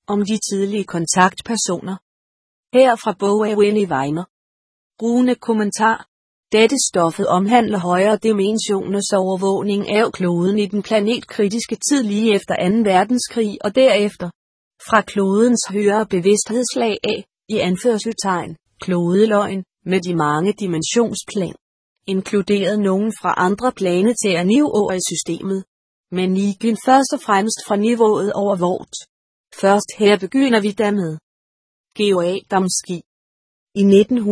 om de tidlige kontaktpersoner. Her fra bog af Winnie Weiner. Rune kommentar. Dette stoffet omhandler højere dimensioners overvågning af kloden i den planetkritiske tid lige efter 2. verdenskrig og derefter. Fra klodens højere bevidsthedslag af, i anførselstegn, klodeløgn, med de mange dimensionsplan. Inkluderet nogen fra andre planetære niveauer i systemet. Men igen først og fremmest fra niveauet over vort. Først her begynder vi da med Georg Adamski. I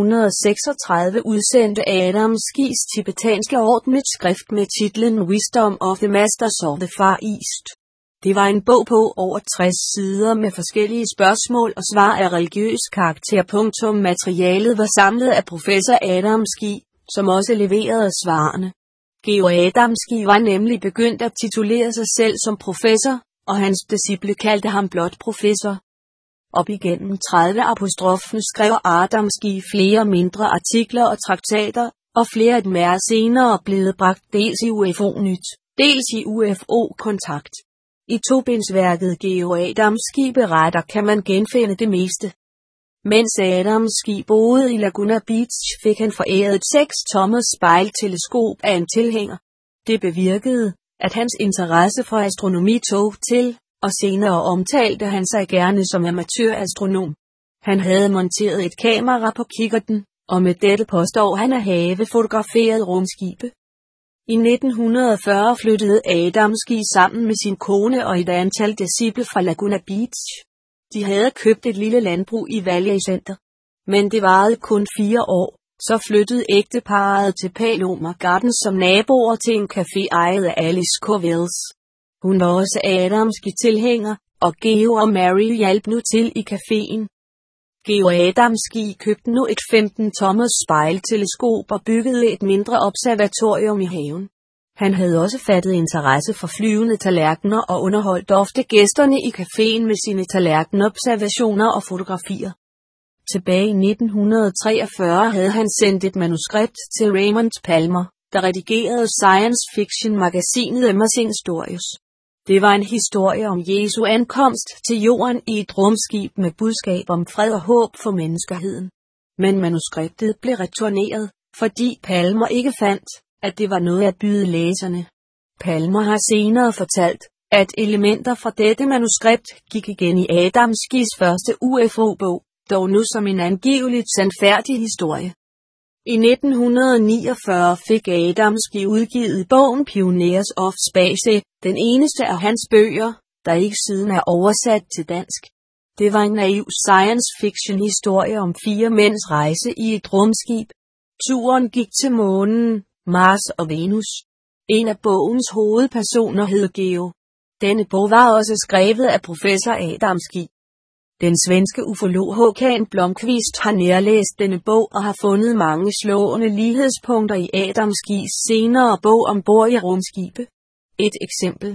1936 udsendte Adamskis tibetanske orden et skrift med titlen Wisdom of the Masters of the Far East. Det var en bog på over 60 sider med forskellige spørgsmål og svar af religiøs karakter. Materialet var samlet af professor Adamski, som også leverede svarene. Georg Adamski var nemlig begyndt at titulere sig selv som professor, og hans disciple kaldte ham blot professor. Op igennem 30'erne skrev Adamski flere mindre artikler og traktater, og flere af dem er senere blevet bragt dels i UFO-nyt, dels i UFO-kontakt. I tobindsværket Georg Adamski beretter kan man genfinde det meste. Mens Adamski boede i Laguna Beach, fik han foræret et 6-tommer spejlteleskop af en tilhænger. Det bevirkede, at hans interesse for astronomi tog til, og senere omtalte han sig gerne som amatørastronom. Han havde monteret et kamera på kikkerten, og med dette påstår han at have fotograferet rumskibe. I 1940 flyttede Adamski sammen med sin kone og et antal disciple fra Laguna Beach. De havde købt et lille landbrug i Valley Center. Men det varede kun 4 år, så flyttede ægteparret til Paloma Gardens som naboer til en café ejet af Alice Covels. Hun var også Adamski tilhænger, og Georg og Mary hjalp nu til i caféen. Georg Adamski købte nu et 15-tommers spejlteleskop og byggede et mindre observatorium i haven. Han havde også fattet interesse for flyvende tallerkener og underholdt ofte gæsterne i caféen med sine tallerkenobservationer og fotografier. Tilbage i 1943 havde han sendt et manuskript til Raymond Palmer, der redigerede science fiction-magasinet Amazing Stories. Det var en historie om Jesu ankomst til jorden i et rumskib med budskab om fred og håb for menneskeheden. Men manuskriptet blev returneret, fordi Palmer ikke fandt, at det var noget at byde læserne. Palmer har senere fortalt, at elementer fra dette manuskript gik igen i Adamskis første UFO-bog, dog nu som en angiveligt sandfærdig historie. I 1949 fik Adamski udgivet bogen Pioneers of Space, den eneste af hans bøger, der ikke siden er oversat til dansk. Det var en naiv science fiction historie om 4 mænds rejse i et rumskib. Turen gik til månen, Mars og Venus. En af bogens hovedpersoner hed Geo. Denne bog var også skrevet af professor Adamski. Den svenske ufolog Håkan Blomqvist har nærlæst denne bog og har fundet mange slående lighedspunkter i Adamskis senere bog om bord i rumskibe. Et eksempel.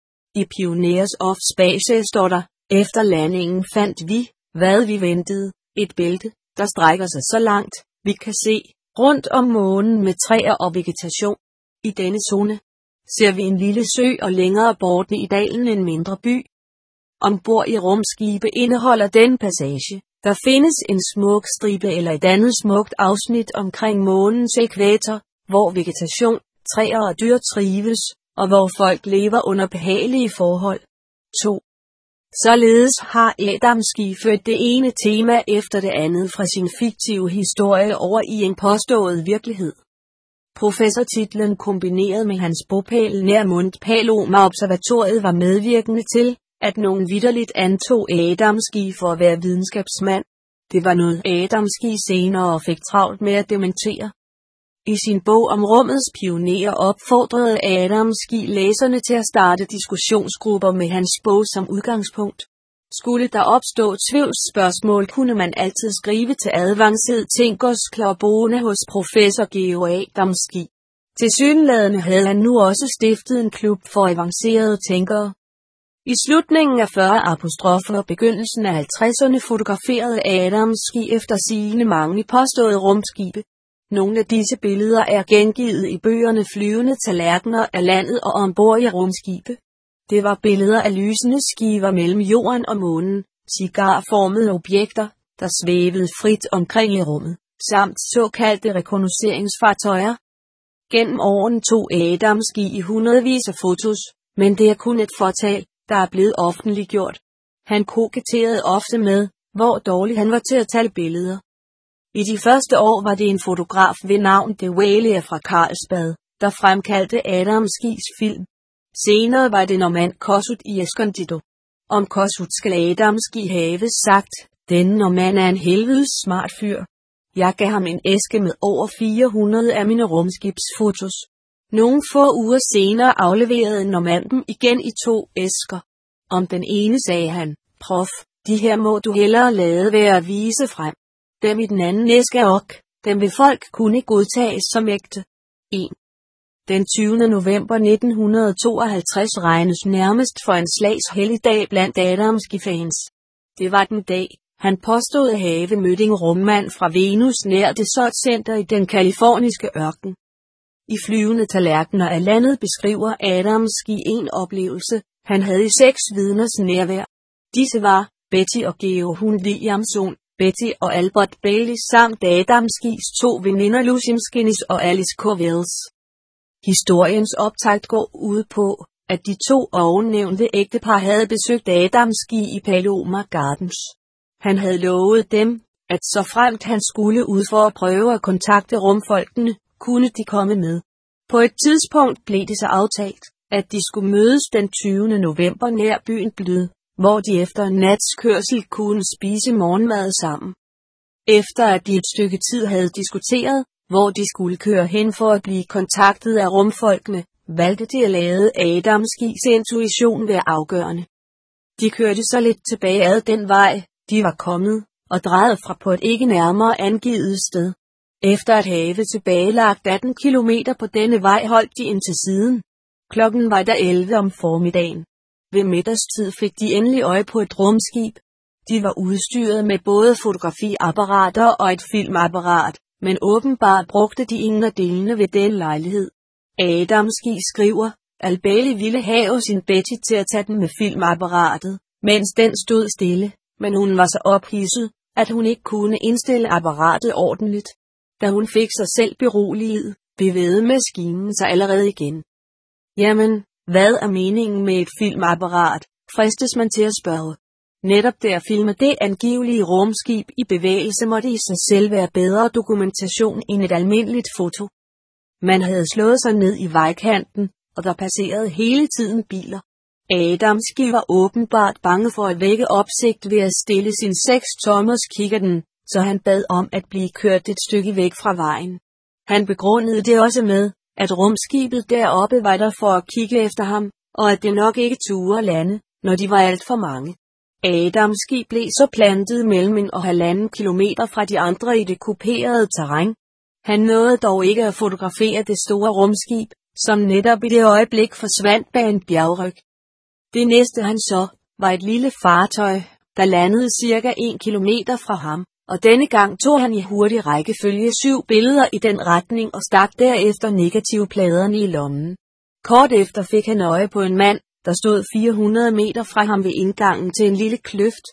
I Pioneers of Space står der, efter landingen fandt vi, hvad vi ventede, et bælte, der strækker sig så langt, vi kan se, rundt om månen med træer og vegetation. I denne zone ser vi en lille sø og længere borte i dalen en mindre by. Ombord i rumskibe indeholder den passage, der findes en smuk stribe eller et andet smukt afsnit omkring månens ækvator, hvor vegetation, træer og dyr trives, og hvor folk lever under behagelige forhold. 2. Således har Adamski ført det ene tema efter det andet fra sin fiktive historie over i en påstået virkelighed. Professortitlen kombineret med hans bopæl nær Mount Paloma Observatoriet var medvirkende til, at nogen vitterligt antog Adamski for at være videnskabsmand. Det var noget Adamski senere fik travlt med at dementere. I sin bog om rummets pionerer opfordrede Adamski læserne til at starte diskussionsgrupper med hans bog som udgangspunkt. Skulle der opstå tvivlsspørgsmål, kunne man altid skrive til Advanced Thinkers Club hos professor Georg Adamski. Tilsyneladende havde han nu også stiftet en klub for avancerede tænkere. I slutningen af 40'erne og begyndelsen af 50'erne fotograferede Adamski efter sigende mange påståede rumskibe. Nogle af disse billeder er gengivet i bøgerne Flyvende tallerkener af landet og ombord i rumskibe. Det var billeder af lysende skiver mellem jorden og månen, cigarformede objekter, der svævede frit omkring i rummet, samt såkaldte rekognosceringsfartøjer. Gennem årene tog Adamski i hundredvis af fotos, men det er kun et fåtal, der er blevet offentliggjort. Han koketterede ofte med, hvor dårlig han var til at tage billeder. I de første år var det en fotograf ved navn De Waele fra Carlsbad, der fremkaldte Adamskis film. Senere var det normand Kossuth i Escondido. Om Kossuth skal Adamski have sagt, denne normand er en helvedes smart fyr. Jeg gav ham en æske med over 400 af mine rumskibsfotos. Nogle få uger senere afleverede normanden igen i 2 æsker. Om den ene sagde han, prof, de her må du hellere lade være at vise frem. Dem i den anden æske er ok, dem vil folk kunne godtages som ægte. 1. Den 20. november 1952 regnes nærmest for en slags helligdag blandt Adamski-fans. Det var den dag, han påstod at have mødt en rummand fra Venus nær det Desert Center i den kaliforniske ørken. I flyvende tallerkener af landet beskriver Adamski en oplevelse, han havde i 6 vidners nærvær. Disse var Betty og Geo Hun Williamson, Betty og Albert Bailey samt Adamskis 2 veninder Lucy Mskinis og Alice Covels. Historiens optakt går ud på, at de 2 ovennævnte ægtepar havde besøgt Adamski i Paloma Gardens. Han havde lovet dem, at så fremt han skulle ud for at prøve at kontakte rumfolkene, kunne de komme med. På et tidspunkt blev det så aftalt, at de skulle mødes den 20. november nær byen Blid, hvor de efter en nats kørsel kunne spise morgenmad sammen. Efter at de et stykke tid havde diskuteret, hvor de skulle køre hen for at blive kontaktet af rumfolkene, valgte de at lade Adamskis intuition være afgørende. De kørte så lidt tilbage ad den vej, de var kommet, og drejede fra på et ikke nærmere angivet sted. Efter at have tilbagelagt 18 kilometer på denne vej holdt de ind til siden. Klokken var der 11 om formiddagen. Ved middagstid fik de endelig øje på et rumskib. De var udstyret med både fotografiapparater og et filmapparat, men åbenbart brugte de ingen af delene ved den lejlighed. Adamski skriver, at Bailey ville have sin Betty til at tage den med filmapparatet, mens den stod stille, men hun var så ophidset, at hun ikke kunne indstille apparatet ordentligt. Da hun fik sig selv beroliget, bevægede maskinen sig allerede igen. Jamen, hvad er meningen med et filmapparat, fristes man til at spørge. Netop der filme det angivelige rumskib i bevægelse måtte i sig selv være bedre dokumentation end et almindeligt foto. Man havde slået sig ned i vejkanten, og der passerede hele tiden biler. Adamski var åbenbart bange for at vække opsigt ved at stille sin 6-tommers kikkerten, så han bad om at blive kørt et stykke væk fra vejen. Han begrundede det også med, at rumskibet deroppe var der for at kigge efter ham, og at det nok ikke turde lande, når de var alt for mange. Adamski blev så plantet mellem 1,5 kilometer fra de andre i det kuperede terræn. Han nåede dog ikke at fotografere det store rumskib, som netop i det øjeblik forsvandt bag en bjergryg. Det næste han så, var et lille fartøj, der landede cirka 1 kilometer fra ham, og denne gang tog han i hurtig rækkefølge 7 billeder i den retning og stak derefter negativpladerne i lommen. Kort efter fik han øje på en mand, der stod 400 meter fra ham ved indgangen til en lille kløft.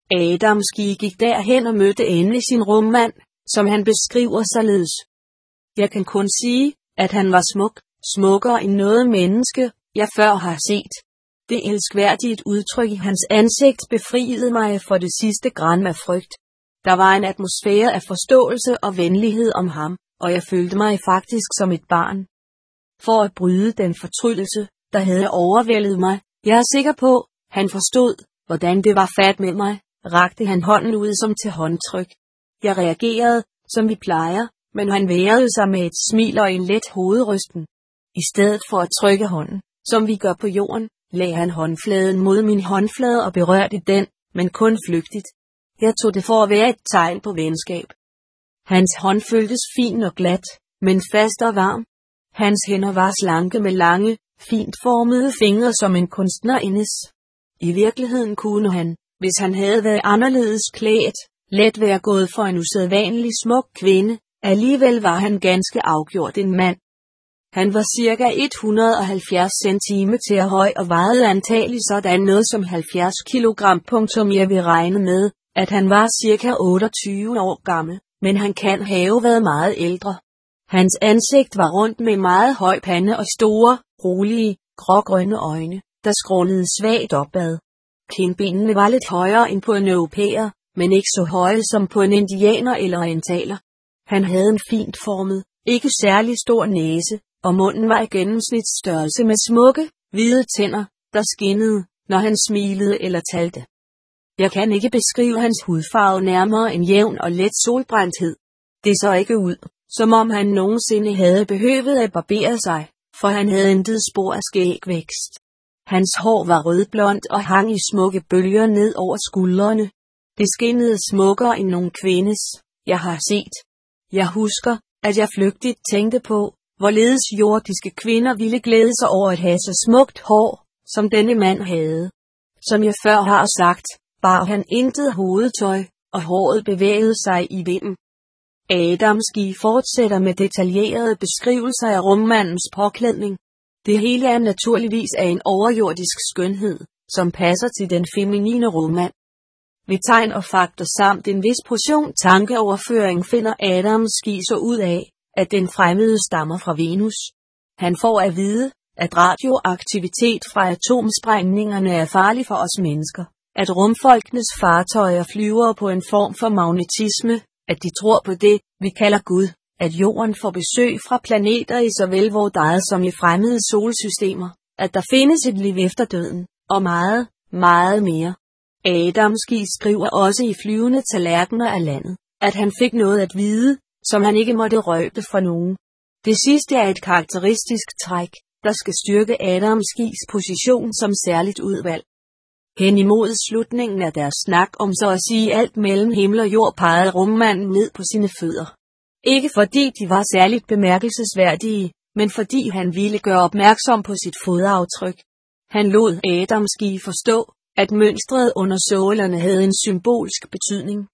Adamski gik derhen og mødte endelig sin rummand, som han beskriver således. Jeg kan kun sige, at han var smuk, smukkere end noget menneske, jeg før har set. Det elskværdigt udtryk i hans ansigt befriede mig for det sidste gran af frygt. Der var en atmosfære af forståelse og venlighed om ham, og jeg følte mig faktisk som et barn. For at bryde den fortryllelse, der havde overvældet mig, jeg er sikker på, han forstod, hvordan det var fat med mig, rakte han hånden ud som til håndtryk. Jeg reagerede, som vi plejer, men han værede sig med et smil og en let hovedrysten. I stedet for at trykke hånden, som vi gør på jorden, lagde han håndfladen mod min håndflade og berørte den, men kun flygtigt. Jeg tog det for at være et tegn på venskab. Hans hånd føltes fin og glat, men fast og varm. Hans hænder var slanke med lange, fint formede fingre som en kunstnerindes. I virkeligheden kunne han, hvis han havde været anderledes klædt, let være gået for en usædvanlig smuk kvinde, alligevel var han ganske afgjort en mand. Han var ca. 170 cm høj og vejede antagelig sådan noget som 70 kg. Jeg vil regne med, at han var ca. 28 år gammel, men han kan have været meget ældre. Hans ansigt var rundt med meget høj pande og store, rolige, grågrønne øjne, der skrånede svagt opad. Kindbenene var lidt højere end på en europæer, men ikke så høje som på en indianer eller orientaler. Han havde en fint formet, ikke særlig stor næse, og munden var i gennemsnitsstørrelse med smukke, hvide tænder, der skinnede, når han smilede eller talte. Jeg kan ikke beskrive hans hudfarve nærmere end jævn og let solbrændthed. Det så ikke ud, som om han nogensinde havde behøvet at barbere sig, for han havde intet spor af skægvækst. Hans hår var rødblondt og hang i smukke bølger ned over skuldrene. Det skinnede smukkere end nogen kvindes, jeg har set. Jeg husker, at jeg flygtigt tænkte på, hvorledes jordiske kvinder ville glæde sig over at have så smukt hår, som denne mand havde. Som jeg før har sagt, bar han intet hovedtøj, og håret bevægede sig i vinden. Adamski fortsætter med detaljerede beskrivelser af rummandens påklædning. Det hele er naturligvis af en overjordisk skønhed, som passer til den feminine rummand. Ved tegn og fakter samt en vis portion tankeoverføring finder Adamski så ud af, at den fremmede stammer fra Venus. Han får at vide, at radioaktivitet fra atomsprængningerne er farlig for os mennesker, at rumfolkenes fartøjer flyver på en form for magnetisme, at de tror på det, vi kalder Gud, at jorden får besøg fra planeter i såvel vores eget som i fremmede solsystemer, at der findes et liv efter døden, og meget, meget mere. Adamski skriver også i Flyvende tallerkener af landet, at han fik noget at vide, som han ikke måtte røbe for nogen. Det sidste er et karakteristisk træk, der skal styrke Adamskis position som særligt udvalg. Hen imod slutningen af deres snak om så at sige alt mellem himmel og jord pegede rummanden ned på sine fødder. Ikke fordi de var særligt bemærkelsesværdige, men fordi han ville gøre opmærksom på sit fodaftryk. Han lod Adamski forstå, at mønstret under sålerne havde en symbolsk betydning.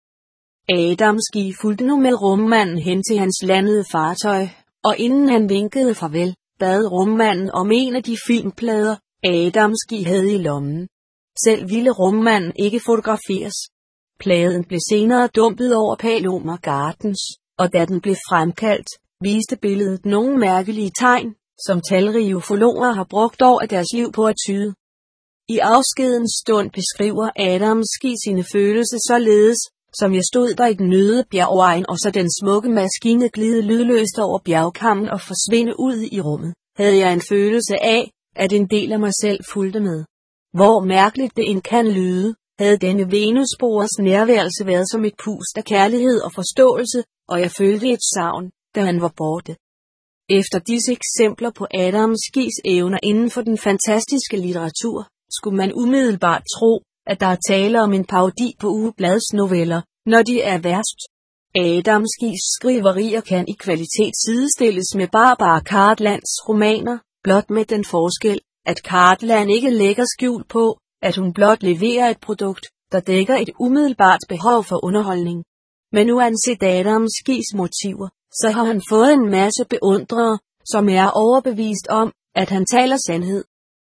Adamski fulgte nu med rummanden hen til hans landede fartøj, og inden han vinkede farvel, bad rummanden om en af de filmplader, Adamski havde i lommen. Selv ville rummanden ikke fotograferes. Pladen blev senere dumpet over Palomar Gardens, og da den blev fremkaldt, viste billedet nogle mærkelige tegn, som talrige ufologer har brugt år af deres liv på at tyde. I afskedens stund beskriver Adamski sine følelser således, som jeg stod der i den øde bjergegn og så den smukke maskine glide lydløst over bjergkammen og forsvinde ud i rummet, havde jeg en følelse af, at en del af mig selv fulgte med. Hvor mærkeligt det end kan lyde, havde denne Venusbors nærværelse været som et pust af kærlighed og forståelse, og jeg følte et savn, da han var borte. Efter disse eksempler på Adamskis evner inden for den fantastiske litteratur, skulle man umiddelbart tro, at der er tale om en parodi på ugebladsnoveller, når de er værst. Adamskis skriverier kan i kvalitet sidestilles med Barbara Cartlands romaner, blot med den forskel, at Cartland ikke lægger skjul på, at hun blot leverer et produkt, der dækker et umiddelbart behov for underholdning. Men uanset Adamskis motiver, så har han fået en masse beundrere, som er overbevist om, at han taler sandhed.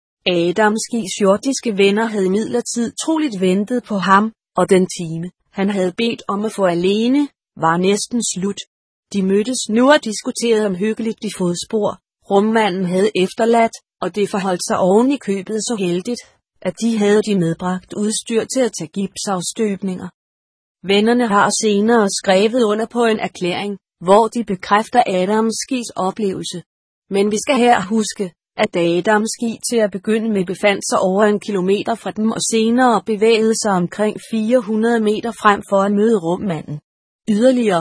Adamskis jordiske venner havde imidlertid troligt ventet på ham, og den time, han havde bedt om at få alene, var næsten slut. De mødtes nu og diskuterede omhyggeligt de fodspor, rummanden havde efterladt, og det forholdt sig oven i købet så heldigt, at de havde de medbragt udstyr til at tage gipsafstøbninger. Vennerne har senere skrevet under på en erklæring, hvor de bekræfter Adamskis oplevelse. Men vi skal her huske, at Adamski til at begynde med befandt sig over 1 kilometer fra dem og senere bevægede sig omkring 400 meter frem for at møde rummanden. Yderligere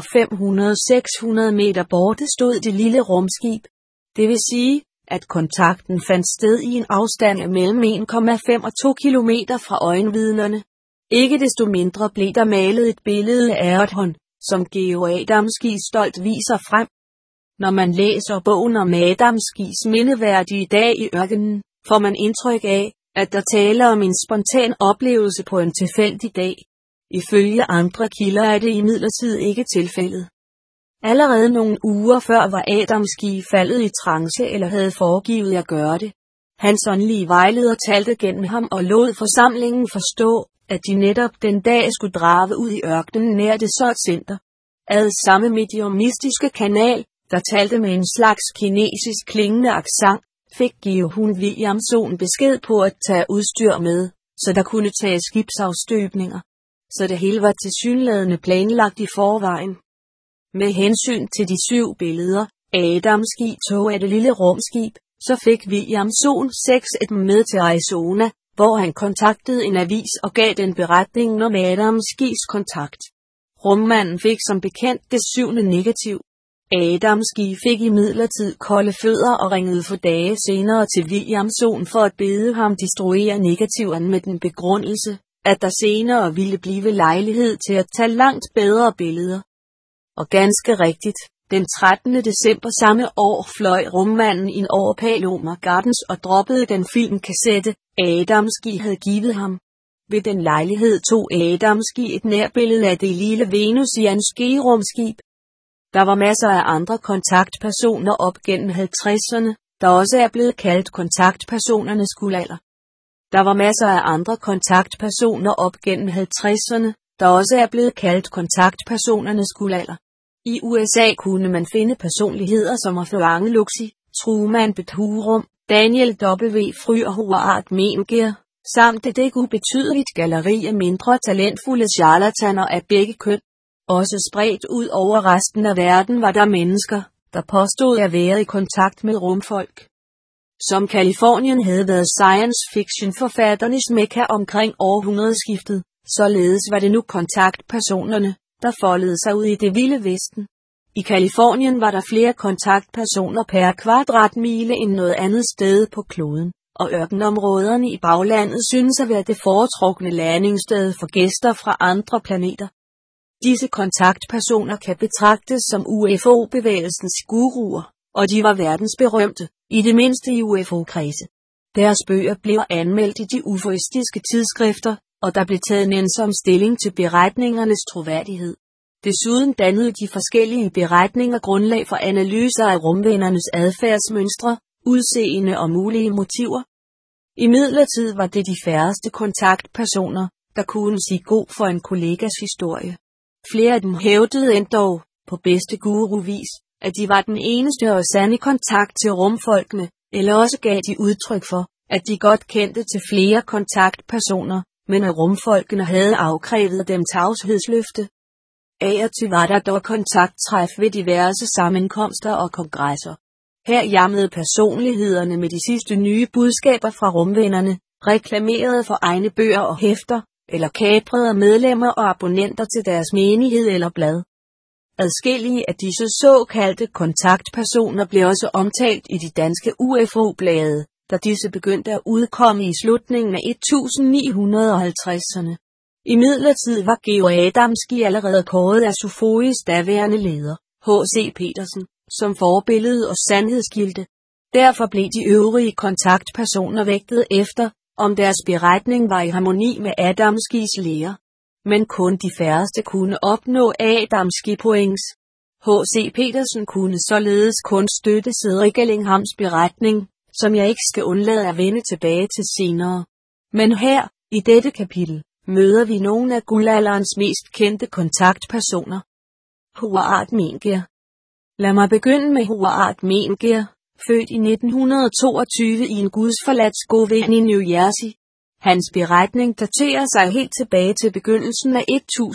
500-600 meter borte stod det lille rumskib. Det vil sige, at kontakten fandt sted i en afstand af mellem 1,5 og 2 kilometer fra øjenvidnerne. Ikke desto mindre blev der malet et billede af Erdhon, som Georg Adamski stolt viser frem. Når man læser bogen om Adamskis mindeværdige dag i ørkenen, får man indtryk af, at der taler om en spontan oplevelse på en tilfældig dag. Ifølge andre kilder er det imidlertid ikke tilfældet. Allerede nogle uger før var Adamski faldet i trance eller havde foregivet at gøre det. Hans åndelige vejleder talte gennem ham og lod forsamlingen forstå, at de netop den dag skulle drage ud i ørkenen nær det Salt Center. Ad samme mediumistiske kanal, der talte med en slags kinesisk klingende accent, fik Geo-hun Williamson besked på at tage udstyr med, så der kunne tage skibsafstøbninger. Så det hele var tilsyneladende planlagt i forvejen. Med hensyn til de 7 billeder, Adamski tog af det lille rumskib, så fik Williamson 6 af dem med til Arizona, hvor han kontaktede en avis og gav den beretningen om Adamskis kontakt. Rummanden fik som bekendt det 7. negativ. Adamski fik imidlertid kolde fødder og ringede for dage senere til Williamson for at bede ham destruere negativerne med den begrundelse, at der senere ville blive lejlighed til at tage langt bedre billeder. Og ganske rigtigt, den 13. december samme år fløj rummanden ind over Palomar Gardens og droppede den filmkassette, Adamski havde givet ham. Ved den lejlighed tog Adamski et nærbillede af det lille venusianske rumskib. Der var masser af andre kontaktpersoner op gennem 50'erne, der også er blevet kaldt kontaktpersonernes guldalder. Der var masser af andre kontaktpersoner op gennem 50'erne, der også er blevet kaldt kontaktpersonernes guldalder. I USA kunne man finde personligheder som Arthur Luxi, Truman Bethurum, Daniel W. Fry og Howard Menger, samt et ubetydeligt galleri af mindre talentfulde charlataner af begge køn. Også spredt ud over resten af verden var der mennesker, der påstod at være i kontakt med rumfolk. Som Californien havde været science fiction forfatternes mekka omkring århundredeskiftet, således var det nu kontaktpersonerne, der foldede sig ud i det vilde vesten. I Californien var der flere kontaktpersoner per kvadratmile end noget andet sted på kloden, og ørkenområderne i baglandet synes at være det foretrukne landingssted for gæster fra andre planeter. Disse kontaktpersoner kan betragtes som UFO-bevægelsens guruer, og de var verdensberømte, i det mindste i UFO-kredse. Deres bøger blev anmeldt i de ufoistiske tidsskrifter, og der blev taget nænsom stilling til beretningernes troværdighed. Desuden dannede de forskellige beretninger grundlag for analyser af rumvænernes adfærdsmønstre, udseende og mulige motiver. Imidlertid var det de færreste kontaktpersoner, der kunne sige god for en kollegas historie. Flere af dem hævdede endog, på bedste guruvis, at de var den eneste og sande kontakt til rumfolkene, eller også gav de udtryk for, at de godt kendte til flere kontaktpersoner, men at rumfolkene havde afkrævet dem tavshedsløfte. Af og til var der dog kontakttræf ved diverse sammenkomster og kongresser. Her jammede personlighederne med de sidste nye budskaber fra rumvennerne, reklamerede for egne bøger og hæfter, eller kaprede medlemmer og abonnenter til deres menighed eller blad. Adskillige af disse såkaldte kontaktpersoner blev også omtalt i de danske UFO-blade, da disse begyndte at udkomme i slutningen af 1950'erne. Imidlertid var Georg Adamski allerede kåret af SUFOIs daværende leder, H.C. Petersen, som forbillede og sandhedskilde. Derfor blev de øvrige kontaktpersoner vægtet efter, om deres beretning var i harmoni med Adamskis lære. Men kun de færreste kunne opnå Adamski-points. H.C. Petersen kunne således kun støtte Cedric Ellinghams beretning, som jeg ikke skal undlade at vende tilbage til senere. Men her, i dette kapitel, møder vi nogle af guldalderens mest kendte kontaktpersoner. Howard Menger. Lad mig begynde med Howard Menger, født i 1922 i en gudsforladt skove i New Jersey. Hans beretning daterer sig helt tilbage til begyndelsen af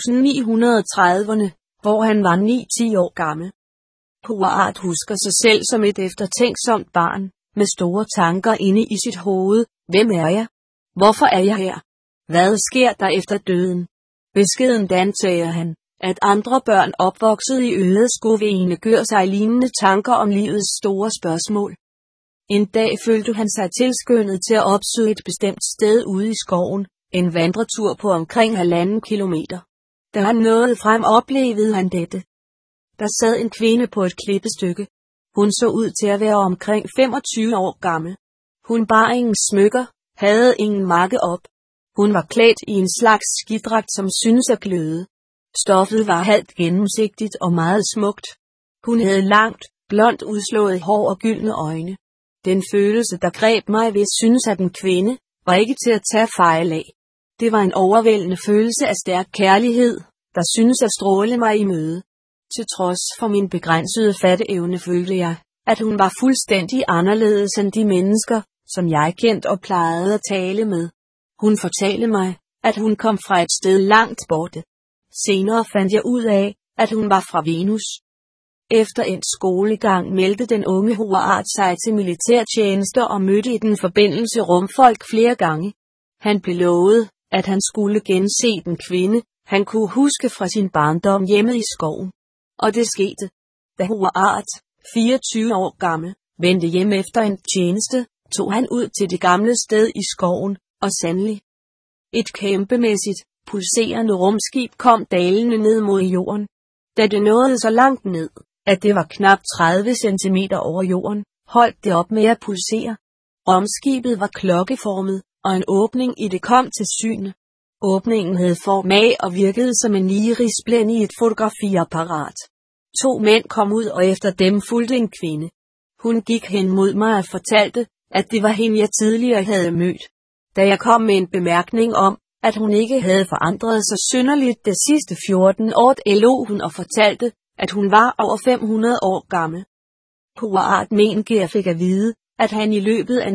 1930'erne, hvor han var 9-10 år gammel. Howard husker sig selv som et eftertænksomt barn, med store tanker inde i sit hoved. Hvem er jeg? Hvorfor er jeg her? Hvad sker der efter døden? Beskeden antager han, at andre børn opvokset i øde skovegne gør sig lignende tanker om livets store spørgsmål. En dag følte han sig tilskyndet til at opsøge et bestemt sted ude i skoven, en vandretur på omkring 1,5 kilometer. Da han nåede frem, oplevede han dette. Der sad en kvinde på et klippestykke. Hun så ud til at være omkring 25 år gammel. Hun bar ingen smykker, havde ingen makke op. Hun var klædt i en slags skiddragt, som synes at gløde. Stoffet var halvt gennemsigtigt og meget smukt. Hun havde langt, blondt udslået hår og gyldne øjne. Den følelse, der greb mig ved at synes, at en kvinde, var ikke til at tage fejl af. Det var en overvældende følelse af stærk kærlighed, der synes at stråle mig i møde. Til trods for min begrænsede fatteevne følte jeg, at hun var fuldstændig anderledes end de mennesker, som jeg kendte og plejede at tale med. Hun fortalte mig, at hun kom fra et sted langt borte. Senere fandt jeg ud af, at hun var fra Venus. Efter en skolegang meldte den unge Howard sig til militærtjeneste og mødte i den forbindelse rumfolk flere gange. Han blev lovet, at han skulle gense den kvinde, han kunne huske fra sin barndom hjemme i skoven. Og det skete. Da Howard, 24 år gammel, vendte hjem efter en tjeneste, tog han ud til det gamle sted i skoven, og sandelig. Et kæmpemæssigt, pulserende rumskib kom dalende ned mod jorden. Da det nåede så langt ned, at det var knap 30 cm over jorden, holdt det op med at pulsere. Rumskibet var klokkeformet, og en åbning i det kom til syne. Åbningen havde form af og virkede som en irisblend i et fotografiapparat. 2 mænd kom ud, og efter dem fulgte en kvinde. Hun gik hen mod mig og fortalte, at det var hende, jeg tidligere havde mødt. Da jeg kom med en bemærkning om, at hun ikke havde forandret sig synderligt de sidste 14 år, lå hun og fortalte, at hun var over 500 år gammel. Howard Menger fik at vide, at han i løbet af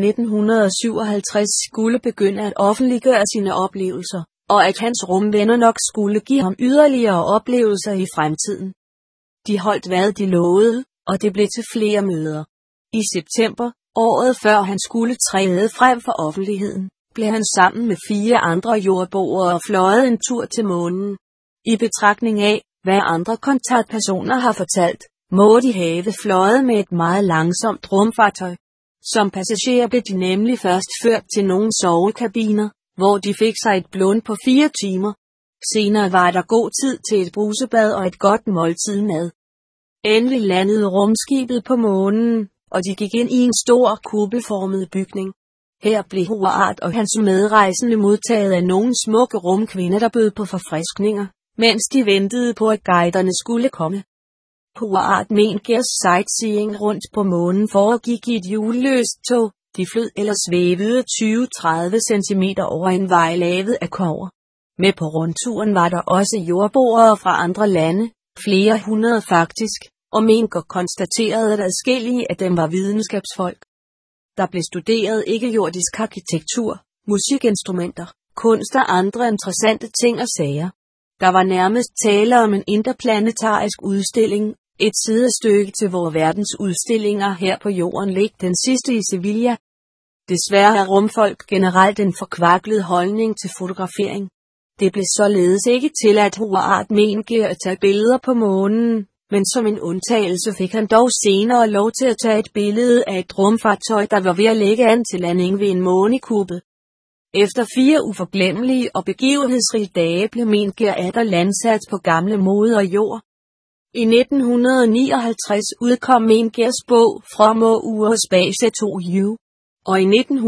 1957 skulle begynde at offentliggøre sine oplevelser, og at hans rumvenner nok skulle give ham yderligere oplevelser i fremtiden. De holdt hvad de lovede, og det blev til flere møder. I september, året før han skulle træde frem for offentligheden, blev han sammen med 4 andre jordboere og fløjet en tur til månen. I betragtning af, hvad andre kontaktpersoner har fortalt, må de have fløjet med et meget langsomt rumfartøj. Som passagerer blev de nemlig først ført til nogle sovekabiner, hvor de fik sig et blund på 4 timer. Senere var der god tid til et brusebad og et godt måltid mad. Endelig landede rumskibet på månen, og de gik ind i en stor kuppelformet bygning. Her blev Howard og hans medrejsende modtaget af nogle smukke rumkvinder, der bød på forfriskninger, mens de ventede på, at guiderne skulle komme. Howard Mengers sightseeing rundt på månen foregik i et hjuleløst tog. De flød eller svævede 20-30 cm over en vej lavet af kobber. Med på rundturen var der også jordboere fra andre lande, flere hundrede faktisk, og Menger konstaterede, at adskillige af dem var videnskabsfolk. Der blev studeret ikke-jordisk arkitektur, musikinstrumenter, kunst og andre interessante ting og sager. Der var nærmest tale om en interplanetarisk udstilling, et sidestykke til vores verdensudstillinger her på jorden ligger den sidste i Sevilla. Desværre har rumfolk generelt en forkvaklet holdning til fotografering. Det blev således ikke tilladt Howard Menger at tage billeder på månen, men som en undtagelse fik han dog senere lov til at tage et billede af et rumfartøj, der var ved at lægge an til landing ved en månekuppel. Efter 4 uforglemmelige og begivenhedsrige dage blev Menger atter landsat på gamle moder jord. I 1959 udkom Mengers bog From Outer Space to You, og i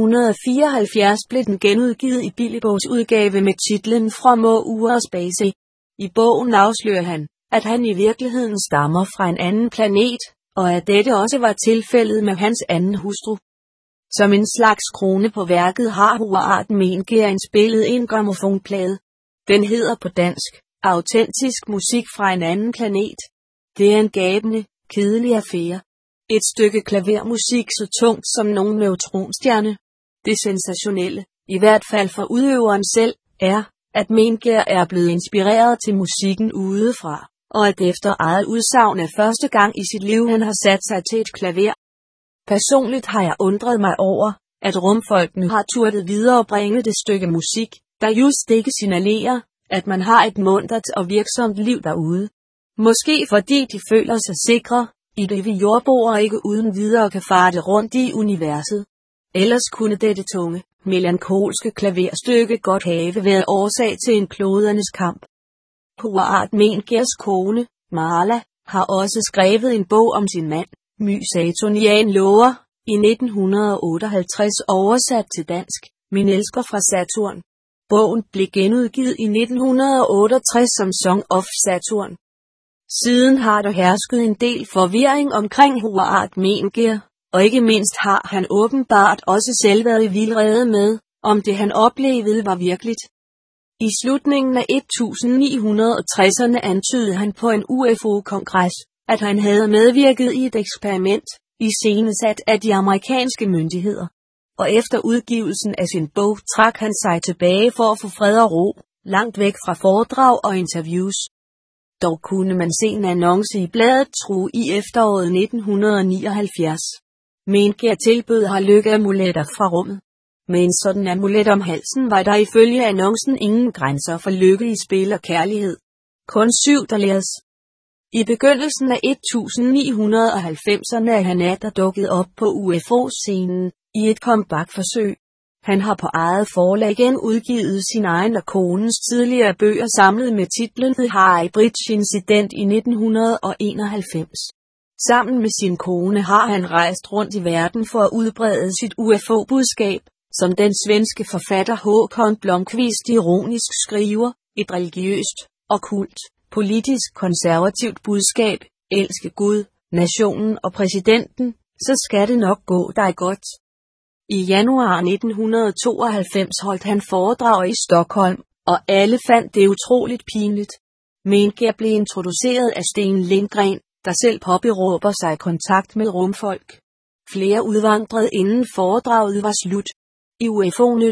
1974 blev den genudgivet i billigbogsudgave med titlen From Outer Space. I bogen afslører han, at han i virkeligheden stammer fra en anden planet, og at dette også var tilfældet med hans anden hustru. Som en slags krone på værket har Howard Menger indspillet en grammofonplade. Den hedder på dansk, Autentisk musik fra en anden planet. Det er en gabende, kedelig affære. Et stykke klavermusik så tungt som nogen neutronstjerne. Det sensationelle, i hvert fald for udøveren selv, er, at Menger er blevet inspireret til musikken udefra, og at efter eget udsagn er første gang i sit liv han har sat sig til et klaver. Personligt har jeg undret mig over, at rumfolkene har turtet videre og bringe det stykke musik, der just ikke signalerer, at man har et muntert og virksomt liv derude. Måske fordi de føler sig sikre, i det vi jordboere ikke uden videre kan farte rundt i universet. Ellers kunne dette tunge, melankolske klaverstykke godt have været årsag til en klodernes kamp. Howard Mengers kone, Marla, har også skrevet en bog om sin mand, My Saturnian Lover, i 1958 oversat til dansk, Min elsker fra Saturn. Bogen blev genudgivet i 1968 som Song of Saturn. Siden har der hersket en del forvirring omkring Howard Menger, og ikke mindst har han åbenbart også selv været i vildrede med, om det han oplevede var virkeligt. I slutningen af 1960'erne antydede han på en UFO-kongres, at han havde medvirket i et eksperiment, iscenesat af de amerikanske myndigheder. Og efter udgivelsen af sin bog trak han sig tilbage for at få fred og ro, langt væk fra foredrag og interviews. Dog kunne man se en annonce i bladet True i efteråret 1979. Menger tilbød har lykkeamuletter fra rummet. Med en sådan amulet om halsen var der ifølge annoncen ingen grænser for lykke i spil og kærlighed. Kun $7. I begyndelsen af 1990'erne er han atter dukket op på UFO-scenen i et comeback-forsøg. Han har på eget forlag igen udgivet sin egen og konens tidligere bøger samlet med titlen The High Bridge Incident i 1991. Sammen med sin kone har han rejst rundt i verden for at udbrede sit UFO-budskab, som den svenske forfatter Håkan Blomqvist ironisk skriver, et religiøst, okkult, politisk konservativt budskab, elske Gud, nationen og præsidenten, så skal det nok gå dig godt. I januar 1992 holdt han foredrag i Stockholm, og alle fandt det utroligt pinligt. Menger blev introduceret af Sten Lindgren, der selv påberåber sig kontakt med rumfolk. Flere udvandrede inden foredraget var slut. I UFO-nyt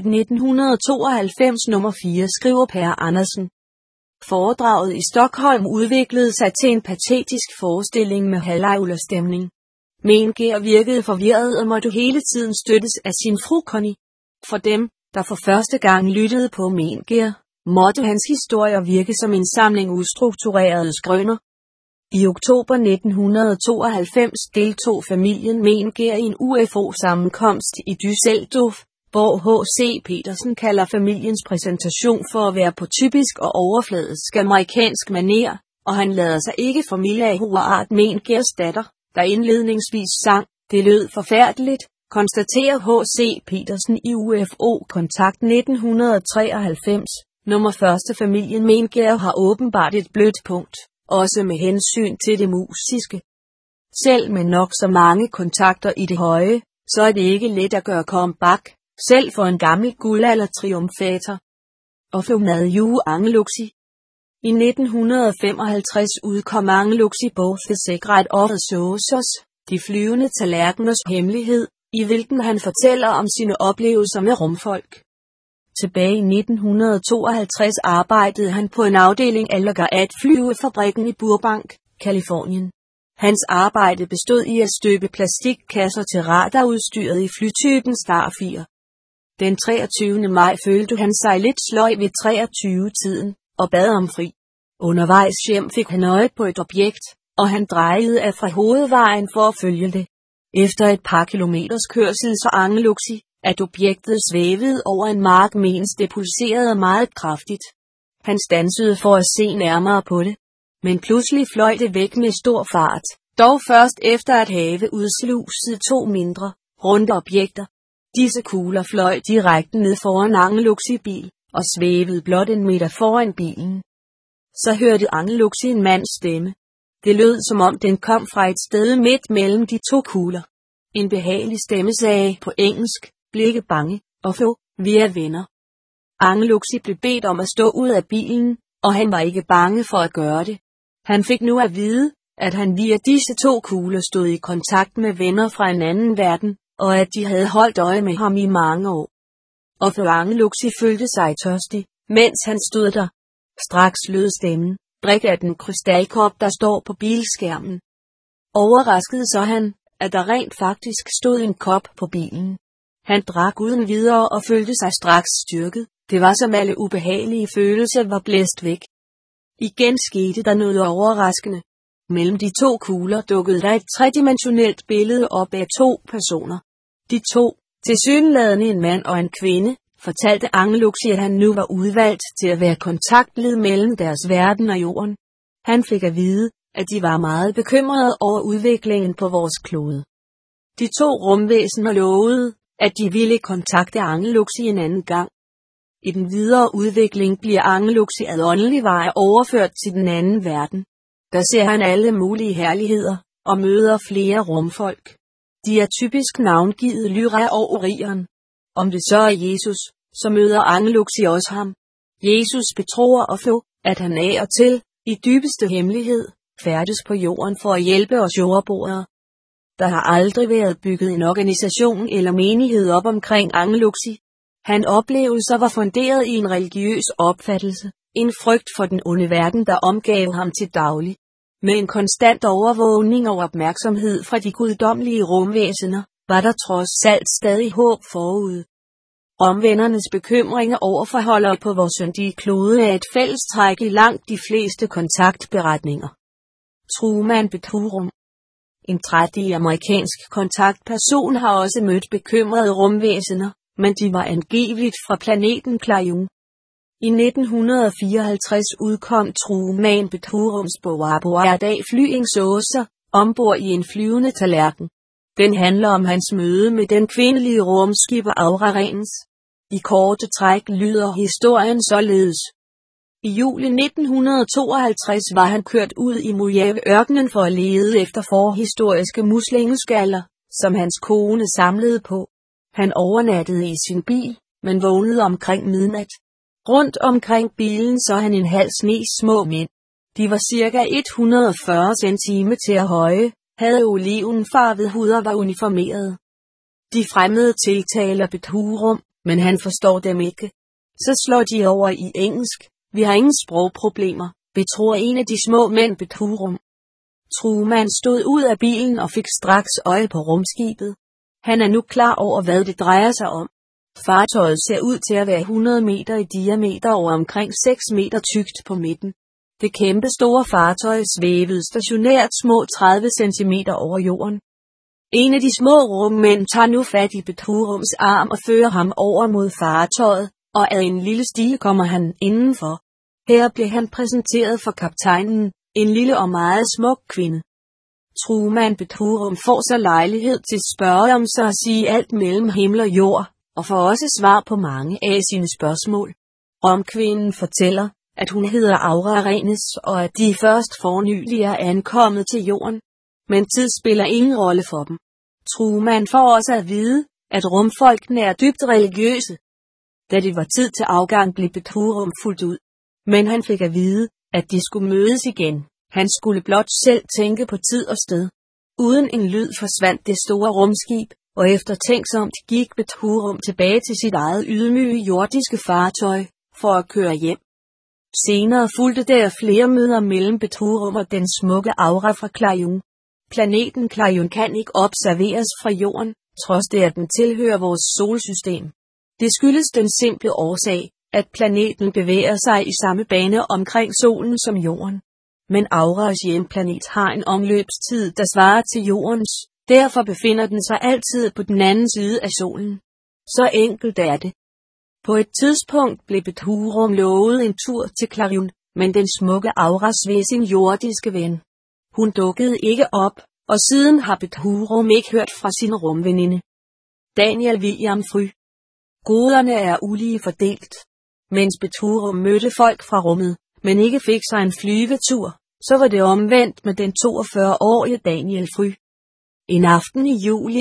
1992 nummer 4 skriver Per Andersen. Foredraget i Stockholm udviklede sig til en patetisk forestilling med halvlejullerstemning. Menger virkede forvirret og måtte hele tiden støttes af sin fru Connie. For dem, der for første gang lyttede på Menger, måtte hans historier virke som en samling ustrukturerede skrøner. I oktober 1992 deltog familien Menger i en UFO-sammenkomst i Düsseldorf, hvor H.C. Petersen kalder familiens præsentation for at være på typisk og overfladisk amerikansk manér, og han lader sig ikke formilde af Howard Mengers datter, der indledningsvis sang, det lød forfærdeligt, konstaterer H.C. Petersen i UFO-kontakt 1993. Nummer første familien Menger har åbenbart et blødt punkt, også med hensyn til det musiske. Selv med nok så mange kontakter i det høje, så er det ikke let at gøre comeback, selv for en gammel guldalder-triumfator. Og Flomad Ju Angeluxi. I 1955 udkom Angeluxi bog The Secret of the Saucers, de flyvende tallerkeners hemmelighed, i hvilken han fortæller om sine oplevelser med rumfolk. Tilbage i 1952 arbejdede han på en afdeling af Lagarde-flyvefabrikken i Burbank, Californien. Hans arbejde bestod i at støbe plastikkasser til radarudstyret i flytypen Starfighter. Den 23. maj følte han sig lidt sløj ved 23-tiden, og bad om fri. Undervejs hjem fik han øje på et objekt, og han drejede af fra hovedvejen for at følge det. Efter et par kilometers kørsel så Angeluxi, at objektet svævede over en mark, mens det pulserede meget kraftigt. Han standsede for at se nærmere på det. Men pludselig fløj det væk med stor fart, dog først efter at have udsluset 2 mindre, runde objekter. Disse kugler fløj direkte ned foran Angeluxi bil, og svævede blot 1 meter foran bilen. Så hørte Angeluxi en mands stemme. Det lød som om den kom fra et sted midt mellem de 2 kugler. En behagelig stemme sagde på engelsk, bliv ikke bange, og få, vi er venner. Angeluxi blev bedt om at stå ud af bilen, og han var ikke bange for at gøre det. Han fik nu at vide, at han via disse 2 kugler stod i kontakt med venner fra en anden verden, og at de havde holdt øje med ham i mange år. Og for Angeluxi følte sig tørstig, mens han stod der. Straks lød stemmen, drik af den krystalkop, der står på bilskærmen. Overrasket så han, at der rent faktisk stod en kop på bilen. Han drak uden videre og følte sig straks styrket. Det var som alle ubehagelige følelser var blæst væk. Igen skete der noget overraskende. Mellem de 2 kugler dukkede der et tredimensionelt billede op af 2 personer. De 2, tilsyneladende en mand og en kvinde, fortalte Angeluxi, at han nu var udvalgt til at være kontaktled mellem deres verden og jorden. Han fik at vide, at de var meget bekymrede over udviklingen på vores klode. De 2 rumvæsener lovede, at de ville kontakte Angeluxi en anden gang. I den videre udvikling bliver Angeluxi ad åndelig vej overført til den anden verden. Der ser han alle mulige herligheder, og møder flere rumfolk. De er typisk navngivet Lyra og Orion. Om det så er Jesus, så møder Angeluxi også ham. Jesus betror og få, at han af og til, i dybeste hemmelighed, færdes på jorden for at hjælpe os jordboere. Der har aldrig været bygget en organisation eller menighed op omkring Angeluxi. Han oplevelser var funderet i en religiøs opfattelse, en frygt for den onde verden, der omgav ham til daglig. Med en konstant overvågning og opmærksomhed fra de guddommelige rumvæsener, var der trods alt stadig håb forude. Omvendernes bekymringer over forholdet på vores syndige klode er et fællestræk i langt de fleste kontaktberetninger. Truman Bethurum. En trættig amerikansk kontaktperson har også mødt bekymrede rumvæsener, men de var angiveligt fra planeten Klayun. I 1954 udkom Truman Bethurums bog Aboard a Flying Saucer, ombord i en flyvende tallerken. Den handler om hans møde med den kvindelige rumskipper Aura Rens. I korte træk lyder historien således. I juli 1952 var han kørt ud i Mojave-ørkenen for at lede efter forhistoriske muslingeskaller, som hans kone samlede på. Han overnattede i sin bil, men vågnede omkring midnat. Rundt omkring bilen så han en halv sne små mænd. De var cirka 140 cm høje, havde olivenfarvet hud og var uniformerede. De fremmede tiltaler Bethurum, men han forstår dem ikke. Så slår de over i engelsk. Vi har ingen sprogproblemer, betror en af de små mænd Bethurum. Truman stod ud af bilen og fik straks øje på rumskibet. Han er nu klar over, hvad det drejer sig om. Fartøjet ser ud til at være 100 meter i diameter og omkring 6 meter tykt på midten. Det kæmpe store fartøj svævede stationært små 30 cm over jorden. En af de små rummænd tager nu fat i Bethurums arm og fører ham over mod fartøjet, og ad en lille stige kommer han indenfor. Her blev han præsenteret for kaptajnen, en lille og meget smuk kvinde. Truman Bethurum får så lejlighed til at spørge om så at sige alt mellem himmel og jord, og får også svar på mange af sine spørgsmål. Kvinden fortæller, at hun hedder Aura Renes, og at de først fornylig er ankommet til jorden. Men tid spiller ingen rolle for dem. Truman får også at vide, at rumfolkene er dybt religiøse. Da det var tid til afgang, blev Bethurum fuldt ud. Men han fik at vide, at de skulle mødes igen. Han skulle blot selv tænke på tid og sted. Uden en lyd forsvandt det store rumskib, og eftertænksomt gik Bethurum tilbage til sit eget ydmyge jordiske fartøj, for at køre hjem. Senere fulgte der flere møder mellem Bethurum og den smukke Aura fra Klayun. Planeten Klayun kan ikke observeres fra jorden, trods det at den tilhører vores solsystem. Det skyldes den simple årsag, at planeten bevæger sig i samme bane omkring solen som jorden. Men Auras hjemplanet har en omløbstid, der svarer til jordens, derfor befinder den sig altid på den anden side af solen. Så enkelt er det. På et tidspunkt blev Bethurum lovet en tur til Klayun, men den smukke Aura sved sin jordiske ven. Hun dukkede ikke op, og siden har Bethurum ikke hørt fra sin rumveninde. Daniel William Fry. Goderne er ulige fordelt. Mens Bethurum mødte folk fra rummet, men ikke fik sig en flyvetur, så var det omvendt med den 42-årige Daniel Fry. En aften i juli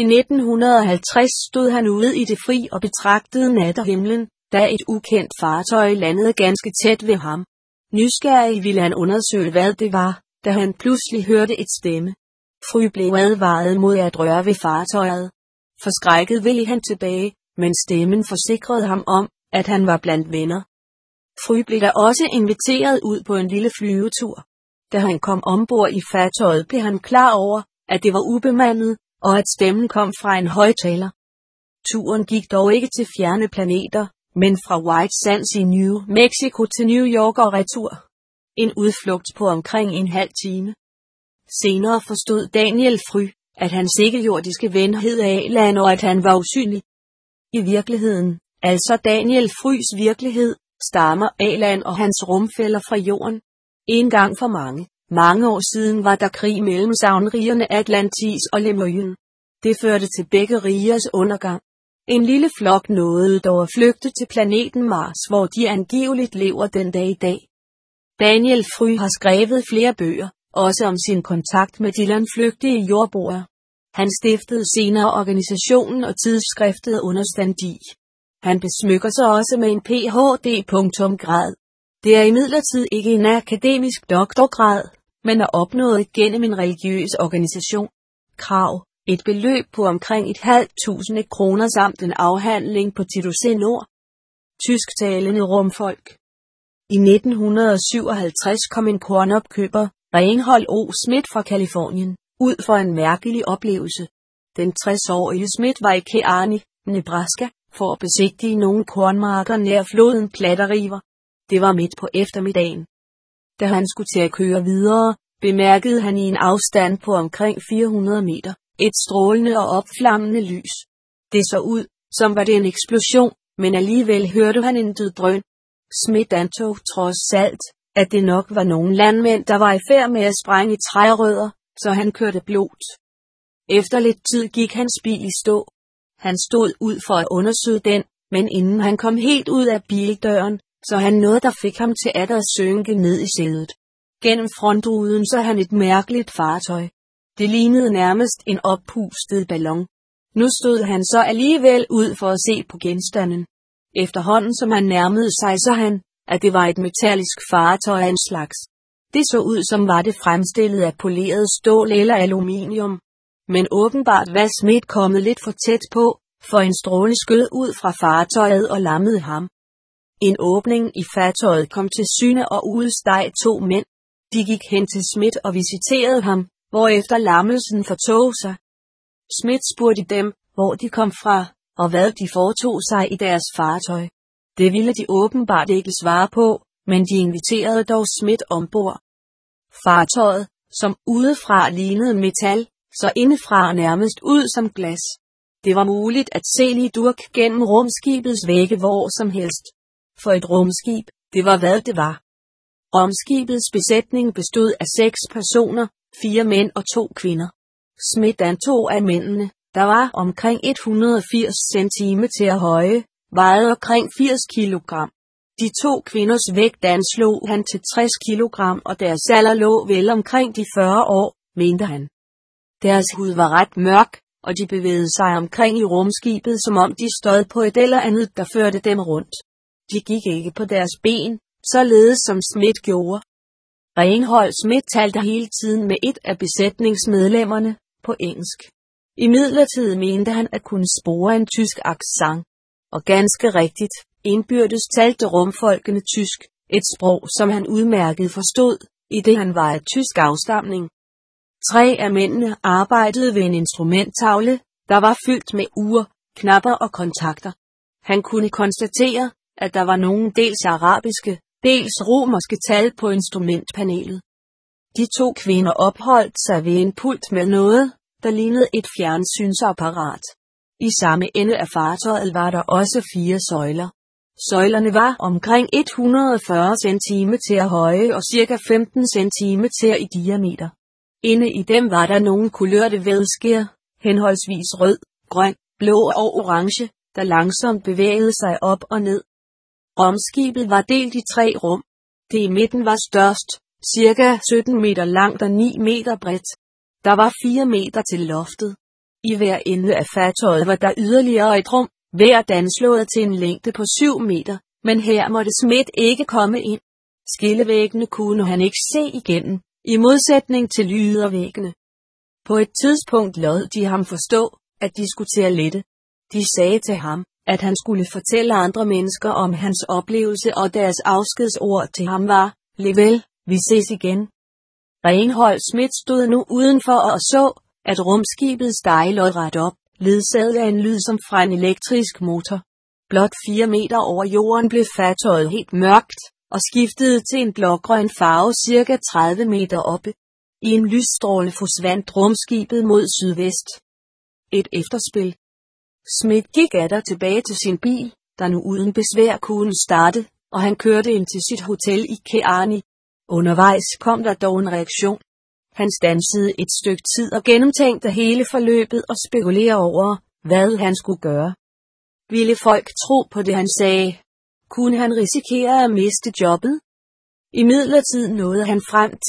1950 stod han ude i det fri og betragtede natterhimlen, da et ukendt fartøj landede ganske tæt ved ham. Nysgerrig ville han undersøge, hvad det var, da han pludselig hørte et stemme. Fry blev advaret mod at røre ved fartøjet. Forskrækket ville han tilbage, men stemmen forsikrede ham om, at han var blandt venner. Fry blev da også inviteret ud på en lille flyvetur. Da han kom ombord i fartøjet, blev han klar over, at det var ubemandet, og at stemmen kom fra en højttaler. Turen gik dog ikke til fjerne planeter, men fra White Sands i New Mexico til New York og retur. En udflugt på omkring en halv time. Senere forstod Daniel Fry, at hans ikke-jordiske ven hed Alan, og at han var usynlig. I virkeligheden, altså Daniel Frys virkelighed, stammer Alan og hans rumfæller fra jorden. En gang for mange år siden var der krig mellem sagnrigerne Atlantis og Lemurien. Det førte til begge rigers undergang. En lille flok nåede dog at flygte til planeten Mars, hvor de angiveligt lever den dag i dag. Daniel Fry har skrevet flere bøger, også om sin kontakt med de landflygtige jordboere. Han stiftede senere organisationen og tidsskriftet Understandig. Han besmykker sig også med en Ph.D.-grad. Det er imidlertid ikke en akademisk doktorgrad, men er opnået gennem en religiøs organisation. Krav: et beløb på omkring 1.500 kroner samt en afhandling på Tidose Nord. Tysktalende rumfolk. I 1957 kom en kornopkøber, Reinhold O. Schmidt fra Californien, ud for en mærkelig oplevelse. Den 60-årige Schmidt var i Kearney, Nebraska, for at besigtige nogle kornmarker nær floden Platte River. Det var midt på eftermiddagen. Da han skulle til at køre videre, bemærkede han i en afstand på omkring 400 meter, et strålende og opflammende lys. Det så ud, som var det en eksplosion, men alligevel hørte han intet drøn. Schmidt antog trods alt, at det nok var nogle landmænd, der var i færd med at sprænge trærødder, så han kørte blot. Efter lidt tid gik hans bil i stå. Han stod ud for at undersøge den, men inden han kom helt ud af bildøren, så han noget, der fik ham til at synke ned i sædet. Gennem frontruden så han et mærkeligt fartøj. Det lignede nærmest en oppustet ballon. Nu stod han så alligevel ud for at se på genstanden. Efterhånden som han nærmede sig, så han, at det var et metallisk fartøj af en slags. Det så ud som var det fremstillet af poleret stål eller aluminium. Men åbenbart var Schmidt kommet lidt for tæt på, for en stråle skød ud fra fartøjet og lammede ham. En åbning i fartøjet kom til syne og udsteg 2 mænd. De gik hen til Schmidt og visiterede ham, hvorefter lammelsen fortog sig. Schmidt spurgte dem, hvor de kom fra, og hvad de foretog sig i deres fartøj. Det ville de åbenbart ikke svare på, men de inviterede dog Schmidt ombord. Fartøjet, som udefra lignede metal, så indefra nærmest ud som glas. Det var muligt at se lige durk gennem rumskibets vægge hvor som helst. For et rumskib, det var hvad det var. Rumskibets besætning bestod af 6 personer, 4 mænd og 2 kvinder. Schmidt antog af mændene, der var omkring 180 cm høje, vejede omkring 80 kg. De 2 kvinders vægt anslog han til 60 kg, og deres alder lå vel omkring de 40 år, mente han. Deres hud var ret mørk, og de bevægede sig omkring i rumskibet, som om de stod på et eller andet, der førte dem rundt. De gik ikke på deres ben, således som Schmidt gjorde. Reinhold Schmidt talte hele tiden med et af besætningsmedlemmerne, på engelsk. Imidlertid mente han at kunne spore en tysk accent. Og ganske rigtigt, indbyrdes talte rumfolkene tysk, et sprog som han udmærket forstod, i det han var af tysk afstamning. 3 af mændene arbejdede ved en instrumenttavle, der var fyldt med ure, knapper og kontakter. Han kunne konstatere, at der var nogle dels arabiske, dels romerske tal på instrumentpanelet. De 2 kvinder opholdt sig ved en pult med noget, der lignede et fjernsynsapparat. I samme ende af fartøjet var der også 4 søjler. Søjlerne var omkring 140 cm høje og ca. 15 cm i diameter. Inde i dem var der nogle kulørte vædskær, henholdsvis rød, grøn, blå og orange, der langsomt bevægede sig op og ned. Rumskibet var delt i 3 rum. Det i midten var størst, cirka 17 meter langt og 9 meter bredt. Der var 4 meter til loftet. I hver ende af fartøjet var der yderligere et rum, hvert anslået til en længde på 7 meter, men her måtte Schmidt ikke komme ind. Skillevæggene kunne han ikke se igennem, i modsætning til ydervæggene. På et tidspunkt lod de ham forstå, at de skulle til at lette. De sagde til ham, at han skulle fortælle andre mennesker om hans oplevelse, og deres afskedsord til ham var, "Level, vi ses igen." Reinhold Schmidt stod nu udenfor og så, at rumskibet steg lodret op, ledsaget af en lyd som fra en elektrisk motor. Blot 4 meter over jorden blev fartøjet helt mørkt, og skiftede til en blågrøn farve cirka 30 meter oppe. I en lysstråle forsvandt rumskibet mod sydvest. Et efterspil. Schmidt gik atter tilbage til sin bil, der nu uden besvær kunne starte, og han kørte ind til sit hotel i Kearney. Undervejs kom der dog en reaktion. Han standsede et stykke tid og gennemtænkte hele forløbet og spekulerede over, hvad han skulle gøre. Ville folk tro på det, han sagde? Kunne han risikere at miste jobbet? Imidlertid nåede han frem til,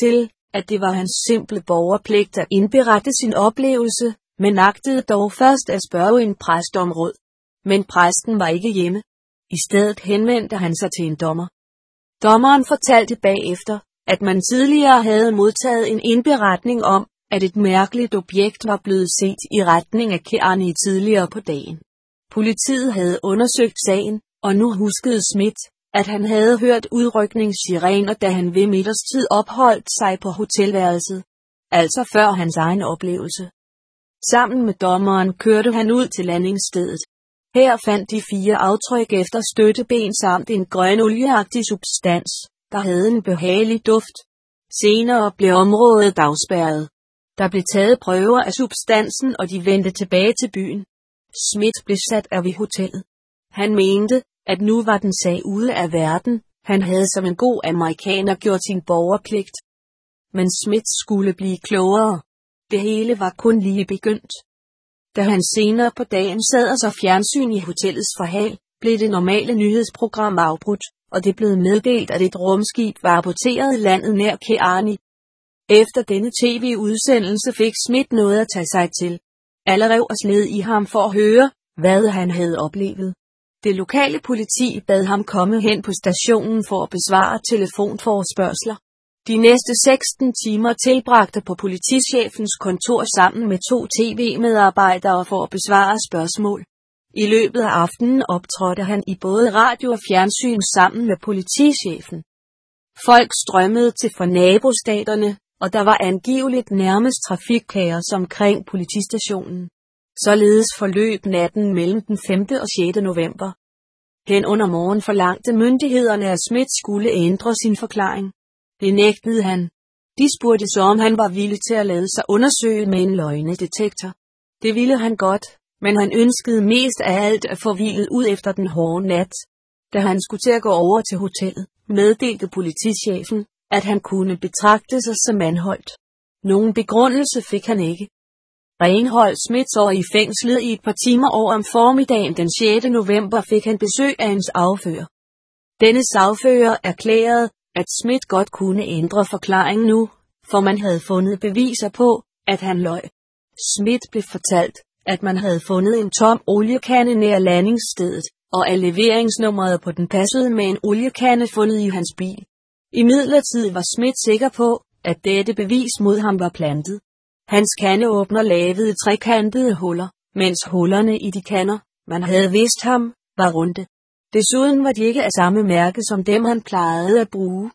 at det var hans simple borgerpligt at indberette sin oplevelse, men agtede dog først at spørge en præst om råd. Men præsten var ikke hjemme. I stedet henvendte han sig til en dommer. Dommeren fortalte bagefter, at man tidligere havde modtaget en indberetning om, at et mærkeligt objekt var blevet set i retning af Kearney tidligere på dagen. Politiet havde undersøgt sagen, og nu huskede Smith, at han havde hørt udrykningssirener, da han ved middagstid opholdt sig på hotelværelset. Altså før hans egen oplevelse. Sammen med dommeren kørte han ud til landingsstedet. Her fandt de 4 aftryk efter støtteben samt en grøn olieagtig substans, der havde en behagelig duft. Senere blev området afspærret. Der blev taget prøver af substansen, og de vendte tilbage til byen. Smith blev sat af ved hotellet. Han mente, at nu var den sag ude af verden. Han havde som en god amerikaner gjort sin borgerpligt. Men Smith skulle blive klogere. Det hele var kun lige begyndt. Da han senere på dagen sad og så fjernsyn i hotellets forhal, blev det normale nyhedsprogram afbrudt, og det blev meddelt, at et rumskib var aborteret i landet nær Kearney. Efter denne tv-udsendelse fik Smith noget at tage sig til. Alle rev og sled i ham for at høre, hvad han havde oplevet. Det lokale politi bad ham komme hen på stationen for at besvare telefonforespørgsler. De næste 16 timer tilbragte på politichefens kontor sammen med 2 tv-medarbejdere for at besvare spørgsmål. I løbet af aftenen optrådte han i både radio og fjernsyn sammen med politichefen. Folk strømmede til fra nabostaterne, og der var angiveligt nærmest trafikkaos omkring politistationen. Således forløb natten mellem den 5. og 6. november. Hen under morgen forlangte myndighederne, at Smith skulle ændre sin forklaring. Det nægtede han. De spurgte så, om han var villig til at lade sig undersøge med en løgnedetektor. Det ville han godt, men han ønskede mest af alt at få hvilet ud efter den hårde nat. Da han skulle til at gå over til hotellet, meddelte politichefen, at han kunne betragte sig som anholdt. Nogen begrundelse fik han ikke. Reinhold Smith over i fængslet i et par timer over om formiddagen den 6. november fik han besøg af hans affører. Denne sagfører erklærede, at Smith godt kunne ændre forklaringen nu, for man havde fundet beviser på, at han løj. Smith blev fortalt, at man havde fundet en tom oliekande nær landingsstedet, og at leveringsnummeret på den passede med en oliekande fundet i hans bil. Imidlertid var Smith sikker på, at dette bevis mod ham var plantet. Hans kandeåbner lavede trekantede huller, mens hullerne i de kander, man havde vist ham, var runde. Desuden var de ikke af samme mærke som dem han plejede at bruge.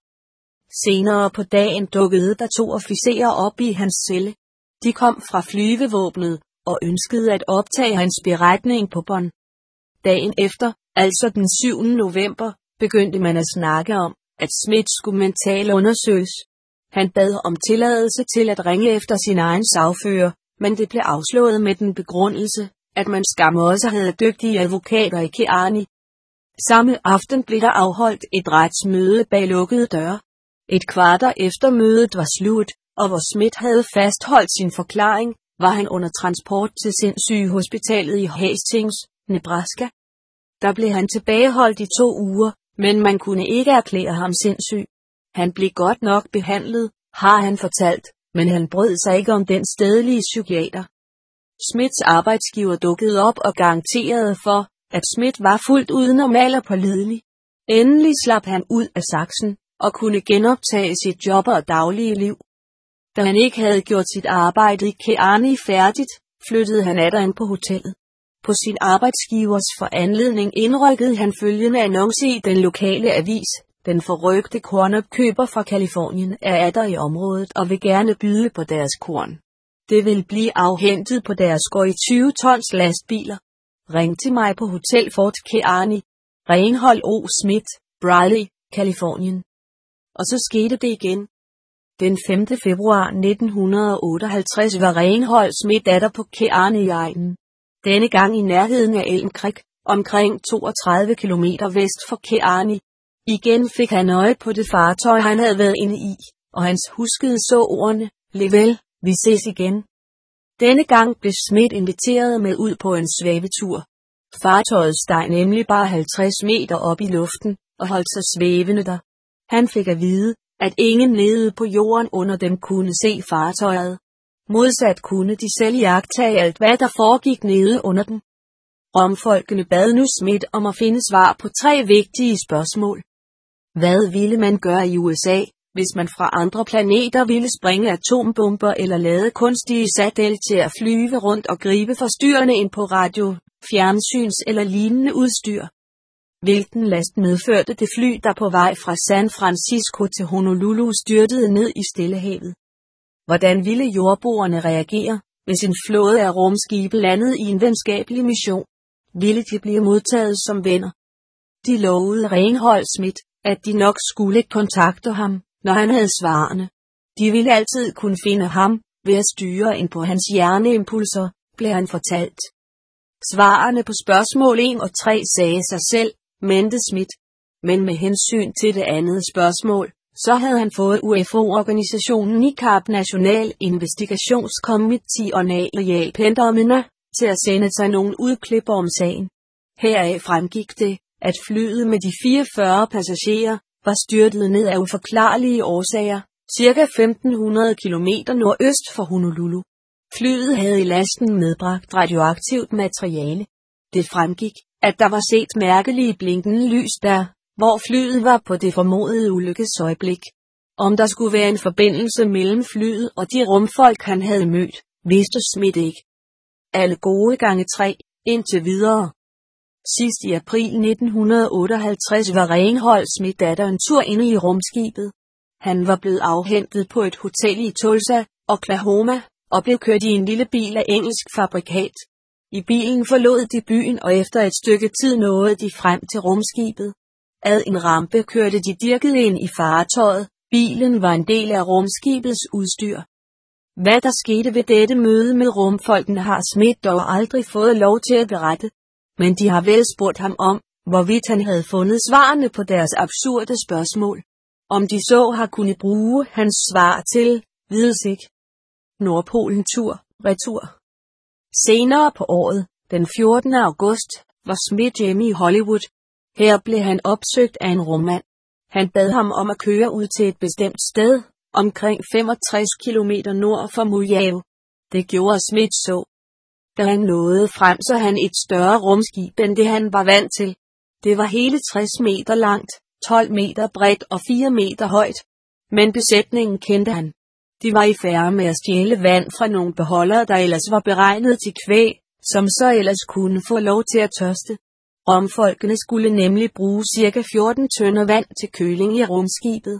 Senere på dagen dukkede der 2 officerer op i hans celle. De kom fra flyvevåbnet og ønskede at optage hans beretning på bånd. Dagen efter, altså den 7. november, begyndte man at snakke om, at Smith skulle mentalt undersøges. Han bad om tilladelse til at ringe efter sin egen sagfører, men det blev afslået med den begrundelse, at man skam også havde dygtige advokater i Kearney. Samme aften blev der afholdt et retsmøde bag lukkede døre. Et kvarter efter mødet var slut, og hvor Smith havde fastholdt sin forklaring, var han under transport til sindssygehospitalet i Hastings, Nebraska. Der blev han tilbageholdt i 2 uger, men man kunne ikke erklære ham sindssyg. Han blev godt nok behandlet, har han fortalt, men han brød sig ikke om den stedlige psykiater. Smiths arbejdsgiver dukkede op og garanterede for, at Smith var fuldt ud normal og pålidelig. Endelig slap han ud af saksen og kunne genoptage sit job og daglige liv. Da han ikke havde gjort sit arbejde i Kearney færdigt, flyttede han atter ind på hotellet. På sin arbejdsgivers foranledning indrykkede han følgende annonce i den lokale avis: Den forrygte kornopkøber fra Californien er atter i området og vil gerne byde på deres korn. Det vil blive afhentet på deres gård i 20 tons lastbiler. Ring til mig på Hotel Fort Kearney. Reinhold O. Smith, Briley, Californien. Og så skete det igen. Den 5. februar 1958 var Reinhold Smith atter på Kearney-egnen. Denne gang i nærheden af Elm Creek, omkring 32 km vest for Kearney. Igen fik han øje på det fartøj, han havde været inde i, og hans huskede så ordene: "Level, vi ses igen." Denne gang blev Smith inviteret med ud på en svævetur. Fartøjet steg nemlig bare 50 meter op i luften, og holdt sig svævende der. Han fik at vide, at ingen nede på jorden under dem kunne se fartøjet. Modsat kunne de selv iagttage alt, hvad der foregik nede under dem. Romfolkene bad nu Smith om at finde svar på 3 vigtige spørgsmål. Hvad ville man gøre i USA, hvis man fra andre planeter ville springe atombomber eller lade kunstige satellitter flyve rundt og gribe forstyrrende ind på radio, fjernsyns eller lignende udstyr? Hvilken last medførte det fly, der på vej fra San Francisco til Honolulu styrtede ned i Stillehavet? Hvordan ville jordboerne reagere, hvis en flåde af rumskibe landede i en venskabelig mission? Ville de blive modtaget som venner? De lovede Reinhold Smith, at de nok skulle kontakte ham, når han havde svarene. De ville altid kunne finde ham, ved at styre ind på hans hjerneimpulser, blev han fortalt. Svarene på spørgsmål 1 og 3 sagde sig selv, mente Smith. Men med hensyn til det andet spørgsmål, så havde han fået UFO-organisationen NICAP National Investigationscommittee og NALIAL-pendommene til at sende sig nogle udklipper om sagen. Heraf fremgik det, at flyet med de 44 passagerer var styrtet ned af uforklarlige årsager, ca. 1500 km nordøst for Honolulu. Flyet havde i lasten medbragt radioaktivt materiale. Det fremgik, at der var set mærkelige blinkende lys der, hvor flyet var på det formodede ulykkesøjeblik. Om der skulle være en forbindelse mellem flyet og de rumfolk han havde mødt, vidste Smith ikke. Alle gode gange 3, indtil videre. Sidst i april 1958 var Reinhold Smith datter en tur inde i rumskibet. Han var blevet afhentet på et hotel i Tulsa, Oklahoma, og blev kørt i en lille bil af engelsk fabrikat. I bilen forlod de byen, og efter et stykke tid nåede de frem til rumskibet. Ad en rampe kørte de dirket ind i fartøjet. Bilen var en del af rumskibets udstyr. Hvad der skete ved dette møde med rumfolkene har Smith dog aldrig fået lov til at berette. Men de har vel spurgt ham om, hvorvidt han havde fundet svarene på deres absurde spørgsmål. Om de så har kunnet bruge hans svar til, vides ikke. Nordpolen tur, retur. Senere på året, den 14. august, var Smith hjemme i Hollywood. Her blev han opsøgt af en rummand. Han bad ham om at køre ud til et bestemt sted, omkring 65 km nord for Mojave. Det gjorde Smith så. Da han nåede frem, så han et større rumskib end det han var vant til. Det var hele 60 meter langt, 12 meter bredt og 4 meter højt. Men besætningen kendte han. De var i færd med at stjæle vand fra nogle beholdere, der ellers var beregnet til kvæg, som så ellers kunne få lov til at tørste. Rumfolkene skulle nemlig bruge ca. 14 tønder vand til køling i rumskibet.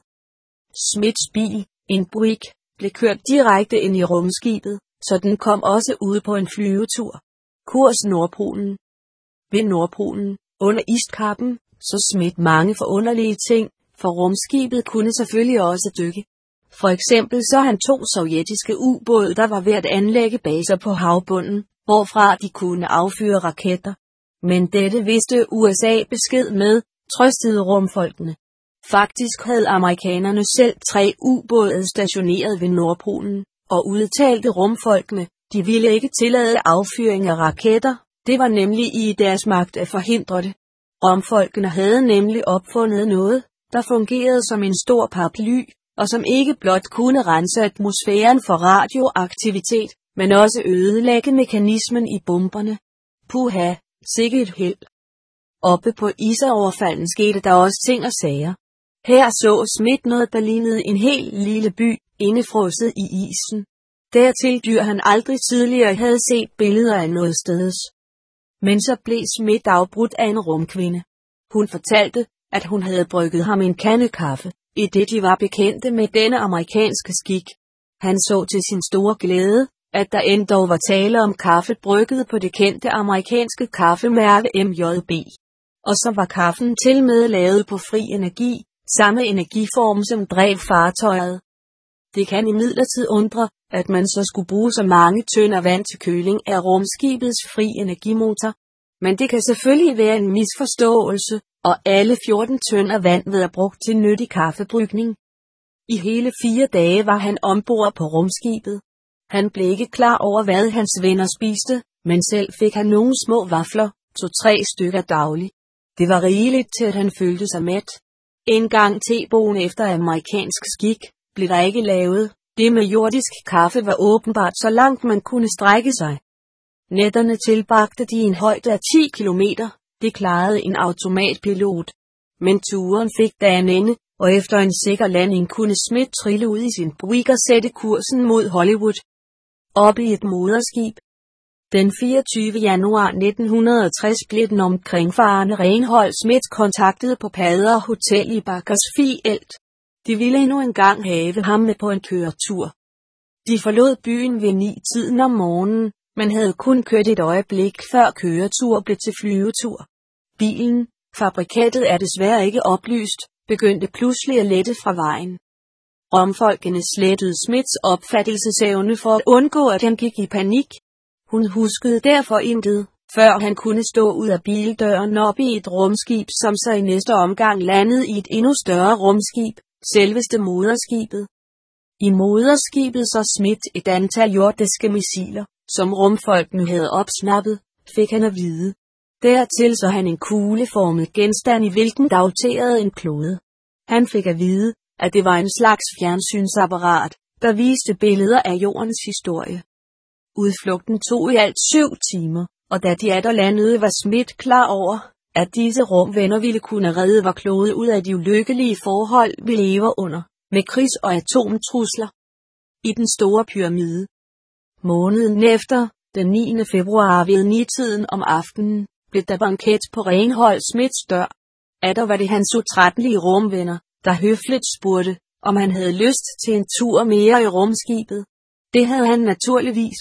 Smiths bil, en Buick, blev kørt direkte ind i rumskibet, så den kom også ud på en flyvetur. Kurs Nordpolen. Ved Nordpolen, under iskappen, så Smith mange forunderlige ting, for rumskibet kunne selvfølgelig også dykke. For eksempel så han 2 sovjetiske ubåde, der var ved at anlægge baser på havbunden, hvorfra de kunne affyre raketter. Men dette vidste USA besked med, trøstede rumfolkene. Faktisk havde amerikanerne selv 3 ubåde stationeret ved Nordpolen, og udtalte rumfolkene, de ville ikke tillade affyring af raketter, det var nemlig i deres magt at forhindre det. Rumfolkene havde nemlig opfundet noget, der fungerede som en stor paraply, og som ikke blot kunne rense atmosfæren for radioaktivitet, men også ødelægge mekanismen i bomberne. Puha, sikke et held. Oppe på isoverfalden skete der også ting og sager. Her så Smith noget, der lignede en helt lille by, indefrosset i isen. Dertil dyr han aldrig tidligere havde set billeder af noget steds. Men så blev Smith afbrudt af en rumkvinde. Hun fortalte, at hun havde brygget ham en kande kaffe, i det de var bekendte med denne amerikanske skik. Han så til sin store glæde, at der endog var tale om kaffe brygget på det kendte amerikanske kaffemærke MJB. Og så var kaffen til med lavet på fri energi, samme energiform som drev fartøjet. Det kan imidlertid undre, at man så skulle bruge så mange tønder vand til køling af rumskibets fri energimotor. Men det kan selvfølgelig være en misforståelse, og alle 14 tønder vand ved at brugt til nyttig kaffebrygning. I hele 4 dage var han ombord på rumskibet. Han blev ikke klar over, hvad hans venner spiste, men selv fik han nogle små vafler, 2-3 stykker dagligt. Det var rigeligt til, at han følte sig mæt. En gang teboen efter amerikansk skik, blev der ikke lavet. Det med jordisk kaffe var åbenbart så langt man kunne strække sig. Nætterne tilbragte de en højde af 10 kilometer, det klarede en automatpilot. Men turen fik da en ende, og efter en sikker landing kunne Smith trille ud i sin Buick og sætte kursen mod Hollywood. Oppe i et moderskib. Den 24. januar 1960 blev den omkringfarende Reinhold Schmidt kontaktet på Padder Hotel i Bakersfield. De ville endnu engang have ham med på en køretur. De forlod byen ved 9-tiden om morgenen, men havde kun kørt et øjeblik før køretur blev til flyvetur. Bilen, fabrikatet er desværre ikke oplyst, begyndte pludselig at lette fra vejen. Romfolkene slettede Smiths opfattelsesevne for at undgå at han gik i panik. Hun huskede derfor intet, før han kunne stå ud af bildøren op i et rumskib, som så i næste omgang landede i et endnu større rumskib, selveste moderskibet. I moderskibet så Smith et antal jordiske missiler, som rumfolkene havde opsnappet, fik han at vide. Dertil så han en kugleformet genstand, i hvilken daterede en klode. Han fik at vide, at det var en slags fjernsynsapparat, der viste billeder af jordens historie. Udflugten tog i alt 7 timer, og da de atter landede var Smith klar over, at disse rumvenner ville kunne redde vor klode ud af de ulykkelige forhold, vi lever under, med krigs- og atomtrusler. I den store pyramide. Måneden efter, den 9. februar ved 9-tiden om aftenen, blev der banket på Reinhold Schmidts dør. Atter var det hans utrættelige rumvenner, der høfligt spurgte, om han havde lyst til en tur mere i rumskibet. Det havde han naturligvis.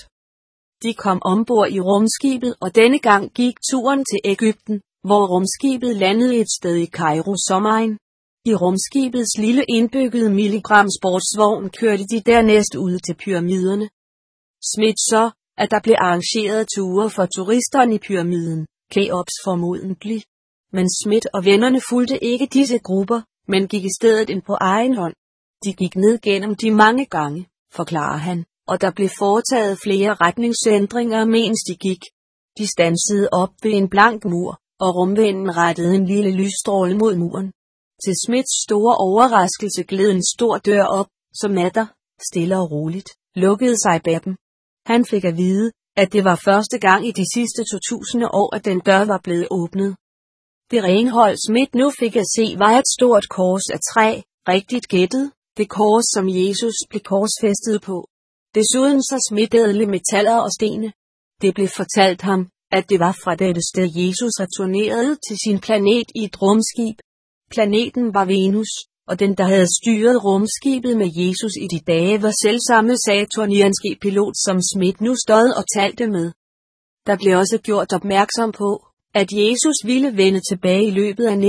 De kom ombord i rumskibet, og denne gang gik turen til Egypten, hvor rumskibet landede et sted i Kairos omegn. I rumskibets lille indbyggede milligramsportsvogn kørte de dernæst ud til pyramiderne. Smith så, at der blev arrangeret ture for turisterne i pyramiden, Keops formodentlig. Men Smith og vennerne fulgte ikke disse grupper, men gik i stedet ind på egen hånd. De gik ned gennem de mange gange, forklarer han, og der blev foretaget flere retningsændringer mens de gik. De standsede op ved en blank mur, og rumvennen rettede en lille lysstråle mod muren. Til Smiths store overraskelse gled en stor dør op, som atter, stille og roligt, lukkede sig bag dem. Han fik at vide, at det var første gang i de sidste 2000 år, at den dør var blevet åbnet. Det Reinhold Schmidt nu fik at se var et stort kors af træ, rigtigt gættet, det kors som Jesus blev korsfæstet på. Desuden så smittede metaller og stene. Det blev fortalt ham, at det var fra dette sted Jesus returnerede til sin planet i et rumskib. Planeten var Venus, og den der havde styret rumskibet med Jesus i de dage var selvsamme saturnianske pilot som Smith nu stod og talte med. Der blev også gjort opmærksom på, at Jesus ville vende tilbage i løbet af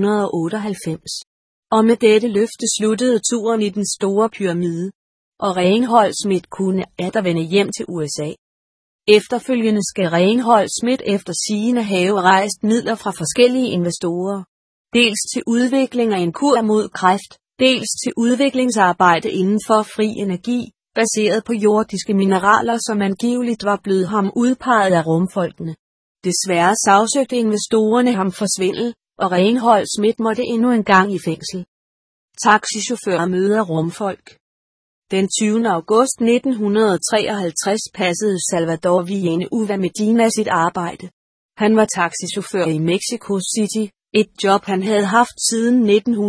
1998. Og med dette løfte sluttede turen i den store pyramide. Og Reinhold Schmidt kunne atter vende hjem til USA. Efterfølgende skal Reinhold Schmidt efter sigende have rejst midler fra forskellige investorer. Dels til udvikling af en kur mod kræft, dels til udviklingsarbejde inden for fri energi, baseret på jordiske mineraler, som angiveligt var blevet ham udpeget af rumfolkene. Desværre sagsøgte investorerne ham for svindel, og Reinhold Schmidt måtte endnu en gang i fængsel. Taxichauffør møder rumfolk. Den 20. august 1953 passede Salvador Villanueva Medina sit arbejde. Han var taxichauffør i Mexico City, et job han havde haft siden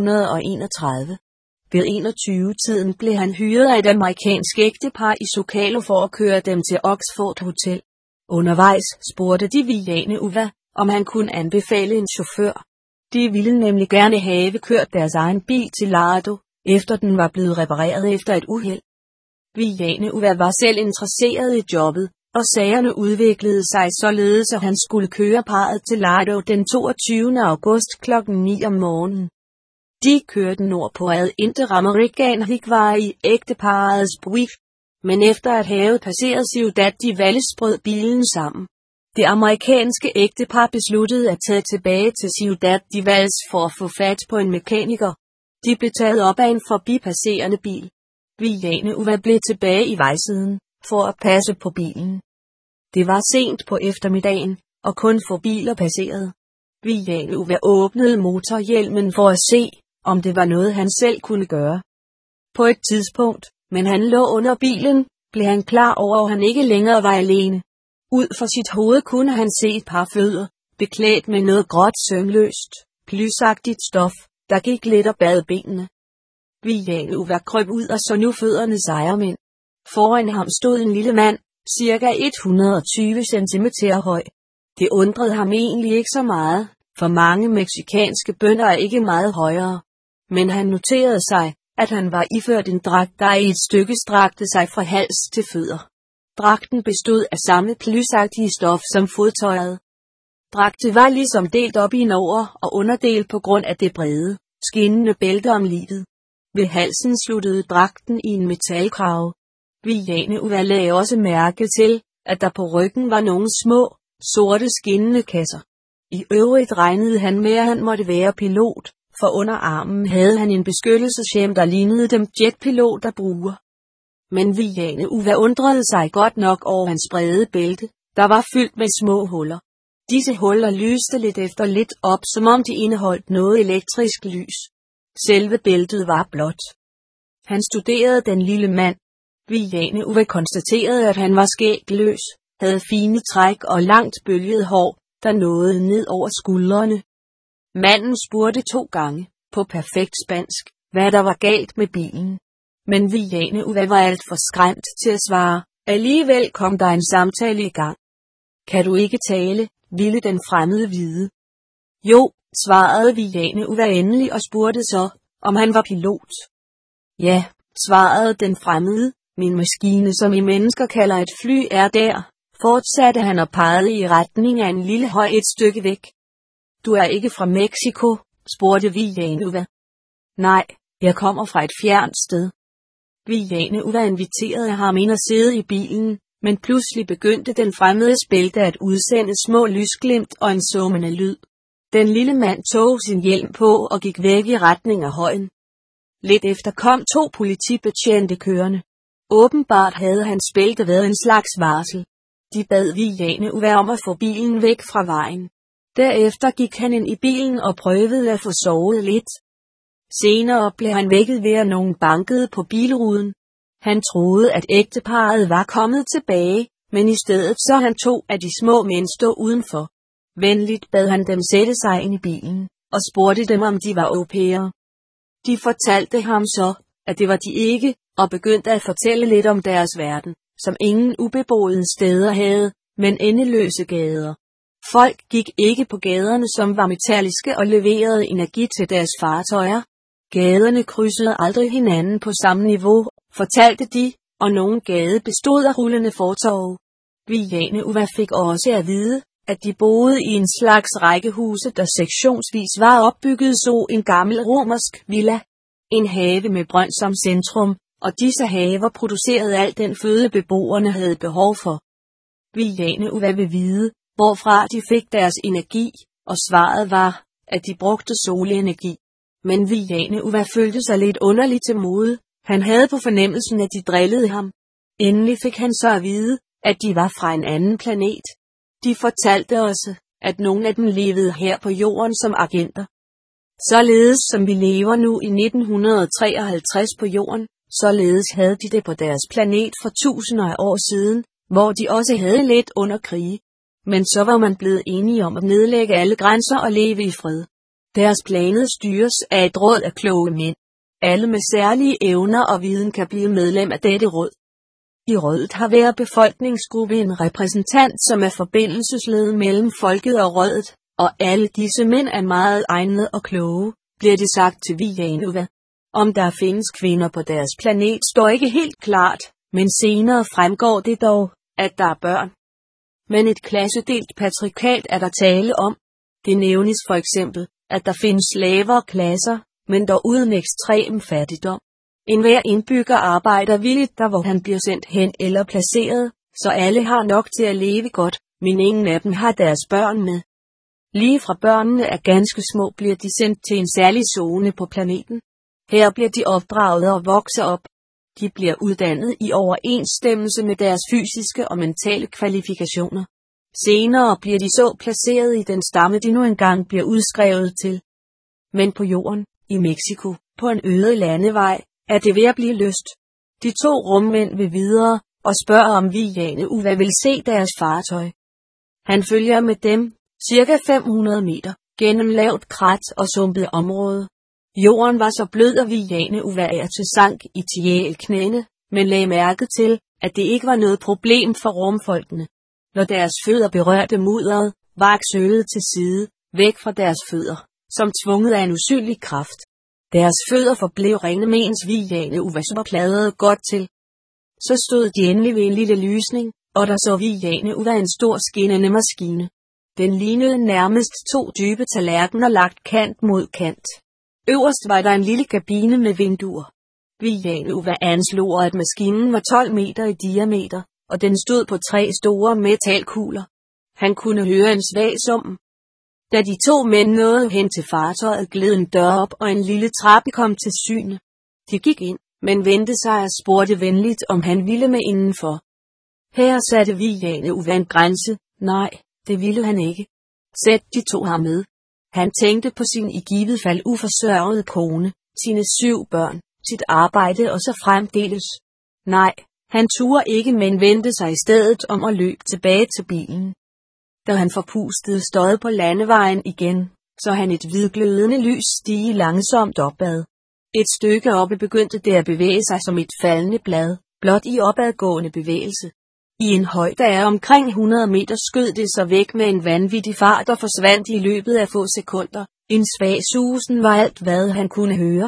1931. Ved 21-tiden blev han hyret af et amerikansk ægtepar i Zocalo for at køre dem til Oxford Hotel. Undervejs spurgte de Villanueva, om han kunne anbefale en chauffør. De ville nemlig gerne have kørt deres egen bil til Laredo, efter den var blevet repareret efter et uheld. Villanueva var selv interesseret i jobbet, og sagerne udviklede sig således, at han skulle køre parret til Laredo den 22. august kl. 9 om morgenen. De kørte nordpå ad Interamerican Highway i ægteparrets Buick, men efter at have passeret Ciudad de Valles brød bilen sammen. Det amerikanske ægtepar besluttede at tage tilbage til Ciudad de Valles for at få fat på en mekaniker. De blev taget op af en forbipasserende bil. Villanueva blev tilbage i vejsiden, for at passe på bilen. Det var sent på eftermiddagen, og kun få biler passerede. Villanueva åbnede motorhjelmen for at se, om det var noget han selv kunne gøre. På et tidspunkt, men han lå under bilen, blev han klar over, at han ikke længere var alene. Ud for sit hoved kunne han se et par fødder, beklædt med noget gråt sømløst, plysagtigt stof, der gik let og bad benene. Villanueva krøb ud og så nu fødderne sejrmænd. Foran ham stod en lille mand, cirka 120 cm høj. Det undrede ham egentlig ikke så meget, for mange meksikanske bønder er ikke meget højere. Men han noterede sig, at han var iført en dragt, der i et stykke strakte sig fra hals til fødder. Dragten bestod af samme plysagtige stof som fodtøjet. Dragten var ligesom delt op i en over- og underdel på grund af det brede, skinnende bælte om livet. Ved halsen sluttede dragten i en metalkrave. Villanueva lagde også mærke til, at der på ryggen var nogle små, sorte skinnende kasser. I øvrigt regnede han med, at han måtte være pilot, for under armen havde han en beskyttelseshjelm, der lignede dem jetpiloter bruger. Men Villanueva undrede sig godt nok over hans brede bælte, der var fyldt med små huller. Disse huller lyste lidt efter lidt op, som om de indeholdt noget elektrisk lys. Selve bæltet var blåt. Han studerede den lille mand. Villanueva konstaterede, at han var skægløs, havde fine træk og langt bølget hår, der nåede ned over skuldrene. Manden spurgte 2 gange, på perfekt spansk, hvad der var galt med bilen. Men Villanueva var alt for skræmt til at svare. Alligevel kom der en samtale i gang. Kan du ikke tale, ville den fremmede vide. Jo, svarede Villanueva endelig og spurgte så, om han var pilot. Ja, svarede den fremmede, min maskine, som I mennesker kalder et fly, er der, fortsatte han og pegede i retning af en lille høj et stykke væk. Du er ikke fra Mexico, spurgte Villanueva. Nej, jeg kommer fra et fjernt sted. Villanueva inviterede ham ind og sidde i bilen, men pludselig begyndte den fremmedes bælte at udsende små lysglimt og en summende lyd. Den lille mand tog sin hjelm på og gik væk i retning af højen. Lidt efter kom 2 politibetjente kørende. Åbenbart havde hans bælte været en slags varsel. De bad Villanueva om at få bilen væk fra vejen. Derefter gik han ind i bilen og prøvede at få sovet lidt. Senere blev han vækket ved, at nogen bankede på bilruden. Han troede, at ægteparret var kommet tilbage, men i stedet så han 2 af de små mænd stå udenfor. Venligt bad han dem sætte sig ind i bilen, og spurgte dem, om de var au pairer. De fortalte ham så, at det var de ikke, og begyndte at fortælle lidt om deres verden, som ingen ubeboede steder havde, men endeløse gader. Folk gik ikke på gaderne, som var metalliske og leverede energi til deres fartøjer. Gaderne krydsede aldrig hinanden på samme niveau, fortalte de, og nogle gade bestod af rullende fortove. Villanueva fik også at vide, at de boede i en slags rækkehuse, der sektionsvis var opbygget så en gammel romersk villa. En have med brønd som centrum, og disse haver producerede al den føde beboerne havde behov for. Villanueva vil vide, hvorfra de fik deres energi, og svaret var, at de brugte solenergi. Men Villanueva følte sig lidt underligt til mode. Han havde på fornemmelsen, at de drillede ham. Endelig fik han så at vide, at de var fra en anden planet. De fortalte også, at nogle af dem levede her på jorden som agenter. Således som vi lever nu i 1953 på jorden, således havde de det på deres planet for tusinder af år siden, hvor de også havde lidt under krige. Men så var man blevet enige om at nedlægge alle grænser og leve i fred. Deres planer styres af et råd af kloge mænd. Alle med særlige evner og viden kan blive medlem af dette råd. I rådet har hver befolkningsgruppe en repræsentant, som er forbindelsesled mellem folket og rådet, og alle disse mænd er meget egnede og kloge, bliver det sagt til Villanueva. Om der findes kvinder på deres planet står ikke helt klart, men senere fremgår det dog, at der er børn. Men et klassedelt patriarkat er der tale om. Det nævnes for eksempel, at der findes lavere klasser, men dog uden ekstrem fattigdom. Enhver indbygger arbejder villigt der, hvor han bliver sendt hen eller placeret, så alle har nok til at leve godt, men ingen af dem har deres børn med. Lige fra børnene er ganske små bliver de sendt til en særlig zone på planeten. Her bliver de opdraget og vokser op. De bliver uddannet i overensstemmelse med deres fysiske og mentale kvalifikationer. Senere bliver de så placeret i den stamme, de nu engang bliver udskrevet til. Men på jorden, i Mexico, på en øde landevej, er det ved at blive lyst. De to rummænd vil videre, og spørger om Vijane Uva vil se deres fartøj. Han følger med dem, cirka 500 meter, gennem lavt krat og sumpet område. Jorden var så blød og Vijane Uva til sank i tiælknæene, men lagde mærke til, at det ikke var noget problem for rumfolkene. Når deres fødder berørte mudderet, vak sølet til side, væk fra deres fødder, som tvunget af en usynlig kraft. Deres fødder forblev rene, mens Vijane Uva så pladrede godt til. Så stod de endelig ved en lille lysning, og der så Vijane Uva en stor skinnende maskine. Den lignede nærmest to dybe tallerkener lagt kant mod kant. Øverst var der en lille kabine med vinduer. Vijane Uva anslog, at maskinen var 12 meter i diameter, og den stod på 3 store metalkugler. Han kunne høre en svag summen. Da de to mænd nåede hen til fartøjet, gled en dør op, og en lille trappe kom til syne. De gik ind, men vendte sig og spurgte venligt, om han ville med indenfor. Her satte Vijane Uva en grænse. Nej, det ville han ikke. Sæt de to ham med. Han tænkte på sin i givet fald uforsørgede kone, sine 7 børn, sit arbejde og så fremdeles. Nej, han turde ikke, men vendte sig i stedet om og løb tilbage til bilen. Da han forpustede støjet på landevejen igen, så han et hvidglødende lys stige langsomt opad. Et stykke oppe begyndte det at bevæge sig som et faldende blad, blot i opadgående bevægelse. I en højde af omkring 100 meter skød det sig væk med en vanvittig fart og forsvandt i løbet af få sekunder. En svag susen var alt, hvad han kunne høre.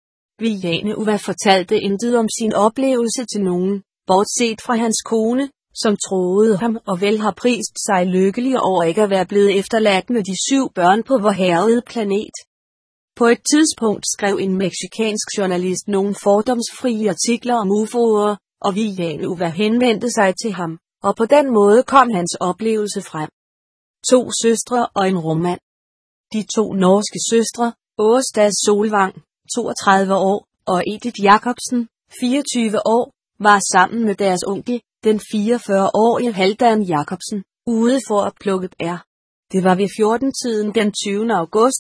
Vijane Uva fortalte intet om sin oplevelse til nogen, bortset fra hans kone, som troede ham og vel har prist sig lykkelig over ikke at være blevet efterladt med de 7 børn på vor herrede planet. På et tidspunkt skrev en mexicansk journalist nogle fordomsfrie artikler om UFO'er, og Vijane Uva henvendte sig til ham, og på den måde kom hans oplevelse frem. 2 søstre og en rummand. De 2 norske søstre, Åsta Solvang, 32 år, og Edith Jacobsen, 24 år, var sammen med deres onkel, den 44-årige Haldan Jacobsen, ude for at plukke bær. Det var ved 14-tiden den 20. august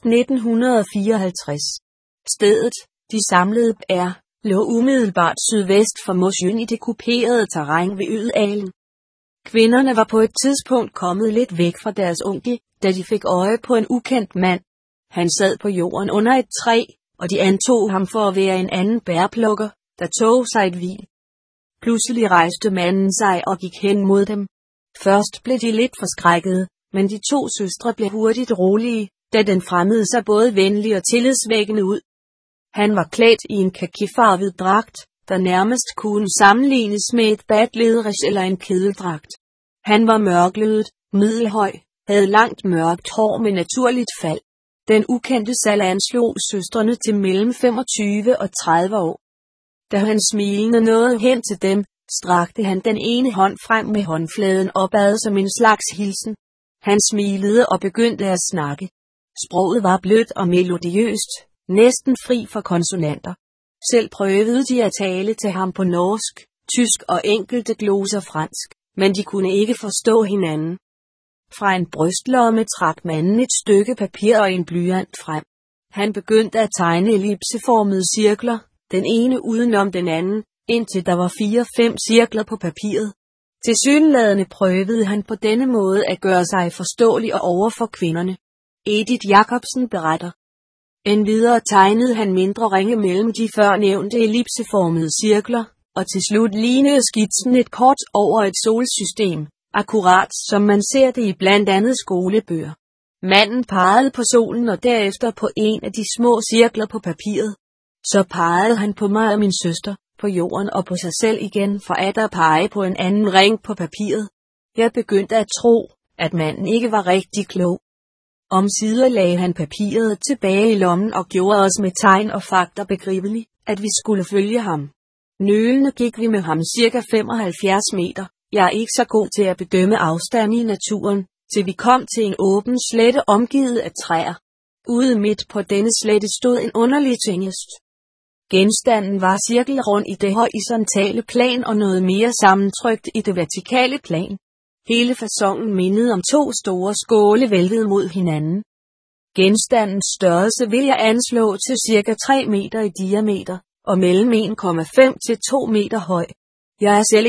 1954. Stedet, de samlede bær, lå umiddelbart sydvest for Mosjøen i det kuperede terræn ved Ødalen. Kvinderne var på et tidspunkt kommet lidt væk fra deres onkel, da de fik øje på en ukendt mand. Han sad på jorden under et træ, og de antog ham for at være en anden bærplukker, der tog sig et hvil. Pludselig rejste manden sig og gik hen mod dem. Først blev de lidt forskrækkede, men de 2 søstre blev hurtigt rolige, da den fremmede sig både venlig og tillidsvækkende ud. Han var klædt i en kakifarvet dragt, der nærmest kunne sammenlignes med et badlederish eller en kedeldragt. Han var mørklødet, middelhøj, havde langt mørkt hår med naturligt fald. Den ukendte Sal anslog søstrene til mellem 25 og 30 år. Da han smilende nåede hen til dem, strakte han den ene hånd frem med håndfladen opad som en slags hilsen. Han smilede og begyndte at snakke. Sproget var blødt og melodiøst, næsten fri for konsonanter. Selv prøvede de at tale til ham på norsk, tysk og enkelte gloser fransk, men de kunne ikke forstå hinanden. Fra en brystlomme trak manden et stykke papir og en blyant frem. Han begyndte at tegne ellipseformede cirkler, den ene udenom den anden, indtil der var 4-5 cirkler på papiret. Tilsyneladende prøvede han på denne måde at gøre sig forståelig og over for kvinderne. Edith Jacobsen beretter. Endvidere tegnede han mindre ringe mellem de førnævnte ellipseformede cirkler, og til slut lignede skitsen et kort over et solsystem, akkurat som man ser det i blandt andet skolebøger. Manden pegede på solen og derefter på en af de små cirkler på papiret. Så pegede han på mig og min søster, på jorden og på sig selv igen for at pege på en anden ring på papiret. Jeg begyndte at tro, at manden ikke var rigtig klog. Omsider lagde han papiret tilbage i lommen og gjorde os med tegn og fakta begribeligt, at vi skulle følge ham. Nølende gik vi med ham cirka 75 meter. Jeg er ikke så god til at bedømme afstand i naturen, til vi kom til en åben slette omgivet af træer. Ude midt på denne slette stod en underlig tingest. Genstanden var cirkelrund i det horisontale plan og noget mere sammentrykt i det vertikale plan. Hele faconen mindede om 2 store skåle væltet mod hinanden. Genstandens størrelse vil jeg anslå til cirka 3 meter i diameter, og mellem 1,5 til 2 meter høj. Jeg er selv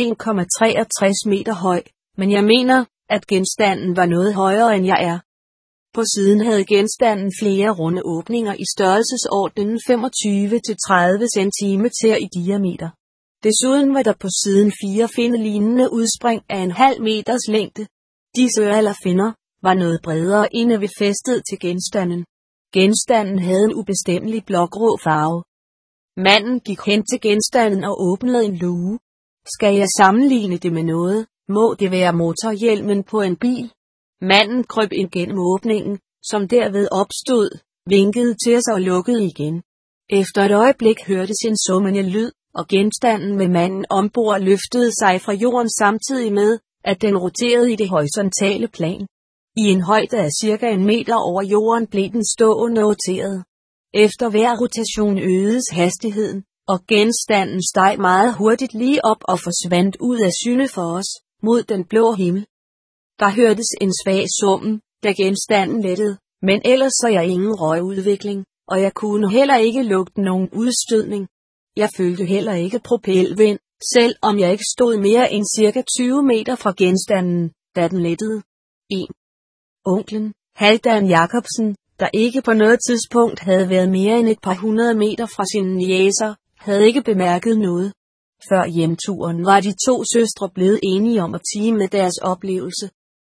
1,63 meter høj, men jeg mener, at genstanden var noget højere end jeg er. På siden havde genstanden flere runde åbninger i størrelsesordenen 25 til 30 cm i diameter. Desuden var der på siden 4 finnelignende udspring af en halv meters længde. Disse finner var noget bredere inde ved fæstet til genstanden. Genstanden havde en ubestemmelig blågrå farve. Manden gik hen til genstanden og åbnede en luge. Skal jeg sammenligne det med noget, må det være motorhjelmen på en bil. Manden krøb ind gennem åbningen, som derved opstod, vinkede til os og lukkede igen. Efter et øjeblik hørtes en summende lyd, og genstanden med manden ombord løftede sig fra jorden samtidig med, at den roterede i det horisontale plan. I en højde af cirka 1 meter over jorden blev den stående roteret. Efter hver rotation øgedes hastigheden, og genstanden steg meget hurtigt lige op og forsvandt ud af syne for os, mod den blå himmel. Der hørtes en svag summen, da genstanden lettede, men ellers så jeg ingen røgudvikling, og jeg kunne heller ikke lugte nogen udstødning. Jeg følte heller ikke propelvind, selv om jeg ikke stod mere end cirka 20 meter fra genstanden, da den lettede. 1. Onklen, Halvdan Jacobsen, der ikke på noget tidspunkt havde været mere end et par 100 meter fra sine niecer, havde ikke bemærket noget. Før hjemturen var de 2 søstre blevet enige om at tie med deres oplevelse.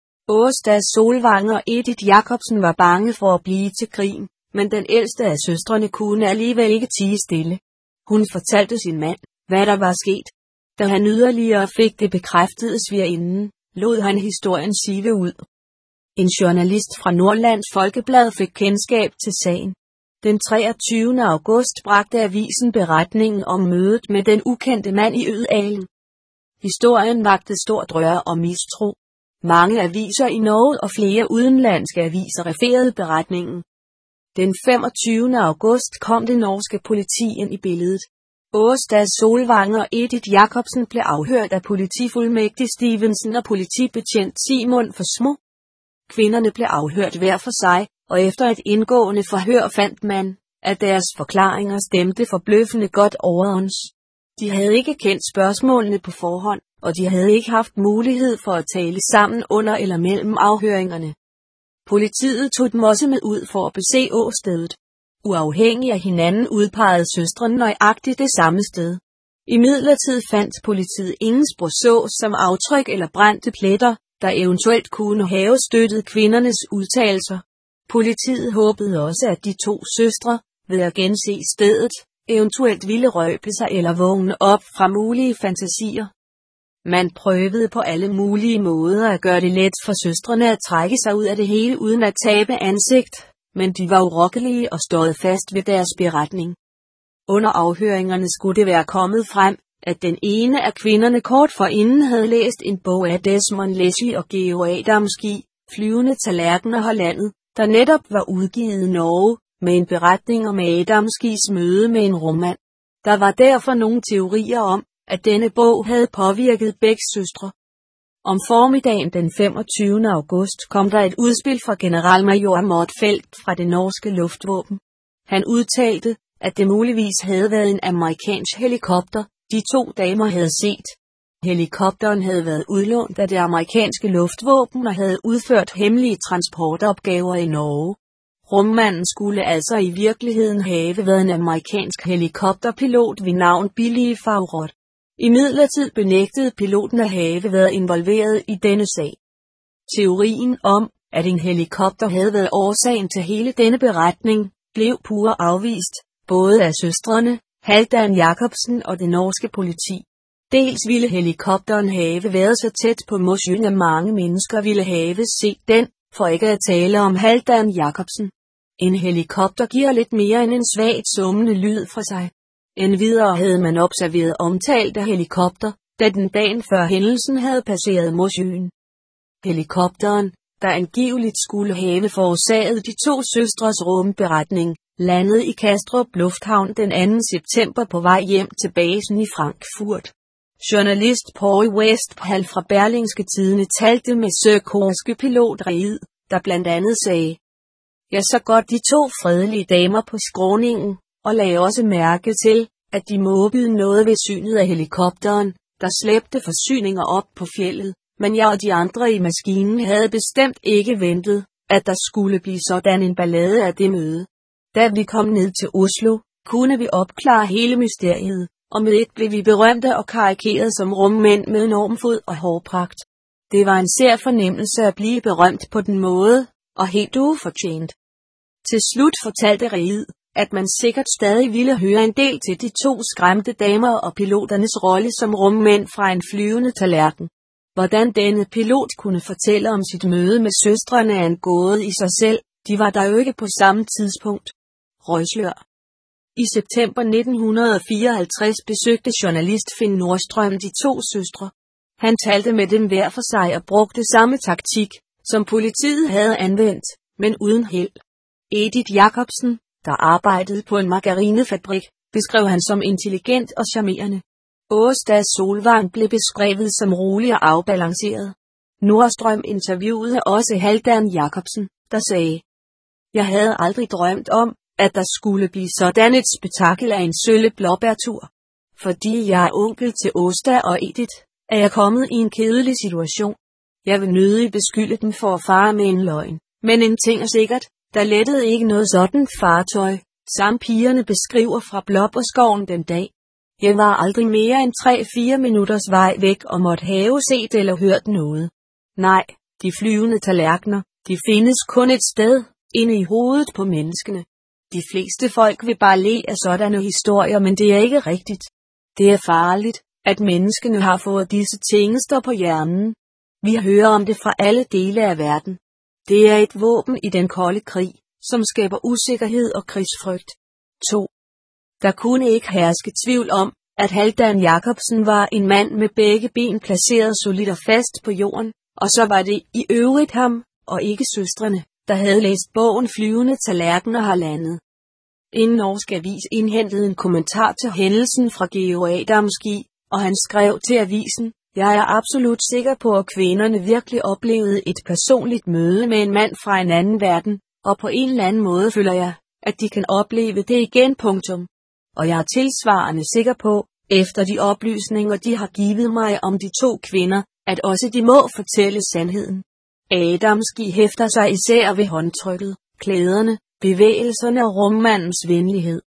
Åsta Solvang og Edith Jacobsen var bange for at blive til grin, men den ældste af søstrene kunne alligevel ikke tie stille. Hun fortalte sin mand, hvad der var sket. Da han yderligere fik det bekræftet svigerinden, lod han historien sive ud. En journalist fra Nordlands Folkeblad fik kendskab til sagen. Den 23. august bragte avisen beretningen om mødet med den ukendte mand i Ødalen. Historien vakte stort røre og mistro. Mange aviser i Norge og flere udenlandske aviser refererede beretningen. Den 25. august kom det norske politi ind i billedet. Åsta Solvang og Edith Jacobsen blev afhørt af politifuldmægtig Stevensen og politibetjent Simon Forsmo. Kvinderne blev afhørt hver for sig, og efter et indgående forhør fandt man, at deres forklaringer stemte forbløffende godt overens. De havde ikke kendt spørgsmålene på forhånd, og de havde ikke haft mulighed for at tale sammen under eller mellem afhøringerne. Politiet tog dem også med ud for at bese åstedet. Uafhængig af hinanden udpegede søstrene nøjagtigt det samme sted. Imidlertid fandt politiet ingen spor som aftryk eller brændte pletter, der eventuelt kunne have støttet kvindernes udtalelser. Politiet håbede også, at de 2 søstre, ved at gense stedet, eventuelt ville røbe sig eller vågne op fra mulige fantasier. Man prøvede på alle mulige måder at gøre det let for søstrene at trække sig ud af det hele uden at tabe ansigt, men de var urokkelige og stod fast ved deres beretning. Under afhøringerne skulle det være kommet frem, at den ene af kvinderne kort forinden havde læst en bog af Desmond Leslie og Georg Adamski, Flyvende tallerkener Hollandet, der netop var udgivet i Norge, med en beretning om Adamskis møde med en roman. Der var derfor nogle teorier om, at denne bog havde påvirket begge søstre. Om formiddagen den 25. august kom der et udspil fra generalmajor Mortfeldt fra det norske luftvåben. Han udtalte, at det muligvis havde været en amerikansk helikopter, de 2 damer havde set. Helikopteren havde været udlånt af det amerikanske luftvåben og havde udført hemmelige transportopgaver i Norge. Rummanden skulle altså i virkeligheden have været en amerikansk helikopterpilot ved navn Billy Faurot. Imidlertid benægtede piloten at have været involveret i denne sag. Teorien om, at en helikopter havde været årsagen til hele denne beretning, blev pure afvist, både af søstrene, Halvdan Jacobsen og det norske politi. Dels ville helikopteren have været så tæt på Mosjøen, at mange mennesker ville have set den, for ikke at tale om Halvdan Jacobsen. En helikopter giver lidt mere end en svagt summende lyd fra sig. Endvidere havde man observeret omtalt af helikopter, da den dagen før hændelsen havde passeret Mosjøen. Helikopteren, der angiveligt skulle have forårsaget de 2 søstres rumberetning, landede i Kastrup Lufthavn den 2. september på vej hjem til basen i Frankfurt. Journalist Paul Westphal fra Berlingske Tidende talte med sørkorske pilot Reid, der blandt andet sagde: Ja, så godt de to fredelige damer på skråningen, og lagde også mærke til, at de måbede noget ved synet af helikopteren, der slæbte forsyninger op på fjeldet, men jeg og de andre i maskinen havde bestemt ikke ventet, at der skulle blive sådan en ballade af det møde. Da vi kom ned til Oslo, kunne vi opklare hele mysteriet, og med et blev vi berømte og karikeret som rummænd med enorm fod og hårpragt. Det var en sær fornemmelse at blive berømt på den måde, og helt ufortjent. Til slut fortalte Reid, at man sikkert stadig ville høre en del til de to skræmte damer og piloternes rolle som rummænd fra en flyvende tallerken. Hvordan denne pilot kunne fortælle om sit møde med søstrene er en gåde i sig selv, de var der jo ikke på samme tidspunkt. Røgslør. I september 1954 besøgte journalist Finn Nordstrøm de to søstre. Han talte med dem hver for sig og brugte samme taktik, som politiet havde anvendt, men uden held. Edith Jacobsen, der arbejdede på en margarinefabrik, beskrev han som intelligent og charmerende. Aastad Solvang blev beskrevet som rolig og afbalanceret. Nordstrøm interviewede også Halvdan Jacobsen, der sagde: Jeg havde aldrig drømt om, at der skulle blive sådan et spektakel af en sølle blåbærtur. Fordi jeg er onkel til Aastad og Edith, er jeg kommet i en kedelig situation. Jeg vil nødig beskylde dem for at fare med en løgn, men en ting er sikkert, der lettede ikke noget sådan fartøj, som pigerne beskriver fra Blåbærskoven den dag. Jeg var aldrig mere end 3-4 minutters vej væk og måtte have set eller hørt noget. Nej, de flyvende tallerkener, de findes kun et sted, inde i hovedet på menneskene. De fleste folk vil bare le af sådanne historier, men det er ikke rigtigt. Det er farligt, at menneskene har fået disse tingester på hjernen. Vi hører om det fra alle dele af verden. Det er et våben i den kolde krig, som skaber usikkerhed og krigsfrygt. 2. Der kunne ikke herske tvivl om, at Halvdan Jacobsen var en mand med begge ben placeret solidt og fast på jorden, og så var det i øvrigt ham, og ikke søstrene, der havde læst bogen Flyvende tallerken og har landet. En norsk avis indhentede en kommentar til hændelsen fra Georg Adamski, og han skrev til avisen: Jeg er absolut sikker på, at kvinderne virkelig oplevede et personligt møde med en mand fra en anden verden, og på en eller anden måde føler jeg, at de kan opleve det igen. Og jeg er tilsvarende sikker på, efter de oplysninger de har givet mig om de to kvinder, at også de må fortælle sandheden. Adamski hæfter sig især ved håndtrykket, klæderne, bevægelserne og rummandens venlighed.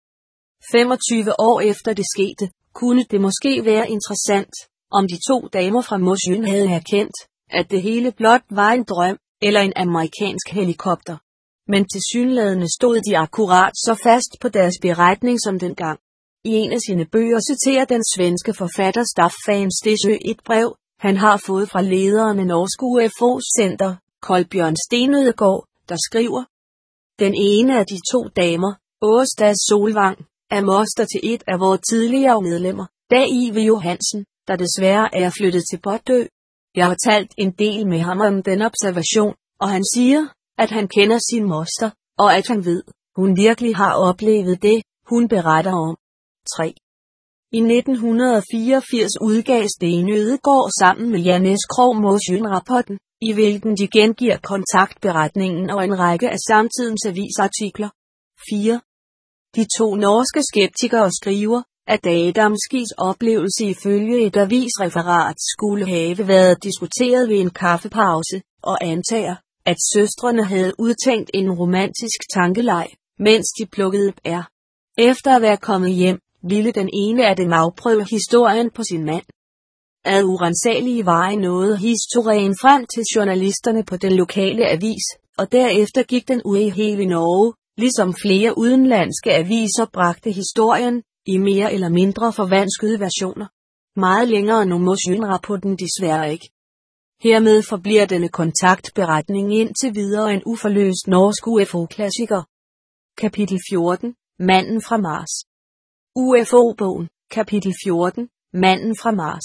25 år efter det skete, kunne det måske være interessant, om de to damer fra Mosjøen havde erkendt, at det hele blot var en drøm, eller en amerikansk helikopter. Men tilsyneladende stod de akkurat så fast på deres beretning som dengang. I en af sine bøger citerer den svenske forfatter Staffan Stensø et brev, han har fået fra lederen af Norsk UFO-center, Kolbjørn Stenødegård, der skriver: Den ene af de to damer, Aastad Solvang, er moster til et af vores tidligere medlemmer, Dag I.V. Johansen, der desværre er flyttet til Bordø. Jeg har talt en del med ham om den observation, og han siger, at han kender sin moster, og at han ved, hun virkelig har oplevet det, hun beretter om. 3. I 1984 udgav Stenødegård sammen med Jan S. Krog Mosjøen-rapporten, i hvilken de gengiver kontaktberetningen og en række af samtidens avisartikler. 4. De to norske skeptikere skriver, at Adamskis oplevelse ifølge et avisreferat skulle have været diskuteret ved en kaffepause, og antager, at søstrene havde udtænkt en romantisk tankeleg, mens de plukkede bær. Efter at være kommet hjem, ville den ene af dem afprøve historien på sin mand. Ad uransagelige veje nåede historien frem til journalisterne på den lokale avis, og derefter gik den ud i hele Norge, ligesom flere udenlandske aviser bragte historien, i mere eller mindre forvanskede versioner. Meget længere når Mosjøen-rapporten desværre ikke. Hermed forbliver denne kontaktberetning indtil videre en uforløst norsk UFO-klassiker. Kapitel 14. Manden fra Mars. UFO-bogen, kapitel 14. Manden fra Mars.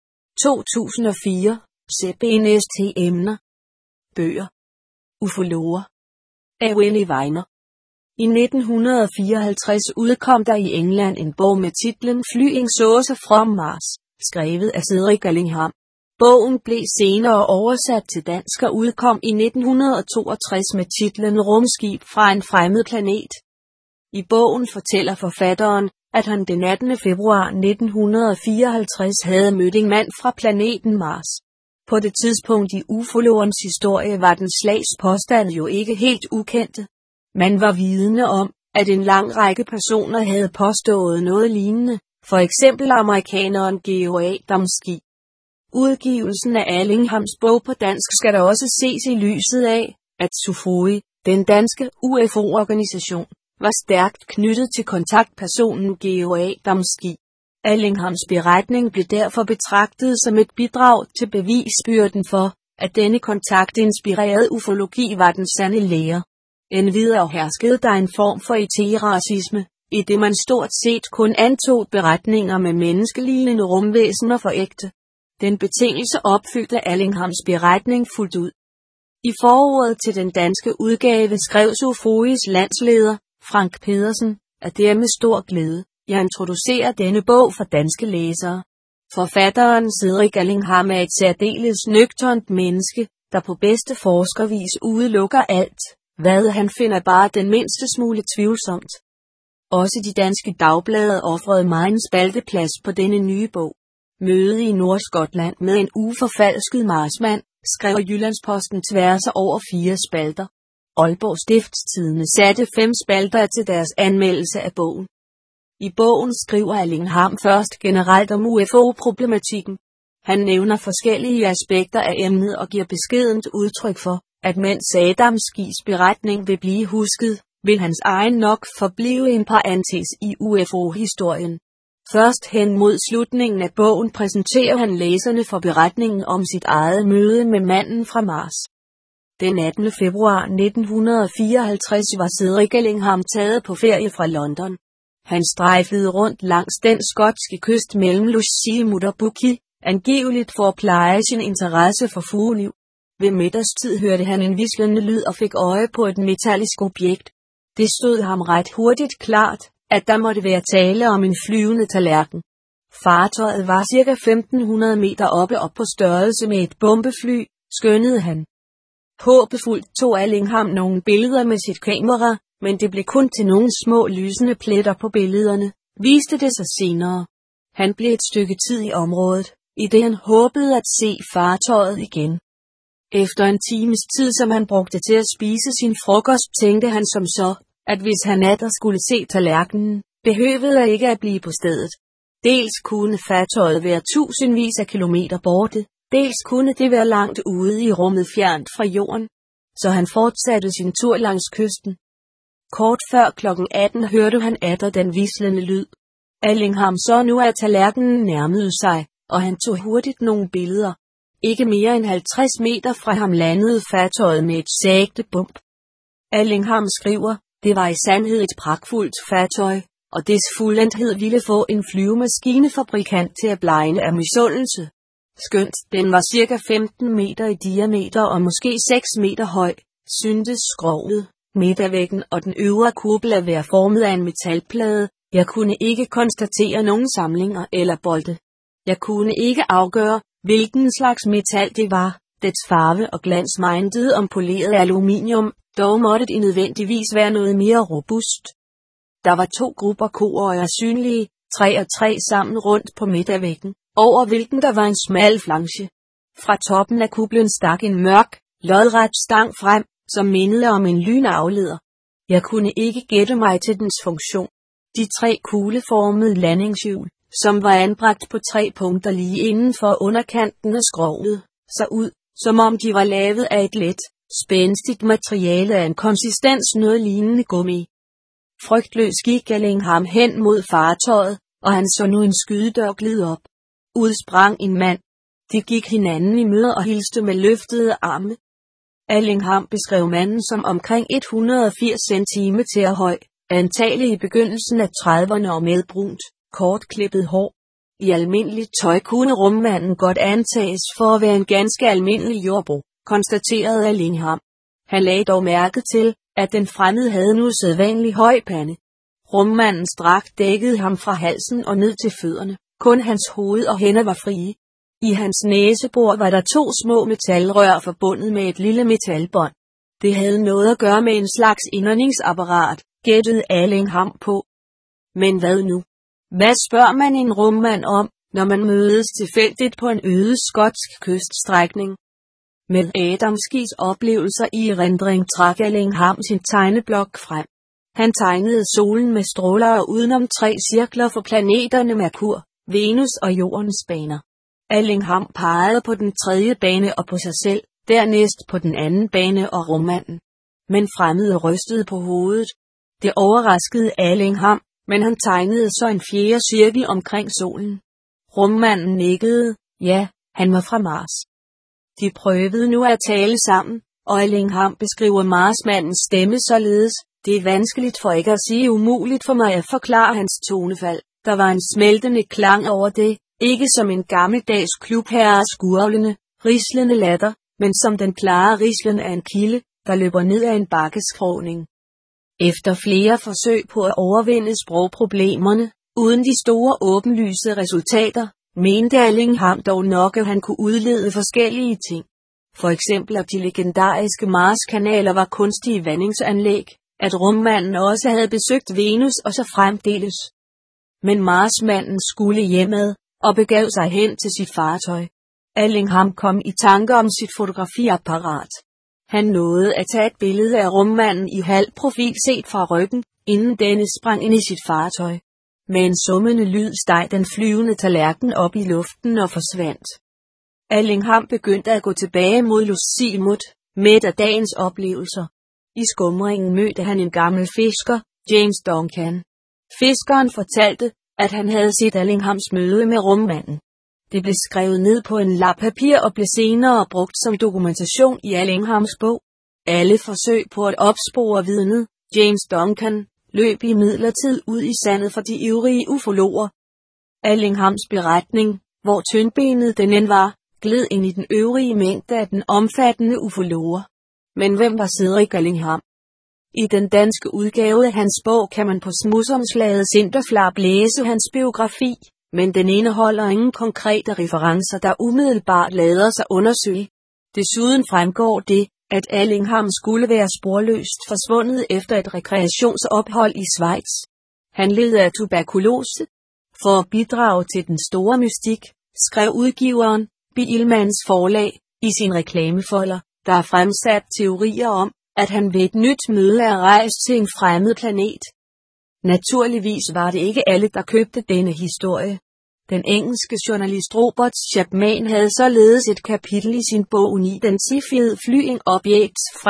2004. CBNST emner. Bøger. Ufologer. Af Winnie Weiner. I 1954 udkom der i England en bog med titlen Flying Saucer from Mars, skrevet af Cedric Allingham. Bogen blev senere oversat til dansk og udkom i 1962 med titlen Rumskib fra en fremmed planet. I bogen fortæller forfatteren, at han den 18. februar 1954 havde mødt en mand fra planeten Mars. På det tidspunkt i ufologernes historie var den slags påstand jo ikke helt ukendte. Man var vidende om, at en lang række personer havde påstået noget lignende, for eksempel amerikaneren Georg Adamski. Udgivelsen af Allinghams bog på dansk skal da også ses i lyset af, at SUFOI, den danske UFO-organisation, var stærkt knyttet til kontaktpersonen Georg Adamski. Allinghams beretning blev derfor betragtet som et bidrag til bevisbyrden for, at denne kontaktinspirerede ufologi var den sande lære. Endvidere herskede der en form for eteracisme, i det man stort set kun antog beretninger med menneskelignende rumvæsener for ægte. Den betingelse opfyldte Allinghams beretning fuldt ud. I forordet til den danske udgave skrev SUFOIs landsleder, Frank Pedersen, at det er med stor glæde, jeg introducerer denne bog for danske læsere. Forfatteren Cedric Allingham er et særdeles nøgternt menneske, der på bedste forskervis udelukker alt, hvad han finder bare den mindste smule tvivlsomt. Også de danske dagblade ofrede megen spalteplads på denne nye bog. Møde i Nordskotland med en uforfalsket marsmand, skrev Jyllandsposten tværs over 4 spalter. Aalborg Stiftstidende satte 5 spalter til deres anmeldelse af bogen. I bogen skriver Allingham først generelt om UFO-problematikken. Han nævner forskellige aspekter af emnet og giver beskedent udtryk for, at mens Adamskis beretning vil blive husket, vil hans egen nok forblive en parentes i UFO-historien. Først hen mod slutningen af bogen præsenterer han læserne for beretningen om sit eget møde med manden fra Mars. Den 18. februar 1954 var Cedric Allingham taget på ferie fra London. Han strejfede rundt langs den skotske kyst mellem Lucia og Mudderbucky, angiveligt for at pleje sin interesse for fugleliv. Ved middagstid hørte han en hvislende lyd og fik øje på et metallisk objekt. Det stod ham ret hurtigt klart, at der måtte være tale om en flyvende tallerken. Fartøjet var ca. 1500 meter oppe og på størrelse med et bombefly, skønnede han. Håbefuldt tog Allingham nogle billeder med sit kamera, men det blev kun til nogle små lysende pletter på billederne, viste det sig senere. Han blev et stykke tid i området, i det han håbede at se fartøjet igen. Efter en times tid, som han brugte til at spise sin frokost, tænkte han som så, at hvis han atter skulle se tallerkenen, behøvede jeg ikke at blive på stedet. Dels kunne fartøjet være tusindvis af kilometer borte, dels kunne det være langt ude i rummet fjernt fra jorden. Så han fortsatte sin tur langs kysten. Kort før kl. 18 hørte han atter den hvislende lyd. Allingham så nu, at tallerkenen nærmede sig, og han tog hurtigt nogle billeder. Ikke mere end 50 meter fra ham landede fartøjet med et sagte bump. Allingham skriver, det var i sandhed et pragtfuldt fartøj, og dets fuldendthed ville få en flyvemaskinefabrikant til at blegne af misundelse. Skønt den var cirka 15 meter i diameter og måske 6 meter høj, syntes skroget, midtervæggen og den øvre kuppel at være formet af en metalplade. Jeg kunne ikke konstatere nogen samlinger eller bolte. Jeg kunne ikke afgøre, hvilken slags metal det var. Dets farve og glans mindede om poleret aluminium, dog måtte det nødvendigvis være noget mere robust. Der var 2 grupper koøjer synlige, 3 og 3 sammen rundt på midtervæggen, over hvilken der var en smal flanche. Fra toppen af kuplen stak en mørk, lodret stang frem, som mindede om en lynafleder. Jeg kunne ikke gætte mig til dens funktion. De 3 kugleformede landingshjul, som var anbragt på 3 punkter lige inden for underkanten af skroget, så ud, som om de var lavet af et let, spændstigt materiale af en konsistens noget lignende gummi. Frygtløs gik Allingham hen mod fartøjet, og han så nu en skydedør glide op. Udsprang en mand. De gik hinanden i møde og hilste med løftede arme. Allingham beskrev manden som omkring 180 cm høj, antagelig i begyndelsen af 30'erne og med brunt, kortklippet hår. I almindeligt tøj kunne rummanden godt antages for at være en ganske almindelig jordbo, konstaterede Allingham. Han lagde dog mærke til, at den fremmede havde nu sædvanlig høj pande. Rummandens dragt dækkede ham fra halsen og ned til fødderne, kun hans hoved og hænder var frie. I hans næsebor var der 2 små metalrør forbundet med et lille metalbånd. Det havde noget at gøre med en slags indåndingsapparat, gættede Allingham på. Men hvad nu? Hvad spørger man en rummand om, når man mødes tilfældigt på en øde skotsk kyststrækning? Med Adamskis oplevelser i erindring trak Allingham sin tegneblok frem. Han tegnede solen med stråler og udenom 3 cirkler for planeterne Merkur, Venus og Jordens baner. Allingham pegede på den 3. bane og på sig selv, dernæst på den 2. bane og rummanden. Men fremmede rystede på hovedet. Det overraskede Allingham, men han tegnede så en 4. cirkel omkring solen. Rummanden nikkede, ja, han var fra Mars. De prøvede nu at tale sammen, og Allingham beskriver Marsmandens stemme således: det er vanskeligt for ikke at sige umuligt for mig at forklare hans tonefald. Der var en smeltende klang over det, ikke som en gammeldags klubherres gurglende, rislende latter, men som den klare rislen af en kilde, der løber ned ad en bakkeskråning. Efter flere forsøg på at overvinde sprogproblemerne, uden de store åbenlyse resultater, mente Allingham dog nok, at han kunne udlede forskellige ting. For eksempel at de legendariske Mars-kanaler var kunstige vandingsanlæg, at rummanden også havde besøgt Venus og så fremdeles. Men Marsmanden skulle hjemad, og begav sig hen til sit fartøj. Allingham kom i tanke om sit fotografiapparat. Han nåede at tage et billede af rummanden i halv profil set fra ryggen, inden denne sprang ind i sit fartøj. Med en summende lyd steg den flyvende tallerken op i luften og forsvandt. Allingham begyndte at gå tilbage mod Lucimut, midt af dagens oplevelser. I skumringen mødte han en gammel fisker, James Duncan. Fiskeren fortalte, at han havde set Allinghams møde med rummanden. Det blev skrevet ned på en lap papir og blev senere brugt som dokumentation i Allinghams bog. Alle forsøg på at opspore vidnet, James Duncan, løb imidlertid ud i sandet for de ivrige ufologer. Allinghams beretning, hvor tyndbenet den end var, gled ind i den øvrige mængde af den omfattende ufologer. Men hvem var Cedric Allingham? I den danske udgave af hans bog kan man på smudsomslaget Sinterflap læse hans biografi, men den indeholder ingen konkrete referencer, der umiddelbart lader sig undersøge. Desuden fremgår det, at Allingham skulle være sporløst forsvundet efter et rekreationsophold i Schweiz. Han led af tuberkulose. For at bidrage til den store mystik, skrev udgiveren, Biilmanns forlag, i sin reklamefolder, der er fremsat teorier om, at han ved et nyt møde er rejst til en fremmed planet. Naturligvis var det ikke alle, der købte denne historie. Den engelske journalist Robert Chapman havde således et kapitel i sin bog Unidentified Flying Objects fra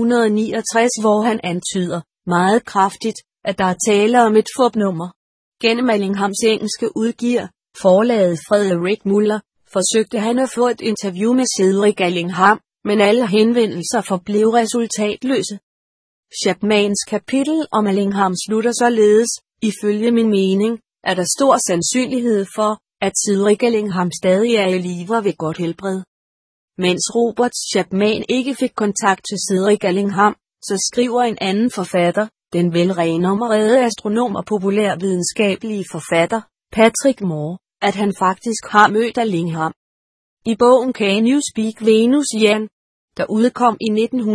1969, hvor han antyder, meget kraftigt, at der er tale om et fupnummer. Gennem Allinghams engelske udgiver, forlaget Frederick Muller, forsøgte han at få et interview med Cedric Allingham, men alle henvendelser forblev resultatløse. Chapmans kapitel om Allingham slutter således: ifølge min mening, er der stor sandsynlighed for, at Cedric Allingham stadig er i live ved godt helbred. Mens Robert Chapman ikke fik kontakt til Cedric Allingham, så skriver en anden forfatter, den velrenommerede astronom og populærvidenskabelige forfatter, Patrick Moore, at han faktisk har mødt Allingham. I bogen Can You Speak Venusian, der udkom i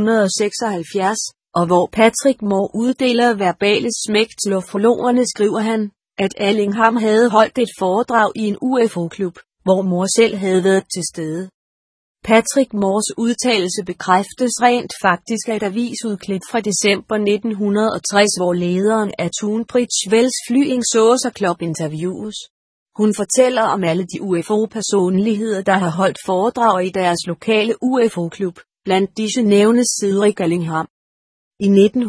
1976, og hvor Patrick Moore uddeler verbale smæk til ufologerne, skriver han, at Allingham havde holdt et foredrag i en UFO-klub, hvor Moore selv havde været til stede. Patrick Moores udtalelse bekræftes rent faktisk af et avisudklip fra december 1960, hvor lederen af Tunbridge Wells Flying Saucer Club interviews. Hun fortæller om alle de UFO-personligheder, der har holdt foredrag i deres lokale UFO-klub. Blandt disse nævnes Cedric Allingham. I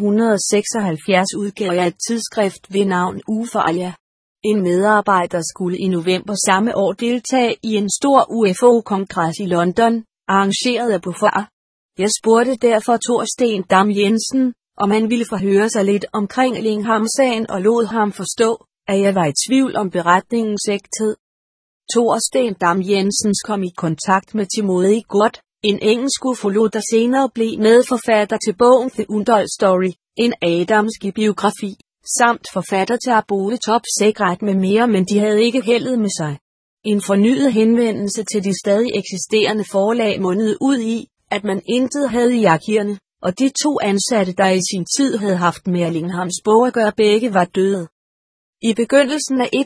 1976 udgav jeg et tidsskrift ved navn Ufalia. En medarbejder skulle i november samme år deltage i en stor UFO-kongres i London, arrangeret af Buffer. Jeg spurgte derfor Thorsten Dam Jensen, om han ville forhøre sig lidt omkring Allingham-sagen og lod ham forstå, at jeg var i tvivl om beretningens ægthed. Thorsten Dam Jensen kom i kontakt med Timothy Gurt, en engelsk ufolog, der senere blev medforfatter til bogen The Untold Story, en Adamski biografi, samt forfatter til Abode Top Secret med mere, men de havde ikke heldet med sig. En fornyet henvendelse til de stadig eksisterende forlag mundede ud i, at man intet havde i arkiverne, og de 2 ansatte, der i sin tid havde haft med Allinghams bog at gøre, begge var døde. I begyndelsen af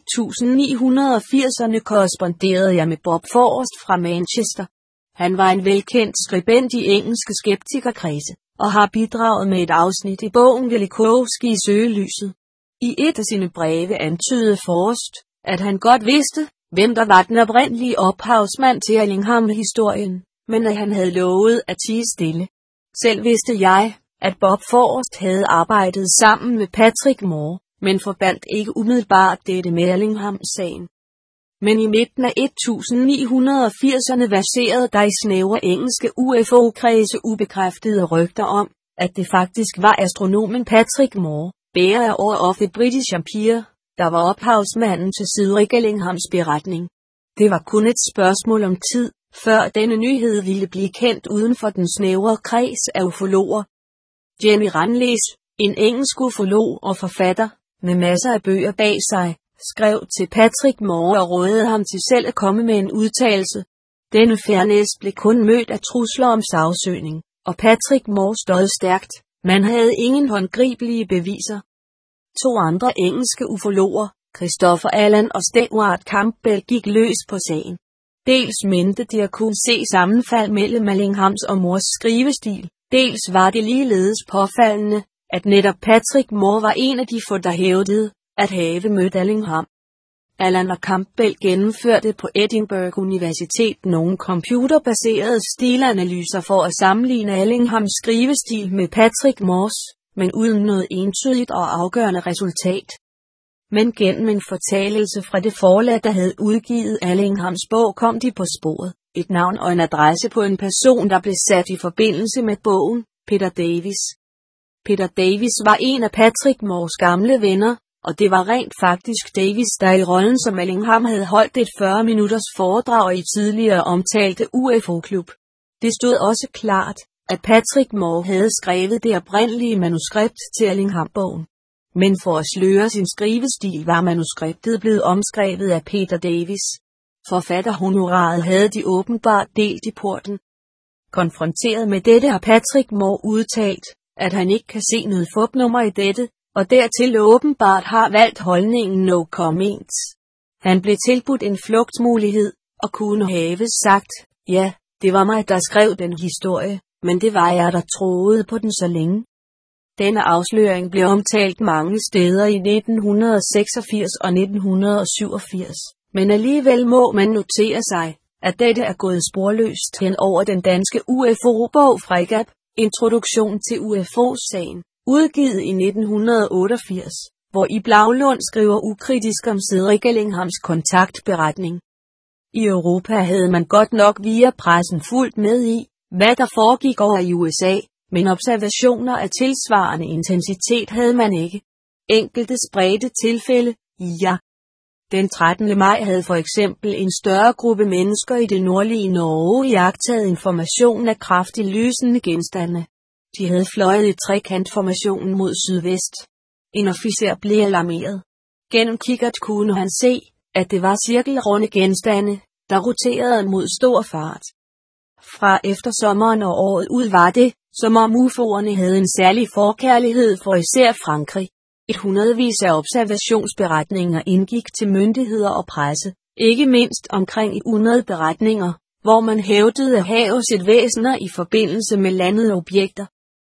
1980'erne korresponderede jeg med Bob Forrest fra Manchester. Han var en velkendt skribent i engelske skeptikerkredse, og har bidraget med et afsnit i bogen Velikovsky i søgelyset. I et af sine breve antydede Forrest, at han godt vidste, hvem der var den oprindelige ophavsmand til Allingham-historien, men at han havde lovet at tie stille. Selv vidste jeg, at Bob Forrest havde arbejdet sammen med Patrick Moore, men forbandt ikke umiddelbart dette med Allingham-sagen. Men i midten af 1980'erne verserede der i snævre engelske UFO-kredse ubekræftede rygter om, at det faktisk var astronomen Patrick Moore, bærer of the British Empire, der var ophavsmanden til Cedric Allinghams beretning. Det var kun et spørgsmål om tid, før denne nyhed ville blive kendt uden for den snævre kreds af ufologer. Jenny Randles, en engelsk ufolog og forfatter, med masser af bøger bag sig, skrev til Patrick Moore og rådede ham til selv at komme med en udtalelse. Denne fairness blev kun mødt af trusler om sagsøgning, og Patrick Moore stod stærkt. Man havde ingen håndgribelige beviser. 2 andre engelske ufologer, Christopher Allen og Stewart Campbell, gik løs på sagen. Dels mente de at kunne se sammenfald mellem Allinghams og Moores skrivestil, dels var det ligeledes påfaldende, at netop Patrick Moore var en af de få, der hævdede at have mødt Allingham. Allen og Campbell gennemførte på Edinburgh Universitet nogle computerbaserede stilanalyser for at sammenligne Allinghams skrivestil med Patrick Moores, men uden noget entydigt og afgørende resultat. Men gennem en fortalelse fra det forlag, der havde udgivet Allinghams bog, kom de på sporet. Et navn og en adresse på en person, der blev sat i forbindelse med bogen, Peter Davis. Peter Davis var en af Patrick Moores gamle venner, og det var rent faktisk Davis, der i rollen som Allingham havde holdt et 40-minutters foredrag i tidligere omtalte UFO-klub. Det stod også klart, at Patrick Moore havde skrevet det oprindelige manuskript til Allingham-bogen. Men for at sløre sin skrivestil var manuskriptet blevet omskrevet af Peter Davis. Forfatterhonoraret havde de åbenbart delt i porten. Konfronteret med dette har Patrick Moore udtalt, at han ikke kan se noget fupnummer i dette, og dertil åbenbart har valgt holdningen no comments. Han blev tilbudt en flugtmulighed, og kunne have sagt, ja, det var mig, der skrev den historie, men det var jeg, der troede på den så længe. Denne afsløring blev omtalt mange steder i 1986 og 1987, men alligevel må man notere sig, at dette er gået sporløst hen over den danske UFO-bog Fregat, Introduktion til UFO-sagen, udgivet i 1988, hvor I Blaulund skriver ukritisk om Cedric Allinghams kontaktberetning. I Europa havde man godt nok via pressen fulgt med i, hvad der foregik over i USA, men observationer af tilsvarende intensitet havde man ikke. Enkelte spredte tilfælde, ja. Den 13. maj havde for eksempel en større gruppe mennesker i det nordlige Norge iagttaget information af kraftigt lysende genstande. De havde fløjet i trekantformationen mod sydvest. En officer blev alarmeret. Gennem kikkert kunne han se, at det var cirkelrunde genstande, der roterede mod stor fart. Fra eftersommeren og året ud var det, som om UFO'erne havde en særlig forkærlighed for især Frankrig. Et hundredvis af observationsberetninger indgik til myndigheder og presse, ikke mindst omkring 100 beretninger, hvor man hævdede at have set væsener i forbindelse med landede objekter.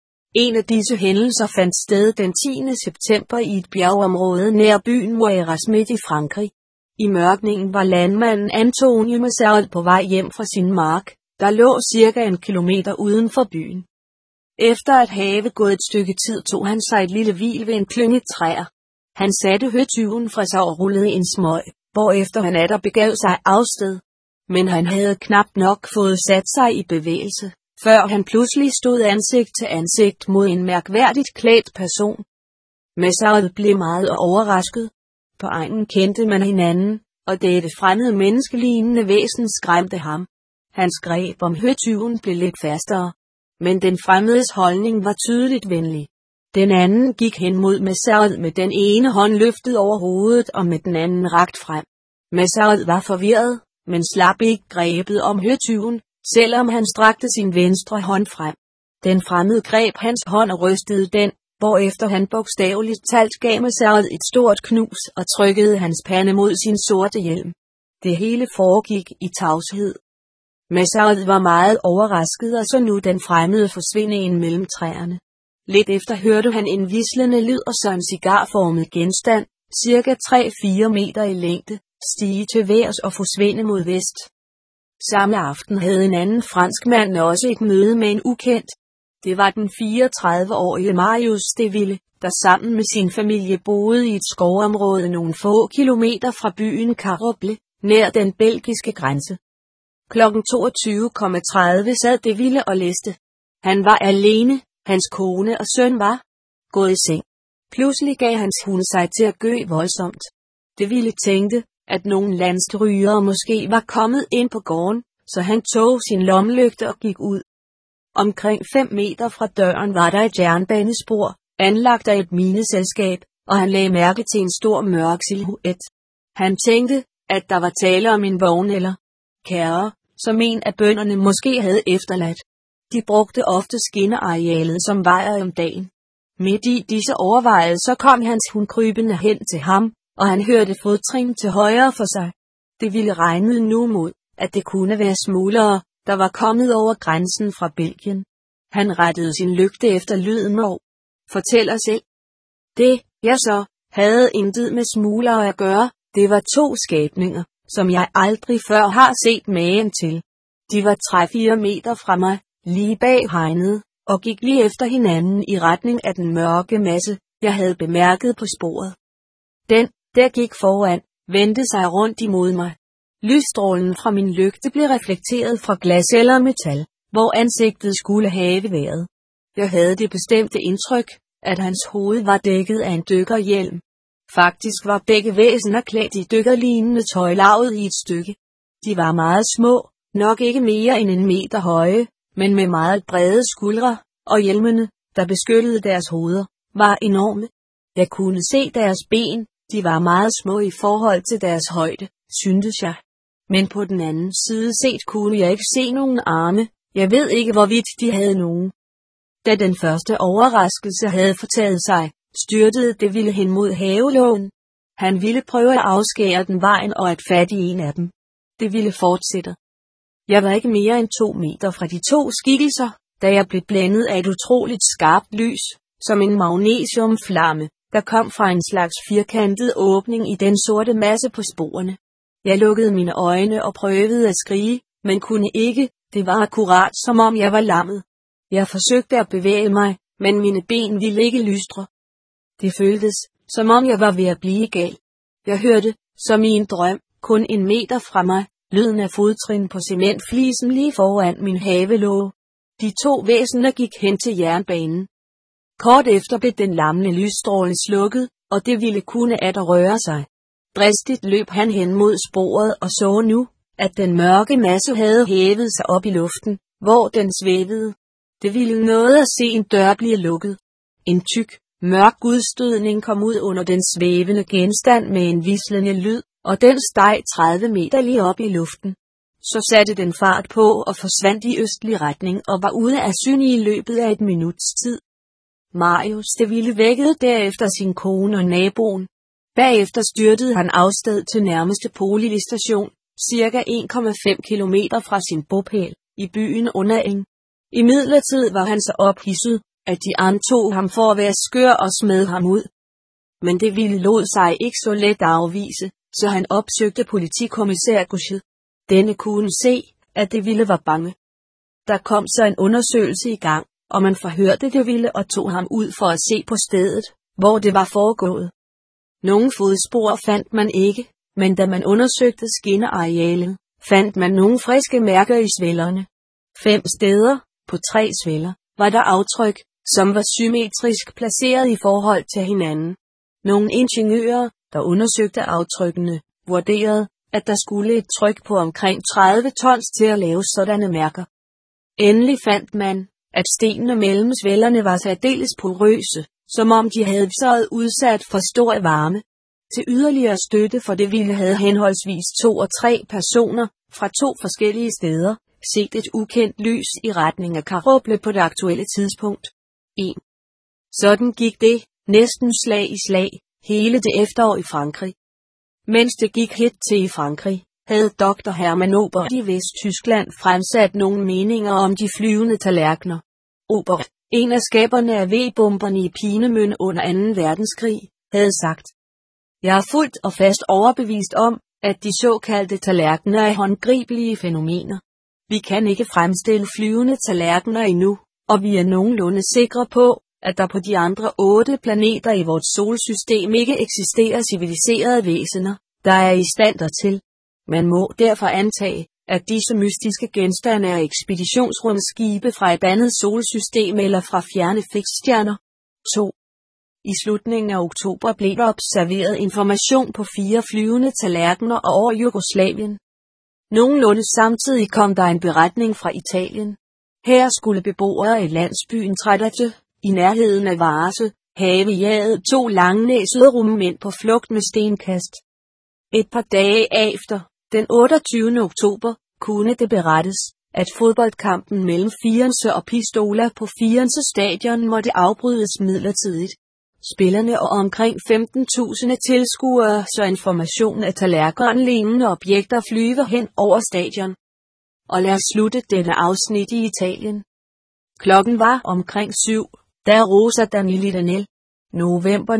En af disse hændelser fandt sted den 10. september i et bjergområde nær byen Moiras midt i Frankrig. I mørkningen var landmanden Antonio Massaud på vej hjem fra sin mark, der lå cirka 1 kilometer uden for byen. Efter at have gået et stykke tid tog han sig et lille hvil ved en klynge træer. Han satte høtyven fra sig og rullede en smøg, hvorefter han atter begav sig afsted. Men han havde knap nok fået sat sig i bevægelse, før han pludselig stod ansigt til ansigt mod en mærkværdigt klædt person. Massaud blev meget overrasket. På egnen kendte man hinanden, og dette fremmede menneskelignende væsen skræmte ham. Hans greb om høtyven blev lidt fastere. Men den fremmedes holdning var tydeligt venlig. Den anden gik hen mod Massaud med den ene hånd løftet over hovedet og med den anden rakt frem. Massaud var forvirret, men slap ikke grebet om hørtyven, selvom han strakte sin venstre hånd frem. Den fremmede greb hans hånd og rystede den, hvorefter han bogstaveligt talt gav Massaud et stort knus og trykkede hans pande mod sin sorte hjelm. Det hele foregik i tavshed. Massaud var meget overrasket og så nu den fremmede forsvinde ind mellem træerne. Lidt efter hørte han en hvislende lyd og så en cigarformet genstand, cirka 3-4 meter i længde, stige til værs og forsvinde mod vest. Samme aften havde en anden franskmand også et møde med en ukendt. Det var den 34-årige Marius Deville, der sammen med sin familie boede i et skovområde nogle få kilometer fra byen Caroble, nær den belgiske grænse. Kl. 22:30 sad Deville og læste. Han var alene, hans kone og søn var gået i seng. Pludselig gav hans hund sig til at gø voldsomt. Deville tænkte, at nogle landstrygere måske var kommet ind på gården, så han tog sin lommelygte og gik ud. Omkring 5 meter fra døren var der et jernbanespor, anlagt af et mineselskab, og han lagde mærke til en stor mørk silhuet. Han tænkte, at der var tale om en vogn eller kærre, som en af bønderne måske havde efterladt. De brugte ofte skinnearealet som vejer om dagen. Midt i disse overvejelser kom hans hund krybende hen til ham, og han hørte fodtrin til højre for sig. Det ville regne nu mod, at det kunne være smuglere, der var kommet over grænsen fra Belgien. Han rettede sin lygte efter lyden og fortæller selv. Det, jeg så, havde intet med smuglere at gøre, det var 2 skabninger, som jeg aldrig før har set magen til. De var 3-4 meter fra mig, lige bag hegnet, og gik lige efter hinanden i retning af den mørke masse, jeg havde bemærket på sporet. Den, der gik foran, vendte sig rundt imod mig. Lysstrålen fra min lygte blev reflekteret fra glas eller metal, hvor ansigtet skulle have været. Jeg havde det bestemte indtryk, at hans hoved var dækket af en dykkerhjelm. Faktisk var begge væsener klædt i dykkerlignende tøj lavet i et stykke. De var meget små, nok ikke mere end 1 meter høje, men med meget brede skuldre, og hjelmene, der beskyttede deres hoveder, var enorme. Jeg kunne se deres ben, de var meget små i forhold til deres højde, syntes jeg. Men på den anden side set kunne jeg ikke se nogen arme, jeg ved ikke hvorvidt de havde nogen. Da den første overraskelse havde fortaget sig, styrtede Deville hen mod havelågen. Han ville prøve at afskære den vejen og at fatte i en af dem. Deville fortsætter. Jeg var ikke mere end 2 meter fra de 2 skikkelser, da jeg blev blændet af et utroligt skarpt lys, som en magnesiumflamme, der kom fra en slags firkantet åbning i den sorte masse på sporene. Jeg lukkede mine øjne og prøvede at skrige, men kunne ikke, det var akkurat som om jeg var lammet. Jeg forsøgte at bevæge mig, men mine ben ville ikke lystre. Det føltes, som om jeg var ved at blive gal. Jeg hørte, som i en drøm, kun 1 meter fra mig, lyden af fodtrin på cementflisen lige foran min havelåge. De 2 væsener gik hen til jernbanen. Kort efter blev den lammende lysstråle slukket, og det ville kunne at røre sig. Dristigt løb han hen mod sporet og så nu, at den mørke masse havde hævet sig op i luften, hvor den svævede. Det ville noget at se en dør blive lukket. En tyk, mørk udstødning kom ud under den svævende genstand med en hvislende lyd, og den steg 30 meter lige op i luften. Så satte den fart på og forsvandt i østlig retning og var ude af syne i løbet af 1 minuts tid. Marius Deville vækkede derefter sin kone og naboen. Bagefter styrtede han afsted til nærmeste politistation, cirka 1,5 kilometer fra sin bopæl, i byen Onnaing. Imidlertid var han så ophidset, at de antog ham for at være skør og smed ham ud. Men det ville lod sig ikke så let afvise, så han opsøgte politikommissær Gouchet. Denne kunne se, at Deville var bange. Der kom så en undersøgelse i gang, og man forhørte Deville og tog ham ud for at se på stedet, hvor det var foregået. Nogle fodspor fandt man ikke, men da man undersøgte skinnearealet, fandt man nogle friske mærker i svællerne. 5 steder, på 3 svælder, var der aftryk, som var symmetrisk placeret i forhold til hinanden. Nogle ingeniører, der undersøgte aftrykkene, vurderede, at der skulle et tryk på omkring 30 tons til at lave sådanne mærker. Endelig fandt man, at stenene mellem svællerne var særdeles porøse, som om de havde været udsat for stor varme. Til yderligere støtte for det ville havde henholdsvis 2 og 3 personer, fra 2 forskellige steder, set et ukendt lys i retning af Karuble på det aktuelle tidspunkt. 1. Sådan gik det, næsten slag i slag, hele det efterår i Frankrig. Mens det gik hit til i Frankrig, havde dr. Hermann Ober i Vesttyskland fremsat nogle meninger om de flyvende tallerkener. Ober, en af skaberne af V-bomberne i Peenemünde under 2. verdenskrig, havde sagt: Jeg er fuldt og fast overbevist om, at de såkaldte tallerkener er håndgribelige fænomener. Vi kan ikke fremstille flyvende tallerkener endnu, og vi er nogenlunde sikre på, at der på de andre 8 planeter i vores solsystem ikke eksisterer civiliserede væsener, der er i stand dertil. Man må derfor antage, at disse mystiske genstande er ekspeditionsrumsskibe fra et andet solsystem eller fra fjerne fiksstjerner. 2. I slutningen af oktober blev der observeret information på 4 flyvende tallerkener over Jugoslavien. Nogenlunde samtidig kom der en beretning fra Italien. Her skulle beboere i landsbyen Trædate, i nærheden af Varse, have jaget 2 langnæsede rummænd på flugt med stenkast. Et par dage efter, den 28. oktober, kunne det berettes, at fodboldkampen mellem Firenze og Pistola på Firenze stadion måtte afbrydes midlertidigt. Spillerne og omkring 15.000 tilskuere så information af tallerkenlignende objekter flyve hen over stadion. Og lad os slutte denne afsnit i Italien. Klokken var omkring 7, da Rosa Danieli Danel, november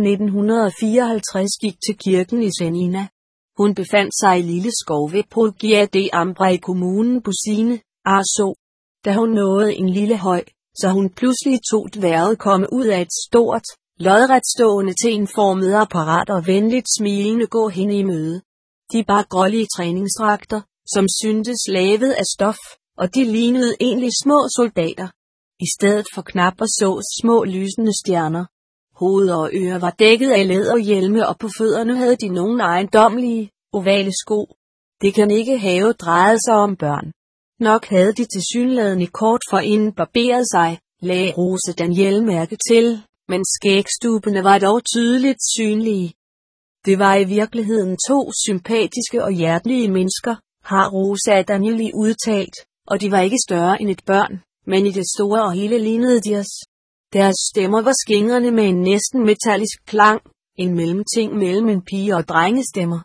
1954, gik til kirken i Senina. Hun befandt sig i lille skov ved Poggia de Ambra i kommunen Busine, Arso. Da hun nåede en lille høj, så hun pludselig tog dværget komme ud af et stort, lodretstående tenformet apparat og venligt smilende gå hende i møde. De bar grålige træningsdragter, som syntes lavet af stof, og de lignede egentlig små soldater. I stedet for knapper sås små lysende stjerner. Hoved og ører var dækket af læderhjelme, og på fødderne havde de nogle ejendommelige, ovale sko. Det kan ikke have drejet sig om børn. Nok havde de tilsyneladende kort forinden barberet sig, lagde Rosa Daniel mærke til, men skægstubene var dog tydeligt synlige. Det var i virkeligheden 2 sympatiske og hjertelige mennesker, har Rosa Danieli udtalt, og de var ikke større end et børn, men i det store og hele lignede de os. Deres stemmer var skingrende med en næsten metallisk klang, en mellemting mellem en pige- og drengestemmer.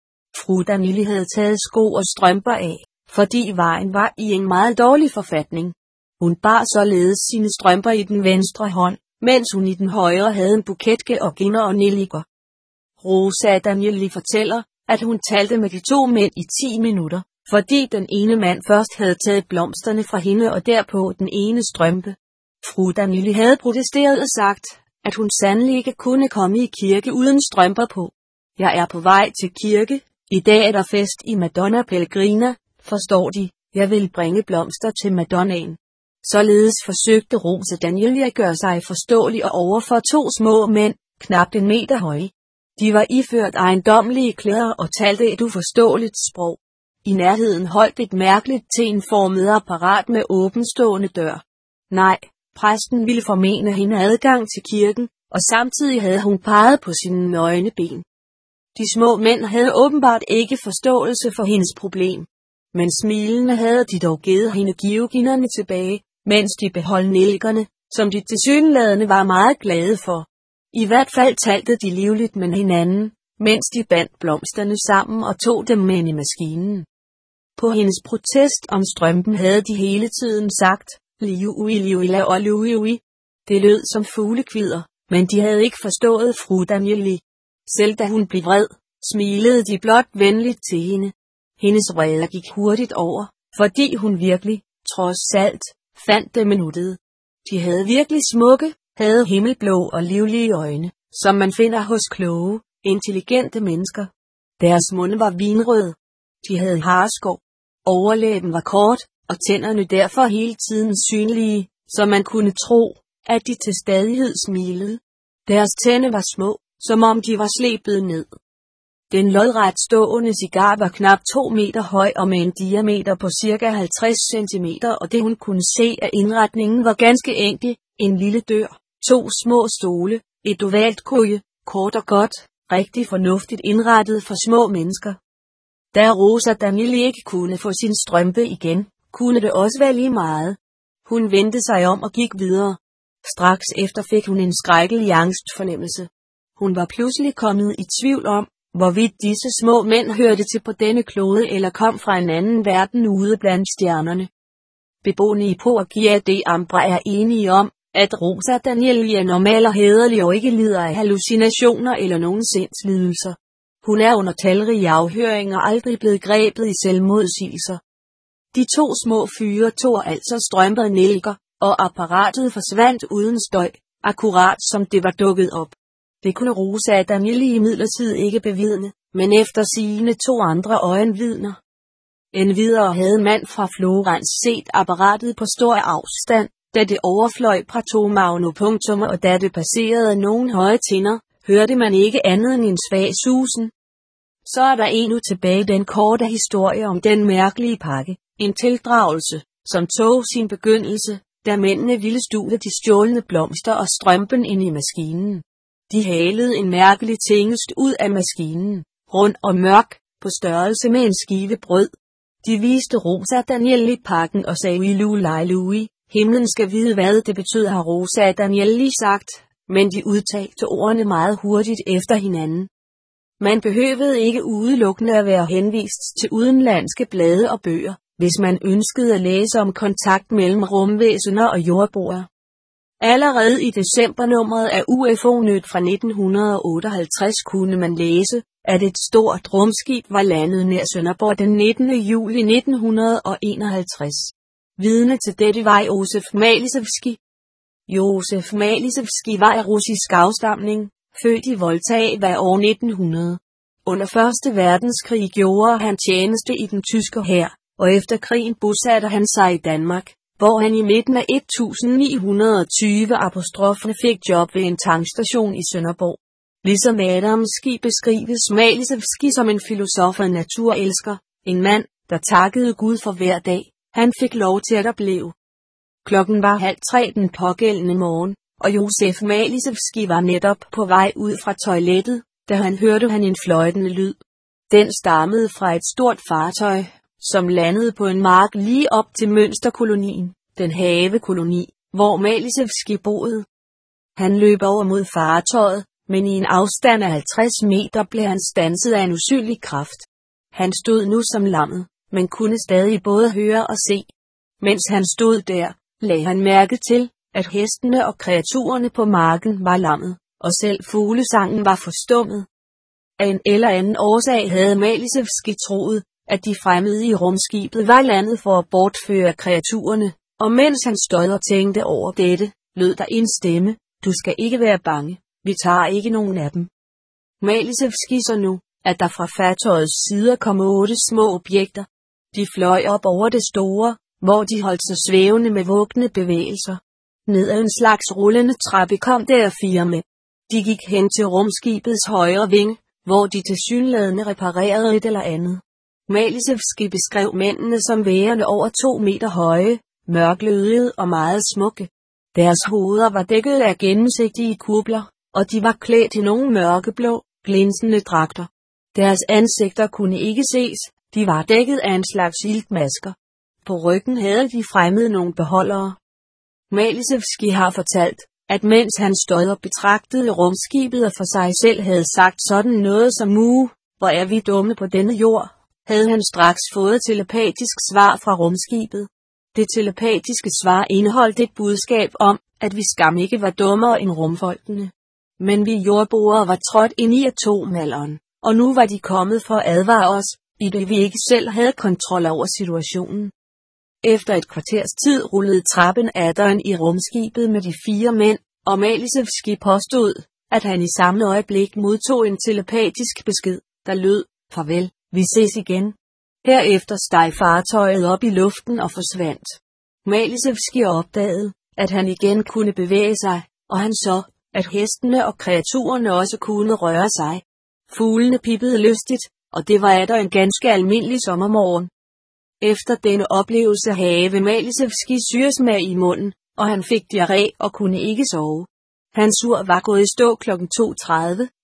Fru Danieli havde taget sko og strømper af, fordi vejen var i en meget dårlig forfatning. Hun bar således sine strømper i den venstre hånd, mens hun i den højre havde en buket georginer og nelliker. Rosa Danieli fortæller, at hun talte med de 2 mænd i 10 minutter, fordi den ene mand først havde taget blomsterne fra hende og derpå den ene strømpe. Fru Danieli havde protesteret og sagt, at hun sandelig ikke kunne komme i kirke uden strømper på. Jeg er på vej til kirke, i dag er der fest i Madonna Pellegrina, forstår de, jeg vil bringe blomster til Madonnaen. Således forsøgte Rosa Danieli at gøre sig forståelig og overfor 2 små mænd, knap 1 meter høje. De var iført ejendommelige klæder og talte et uforståeligt sprog. I nærheden holdt et mærkeligt tenformet apparat med åbenstående dør. Nej, præsten ville formene hende adgang til kirken, og samtidig havde hun peget på sine nøgne ben. De små mænd havde åbenbart ikke forståelse for hendes problem. Men smilende havde de dog givet hende georginerne tilbage, mens de beholdt nellikerne, som de tilsyneladende var meget glade for. I hvert fald talte de livligt med hinanden, mens de bandt blomsterne sammen og tog dem med i maskinen. På hendes protest om strømpen havde de hele tiden sagt, liui liuila og liui. Det lød som fuglekvider, men de havde ikke forstået fru Danieli. Selv da hun blev vred, smilede de blot venligt til hende. Hendes vrede gik hurtigt over, fordi hun virkelig, trods alt, fandt dem minuttet. De havde virkelig smukke, havde himmelblå og livlige øjne, som man finder hos kloge, intelligente mennesker. Deres munde var vinrøde. De havde harskår. Overlæben var kort, og tænderne derfor hele tiden synlige, så man kunne tro, at de til stadighed smilede. Deres tænder var små, som om de var slebet ned. Den lodret stående cigar var knap 2 meter høj og med en diameter på ca. 50 cm, og det hun kunne se af indretningen var ganske enkel, en lille dør, 2 små stole, et ovalt koje, kort og godt, rigtig fornuftigt indrettet for små mennesker. Da Rosa Danieli ikke kunne få sin strømpe igen, kunne det også være lige meget. Hun vendte sig om og gik videre. Straks efter fik hun en skrækkelig angstfornemmelse. Hun var pludselig kommet i tvivl om, hvorvidt disse små mænd hørte til på denne klode eller kom fra en anden verden ude blandt stjernerne. Beboerne i Porgia de Ambra er enige om, at Rosa Danieli er normal og hæderlig og ikke lider af hallucinationer eller nogen sindslidelser. Hun er under talrige afhøringer aldrig blevet grebet i selvmodsigelser. De to små fyre tog altså strømpede nælker, og apparatet forsvandt uden støj, akkurat som det var dukket op. Det kunne Rosa Danieli imidlertid ikke bevidne, men efter sigende to andre øjenvidner. Endvidere havde mand fra Florens set apparatet på stor afstand, da det overfløj Prato Magno. Og da det passerede nogle høje tinder, hørte man ikke andet end en svag susen. Så er der endnu tilbage den korte historie om den mærkelige pakke, en tildragelse, som tog sin begyndelse, da mændene ville stule de stjålne blomster og strømpen ind i maskinen. De halede en mærkelig tingest ud af maskinen, rund og mørk, på størrelse med en skive brød. De viste Rosa Danieli pakken og sagde Louis, himlen skal vide hvad det betød, har Rosa Danieli sagt, men de udtalte ordene meget hurtigt efter hinanden. Man behøvede ikke udelukkende at være henvist til udenlandske blade og bøger, hvis man ønskede at læse om kontakt mellem rumvæsener og jordboere. Allerede i decembernummeret af UFO-nyt fra 1958 kunne man læse, at et stort rumskib var landet nær Sønderborg den 19. juli 1951. Vidne til dette var Josef Malisevski. Josef Malisevski var af russisk afstamning, født i Voltava år 1900. Under 1. verdenskrig gjorde han tjeneste i den tyske hær, og efter krigen bosatte han sig i Danmark, hvor han i midten af 1920 fik job ved en tankstation i Sønderborg. Ligesom Adamski beskrives Malisevski som en filosof og naturelsker, en mand, der takkede Gud for hver dag, han fik lov til at opleve. Klokken var 2:30 den pågældende morgen, og Josef Malisevski var netop på vej ud fra toilettet, da han hørte en fløjtende lyd. Den stammede fra et stort fartøj, som landede på en mark lige op til Mønsterkolonien, den havekoloni, hvor Malisevski boede. Han løb over mod fartøjet, men i en afstand af 50 meter blev han standset af en usynlig kraft. Han stod nu som lammet, men kunne stadig både høre og se. Mens han stod der, lagde han mærke til, at hestene og kreaturerne på marken var lammet, og selv fuglesangen var forstummet. Af en eller anden årsag havde Malisevski troet, at de fremmede i rumskibet var landet for at bortføre kreaturerne, og mens han stod og tænkte over dette, lød der en stemme: "Du skal ikke være bange, vi tager ikke nogen af dem." Malisevski så nu, at der fra fartøjets sider kom 8 små objekter. De fløj op over det store, hvor de holdt sig svævende med vågne bevægelser. Ned ad en slags rullende trappe kom der 4 mænd. De gik hen til rumskibets højre vinge, hvor de tilsyneladende reparerede et eller andet. Malisevski beskrev mændene som værende over 2 meter høje, mørklødede og meget smukke. Deres hoveder var dækket af gennemsigtige kubler, og de var klædt i nogle mørkeblå, glinsende dragter. Deres ansigter kunne ikke ses, de var dækket af en slags iltmasker. På ryggen havde de fremmede nogle beholdere. Malisevski har fortalt, at mens han stod og betragtede rumskibet og for sig selv havde sagt sådan noget som hvor er vi dumme på denne jord, havde han straks fået telepatisk svar fra rumskibet. Det telepatiske svar indeholdt et budskab om, at vi skam ikke var dummere end rumfolkene. Men vi jordboere var trådt ind i atomalderen, og nu var de kommet for at advare os, i det vi ikke selv havde kontrol over situationen. Efter et kvarters tid rullede trappen af døren i rumskibet med de 4 mænd, og Malisevski påstod, at han i samme øjeblik modtog en telepatisk besked, der lød: "Farvel, vi ses igen." Herefter steg fartøjet op i luften og forsvandt. Malisevski opdagede, at han igen kunne bevæge sig, og han så, at hestene og kreaturerne også kunne røre sig. Fuglene pippede lystigt, og det var atter en ganske almindelig sommermorgen. Efter denne oplevelse havde Malisevski syresmag i munden, og han fik diarré og kunne ikke sove. Hans ur var gået i stå kl. 2:30,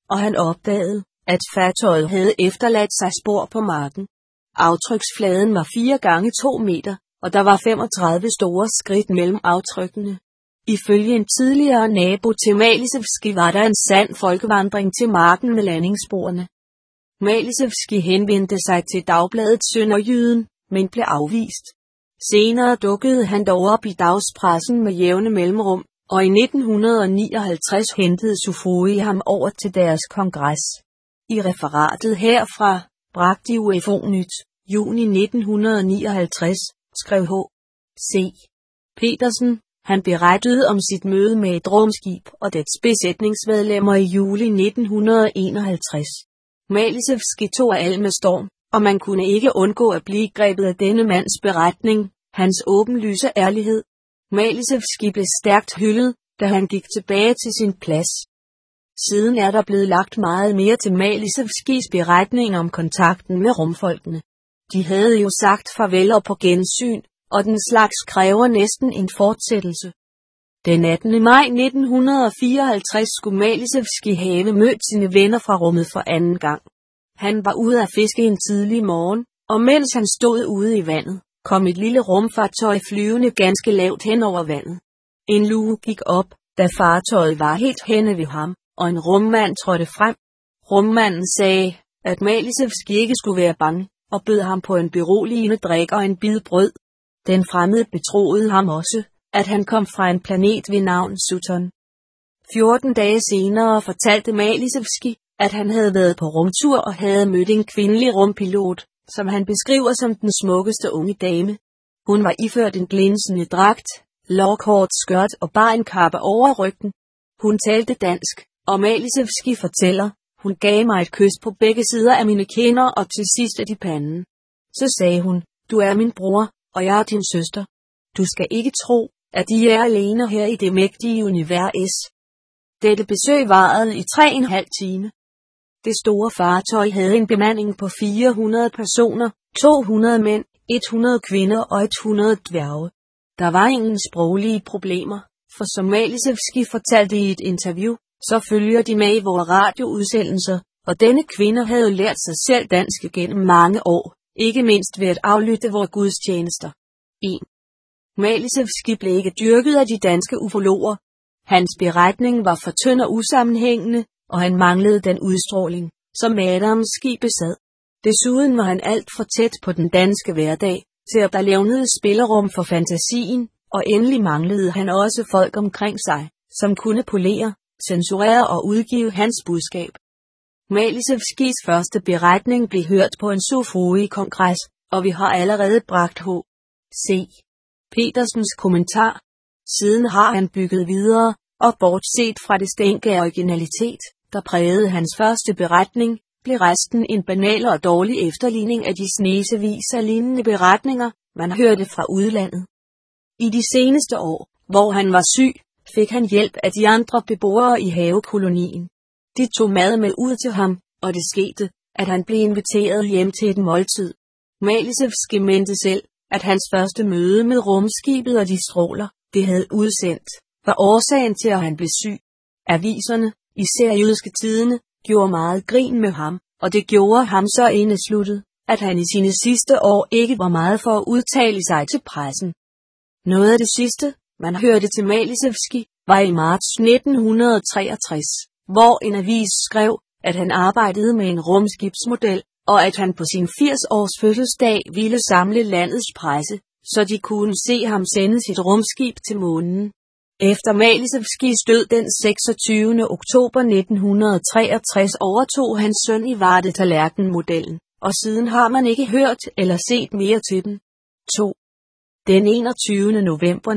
og han opdagede, at fartøjet havde efterladt sig spor på marken. Aftryksfladen var 4 gange 2 meter, og der var 35 store skridt mellem aftrykkene. Ifølge en tidligere nabo til Malisevski var der en sand folkevandring til marken med landingssporene. Malisevski henvendte sig til dagbladet Sønderjyden, men blev afvist. Senere dukkede han dog op i dagspressen med jævne mellemrum, og i 1959 hentede Sofroy ham over til deres kongres. I referatet herfra, bragt i UFO-nyt, juni 1959, skrev H.C. Petersen, han berettede om sit møde med et rumskib og dets besætningsmedlemmer i juli 1951. Malisevski tog al med storm, og man kunne ikke undgå at blive grebet af denne mands beretning, hans åbenlyse ærlighed. Malisevski blev stærkt hyldet, da han gik tilbage til sin plads. Siden er der blevet lagt meget mere til Malisevskis beretning om kontakten med rumfolkene. De havde jo sagt farvel og på gensyn, og den slags kræver næsten en fortsættelse. Den 18. maj 1954 skulle Malisevski have mødt sine venner fra rummet for anden gang. Han var ude at fiske en tidlig morgen, og mens han stod ude i vandet, kom et lille rumfartøj flyvende ganske lavt hen over vandet. En luge gik op, da fartøjet var helt henne ved ham, og en rummand trådte frem. Rummanden sagde, at Malisevski ikke skulle være bange, og bød ham på en beroligende drik og en bid brød. Den fremmede betroede ham også, at han kom fra en planet ved navn Sutton. 14 dage senere fortalte Malisevski, at han havde været på rumtur og havde mødt en kvindelig rumpilot, som han beskriver som den smukkeste unge dame. Hun var iført en glinsende dragt, lårkort skørt og bar en kappe over ryggen. Hun talte dansk, og Malisevski fortæller, hun gav mig et kys på begge sider af mine kinder og til sidst af de panden. Så sagde hun, du er min bror, og jeg er din søster. Du skal ikke tro, at de er alene her i det mægtige univers. Dette besøg varede i 3,5 time. Det store fartøj havde en bemanding på 400 personer, 200 mænd, 100 kvinder og 100 dværge. Der var ingen sproglige problemer, for som Malisevski fortalte i et interview, så følger de med i vores radioudsendelser, og denne kvinde havde lært sig selv dansk gennem mange år, ikke mindst ved at aflytte vores gudstjenester. 1. Malisevski blev ikke dyrket af de danske ufologer. Hans beretning var for tynd og usammenhængende, og han manglede den udstråling, som Adamski besad. Desuden var han alt for tæt på den danske hverdag, til at der levnede spillerum for fantasien, og endelig manglede han også folk omkring sig, som kunne polere, censurere og udgive hans budskab. Malisevskis første beretning blev hørt på en Sofroy-kongres, og vi har allerede bragt H.C. Petersens kommentar. Siden har han bygget videre, og bortset fra det stænke af originalitet, der prægede hans første beretning, blev resten en banal og dårlig efterligning af de snesevis af lignende beretninger, man hørte fra udlandet. I de seneste år, hvor han var syg, fik han hjælp af de andre beboere i havekolonien. De tog mad med ud til ham, og det skete, at han blev inviteret hjem til et måltid. Malisevski mente selv, at hans første møde med rumskibet og de stråler, det havde udsendt, var årsagen til at han blev syg. Aviserne, især Jyske Tidende, gjorde meget grin med ham, og det gjorde ham så indesluttet, at han i sine sidste år ikke var meget for at udtale sig til pressen. Noget af det sidste, man hørte til Malisevski, var i marts 1963, hvor en avis skrev, at han arbejdede med en rumskibsmodel, og at han på sin 80-års fødselsdag ville samle landets presse, så de kunne se ham sende sit rumskib til månen. Efter Malisevskis død den 26. oktober 1963 overtog hans søn Ivarte Tallerken-modellen, og siden har man ikke hørt eller set mere til den. 2. Den 21. november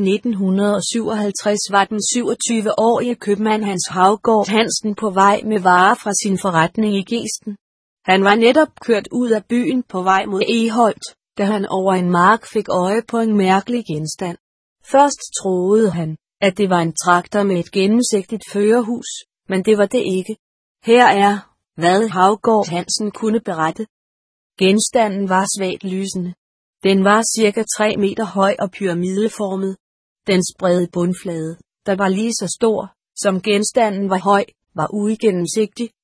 1957 var den 27-årige købmand Hans Haugaard Hansen på vej med varer fra sin forretning i Gesten. Han var netop kørt ud af byen på vej mod Egholt, da han over en mark fik øje på en mærkelig genstand. Først troede han, at det var en traktor med et gennemsigtigt førerhus, men det var det ikke. Her er, hvad Haugaard Hansen kunne berette. Genstanden var svagt lysende. Den var cirka 3 meter høj og pyramideformet. Dens brede bundflade, der var lige så stor, som genstanden var høj, var uigennemsigtig,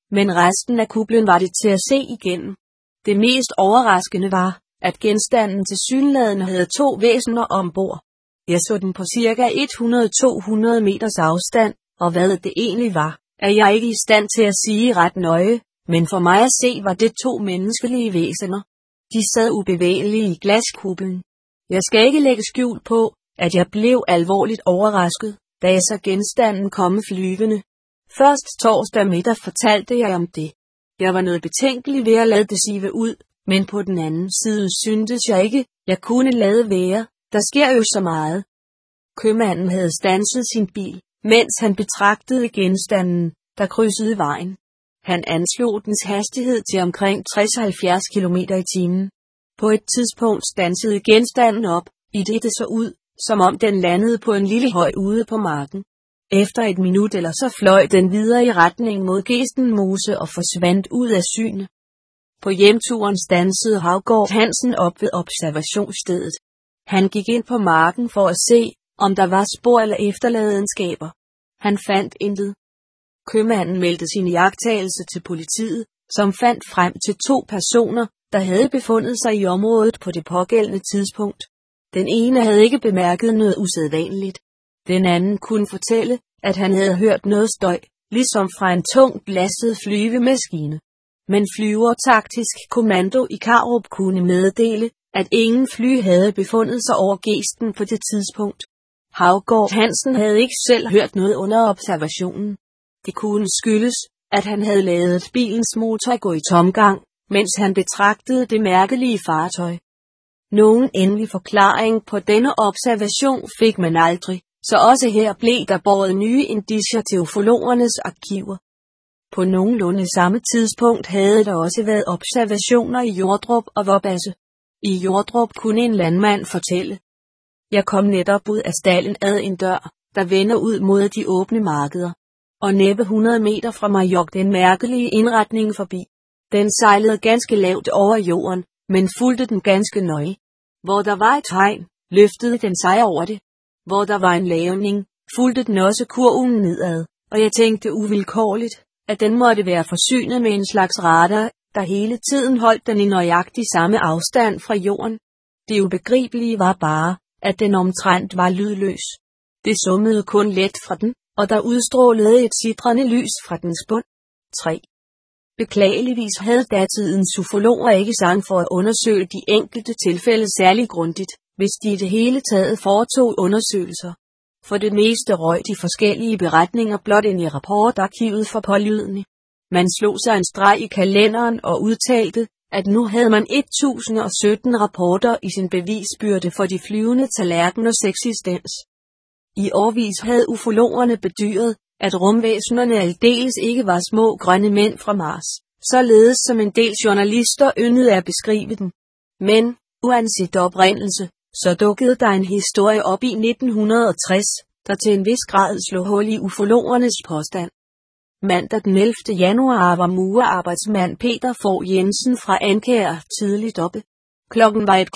Men resten af kuplen var det til at se igennem. Det mest overraskende var, at genstanden tilsyneladende havde 2 væsener ombord. Jeg så den på cirka 100-200 meters afstand, og hvad det egentlig var, er jeg ikke i stand til at sige ret nøje, men for mig at se var det 2 menneskelige væsener. De sad ubevægelige i glaskuplen. Jeg skal ikke lægge skjul på, at jeg blev alvorligt overrasket, da jeg så genstanden komme flyvende. Først torsdag middag fortalte jeg om det. Jeg var noget betænkelig ved at lade det sive ud, men på den anden side syntes jeg ikke, jeg kunne lade være. Der sker jo så meget. Købmanden havde standset sin bil, mens han betragtede genstanden, der krydsede vejen. Han anslog dens hastighed til omkring 60-70 km/t. På et tidspunkt standsede genstanden op, idet det så ud, som om den landede på en lille høj ude på marken. Efter et minut eller så fløj den videre i retning mod Gestenmose og forsvandt ud af syne. På hjemturen standsede Haugaard Hansen op ved observationsstedet. Han gik ind på marken for at se, om der var spor eller efterladenskaber. Han fandt intet. Købmanden meldte sin iagttagelse til politiet, som fandt frem til 2 personer, der havde befundet sig i området på det pågældende tidspunkt. Den ene havde ikke bemærket noget usædvanligt. Den anden kunne fortælle, at han havde hørt noget støj, ligesom fra en tungt lastet flyvemaskine. Men flyvertaktisk kommando i Karup kunne meddele, at ingen fly havde befundet sig over gesten på det tidspunkt. Haugaard Hansen havde ikke selv hørt noget under observationen. Det kunne skyldes, at han havde ladet bilens motor gå i tomgang, mens han betragtede det mærkelige fartøj. Nogen endelig forklaring på denne observation fik man aldrig, så også her blev der båret nye indicier til ufologernes arkiver. På nogenlunde samme tidspunkt havde der også været observationer i Jordrup og Vorbasse. I Jordrup kunne en landmand fortælle: Jeg kom netop ud af stalden ad en dør, der vender ud mod de åbne markeder. Og næppe 100 meter fra mig jogte den mærkelige indretning forbi. Den sejlede ganske lavt over jorden, men fulgte den ganske nøje. Hvor der var et hegn, løftede den sig over det. Hvor der var en lavning, fulgte den også kurven nedad, og jeg tænkte uvilkårligt, at den måtte være forsynet med en slags radar, der hele tiden holdt den i nøjagtig samme afstand fra jorden. Det ubegribelige var bare, at den omtrent var lydløs. Det summede kun let fra den, og der udstrålede et sitrende lys fra dens bund. 3. Beklageligvis havde datidens ufologer ikke sang for at undersøge de enkelte tilfælde særlig grundigt, hvis de i det hele taget foretog undersøgelser. For det meste røg de forskellige beretninger blot ind i rapportarkivet for pålydende. Man slog sig en streg i kalenderen og udtalte, at nu havde man 1017 rapporter i sin bevisbyrde for de flyvende tallerkeners eksistens. I årevis havde ufologerne bedyret, at rumvæsenerne aldeles ikke var små grønne mænd fra Mars, således som en del journalister yndede at beskrive dem. Men, uanset oprindelse, så dukkede der en historie op i 1960, der til en vis grad slog hul i ufologernes påstand. Mandag den 11. januar var murerarbejdsmand Peter Fogh Jensen fra Ankær tidligt oppe. Klokken var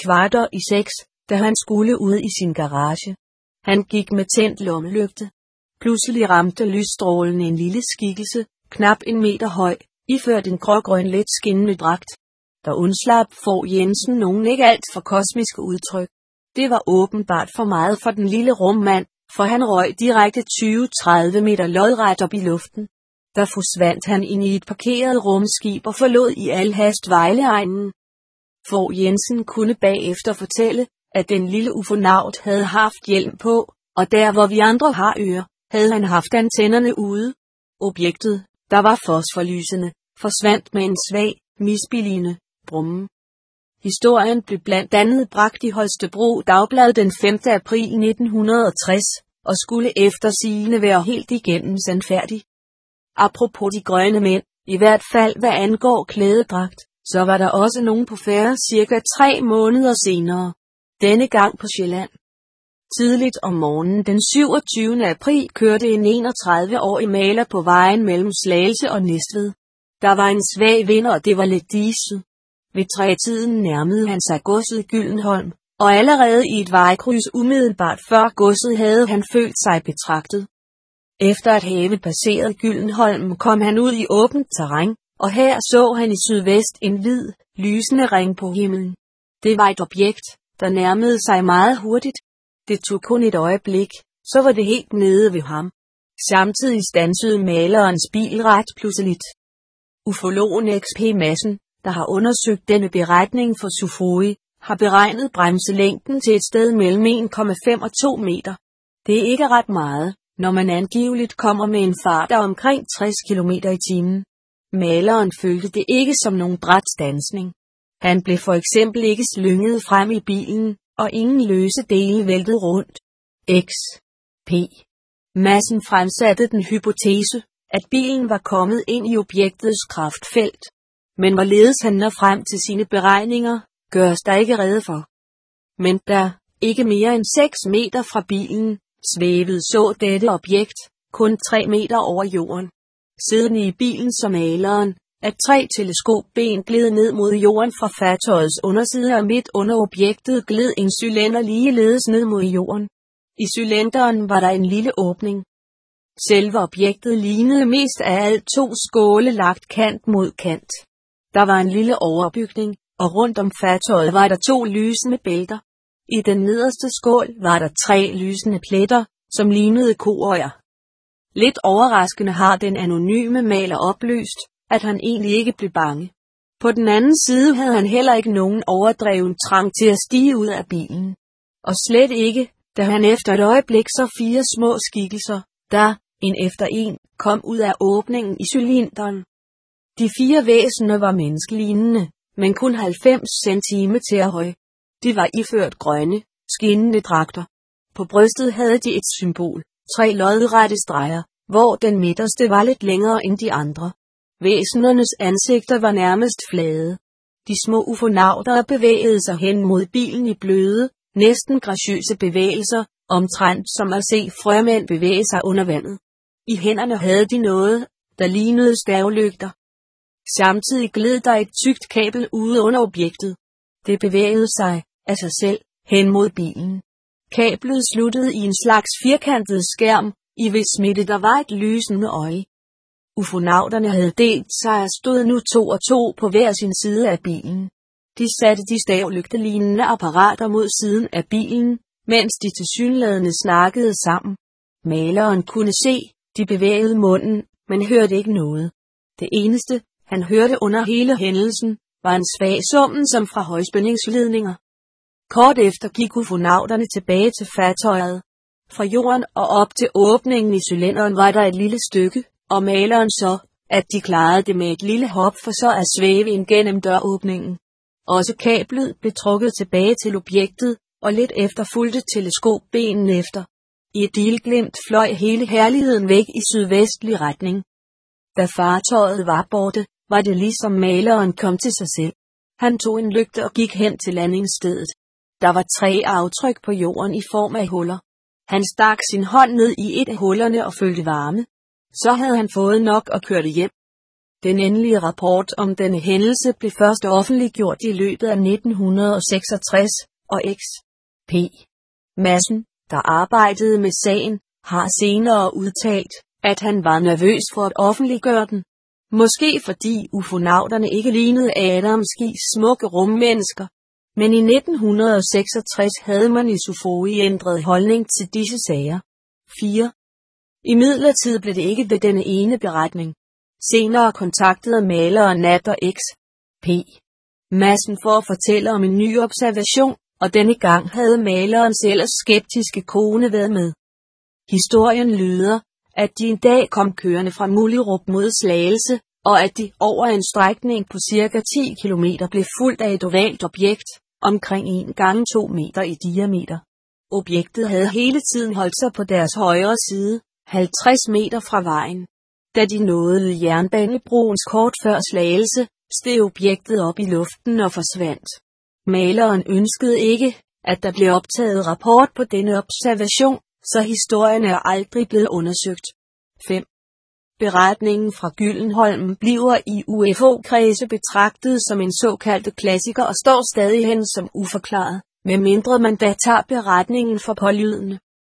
5:15, da han skulle ud i sin garage. Han gik med tændt lommelygte. Pludselig ramte lysstrålen en lille skikkelse, knap 1 meter høj, iført en grågrøn let skinnende dragt. Der undslap Fogh Jensen nogen ikke alt for kosmiske udtryk. Det var åbenbart for meget for den lille rummand, for han røg direkte 20-30 meter lodret op i luften. Der forsvandt han ind i et parkeret rumskib og forlod i al hast Vejleegnen. Fogh Jensen kunne bagefter fortælle, at den lille ufonaut havde haft hjelm på, og der hvor vi andre har ører, havde han haft antennerne ude. Objektet, der var fosforlysende, forsvandt med en svag, misbilligende brummen. Historien blev blandt andet bragt i Holstebro Dagblad den 5. april 1960, og skulle eftersigende være helt igennem sandfærdig. Apropos de grønne mænd, i hvert fald hvad angår klædedragt, så var der også nogen på færde cirka 3 måneder senere. Denne gang på Sjælland. Tidligt om morgenen den 27. april kørte en 31-årig maler på vejen mellem Slagelse og Næstved. Der var en svag vind, og det var lidt diset. Ved 3-tiden nærmede han sig godset Gyldenholm, og allerede i et vejkryds umiddelbart før godset havde han følt sig betragtet. Efter at have passeret Gyldenholm kom han ud i åbent terræn, og her så han i sydvest en hvid, lysende ring på himlen. Det var et objekt, der nærmede sig meget hurtigt. Det tog kun et øjeblik, så var det helt nede ved ham. Samtidig standsede malerens bil ret pludseligt. Ufologen X.P. Madsen, der har undersøgt denne beretning for SUFOI, har beregnet bremselængden til et sted mellem 1,5 og 2 meter. Det er ikke ret meget, når man angiveligt kommer med en fart af omkring 60 km i timen. Maleren følte det ikke som nogen brat standsning. Han blev for eksempel ikke slynget frem i bilen, og ingen løse dele væltede rundt. X.P. Madsen fremsatte den hypotese, at bilen var kommet ind i objektets kraftfelt. Men hvorledes han når frem til sine beregninger, gøres der ikke rede for. Men der, ikke mere end 6 meter fra bilen, svævede så dette objekt, kun 3 meter over jorden. Siddende i bilen så maleren, at 3 teleskopben gled ned mod jorden fra fartøjets underside, og midt under objektet gled en cylinder ligeledes ned mod jorden. I cylinderen var der en lille åbning. Selve objektet lignede mest af alt 2 skåle lagt kant mod kant. Der var en lille overbygning, og rundt om fartøjet var der 2 lysende bælter. I den nederste skål var der 3 lysende pletter, som lignede koøjer. Lidt overraskende har den anonyme maler oplyst, at han egentlig ikke blev bange. På den anden side havde han heller ikke nogen overdreven trang til at stige ud af bilen. Og slet ikke, da han efter et øjeblik så 4 små skikkelser, der, en efter en, kom ud af åbningen i cylinderen. De 4 væsener var menneskelignende, men kun 90 cm høje. De var iført grønne, skinnende dragter. På brystet havde de et symbol, 3 lodrette streger, hvor den midterste var lidt længere end de andre. Væsenernes ansigter var nærmest flade. De små ufonauter bevægede sig hen mod bilen i bløde, næsten graciøse bevægelser, omtrent som at se frømænd bevæge sig under vandet. I hænderne havde de noget, der lignede stavlygter. Samtidig gled der et tykt kabel ude under objektet. Det bevægede sig, af sig selv, hen mod bilen. Kablet sluttede i en slags firkantet skærm, i hvis midte der var et lysende øje. Ufonauterne havde delt sig og stod nu 2 og 2 på hver sin side af bilen. De satte de stavlygtelignende apparater mod siden af bilen, mens de tilsyneladende snakkede sammen. Maleren kunne se, de bevægede munden, men hørte ikke noget. Det eneste, han hørte under hele hændelsen, var en svag summen som fra højspændingsledninger. Kort efter gik ufonauterne tilbage til fartøjet. Fra jorden og op til åbningen i cylinderen var der et lille stykke, og maleren så, at de klarede det med et lille hop for så at svæve ind gennem døråbningen. Også kablet blev trukket tilbage til objektet, og lidt efter fulgte teleskopbenen efter. I et ilglimt fløj hele herligheden væk i sydvestlig retning. Da fartøjet var borte, var det ligesom maleren kom til sig selv. Han tog en lygte og gik hen til landingsstedet. Der var 3 aftryk på jorden i form af huller. Han stak sin hånd ned i et af hullerne og følte varme. Så havde han fået nok og kørte hjem. Den endelige rapport om denne hændelse blev først offentliggjort i løbet af 1966, og X.P. Madsen, der arbejdede med sagen, har senere udtalt, at han var nervøs for at offentliggøre den. Måske fordi ufonauterne ikke lignede Adams skis smukke rummennesker. Men i 1966 havde man i SUFOI ændret holdning til disse sager. 4. Imidlertid blev det ikke ved denne ene beretning. Senere kontaktede maleren Natter X.P. Madsen for at fortælle om en ny observation, og denne gang havde malerens ellers skeptiske kone været med. Historien lyder, at de en dag kom kørende fra Mullerup mod Slagelse, og at de over en strækning på cirka 10 km blev fulgt af et ovalt objekt, omkring 1 gange 2 meter i diameter. Objektet havde hele tiden holdt sig på deres højre side, 50 meter fra vejen. Da de nåede jernbanebroens kort før Slagelse, steg objektet op i luften og forsvandt. Maleren ønskede ikke, at der blev optaget rapport på denne observation, så historien er aldrig blevet undersøgt. 5. Beretningen fra Gyldenholm bliver i UFO-kredse betragtet som en såkaldt klassiker og står stadig hen som uforklaret, medmindre man da tager beretningen for pålydende.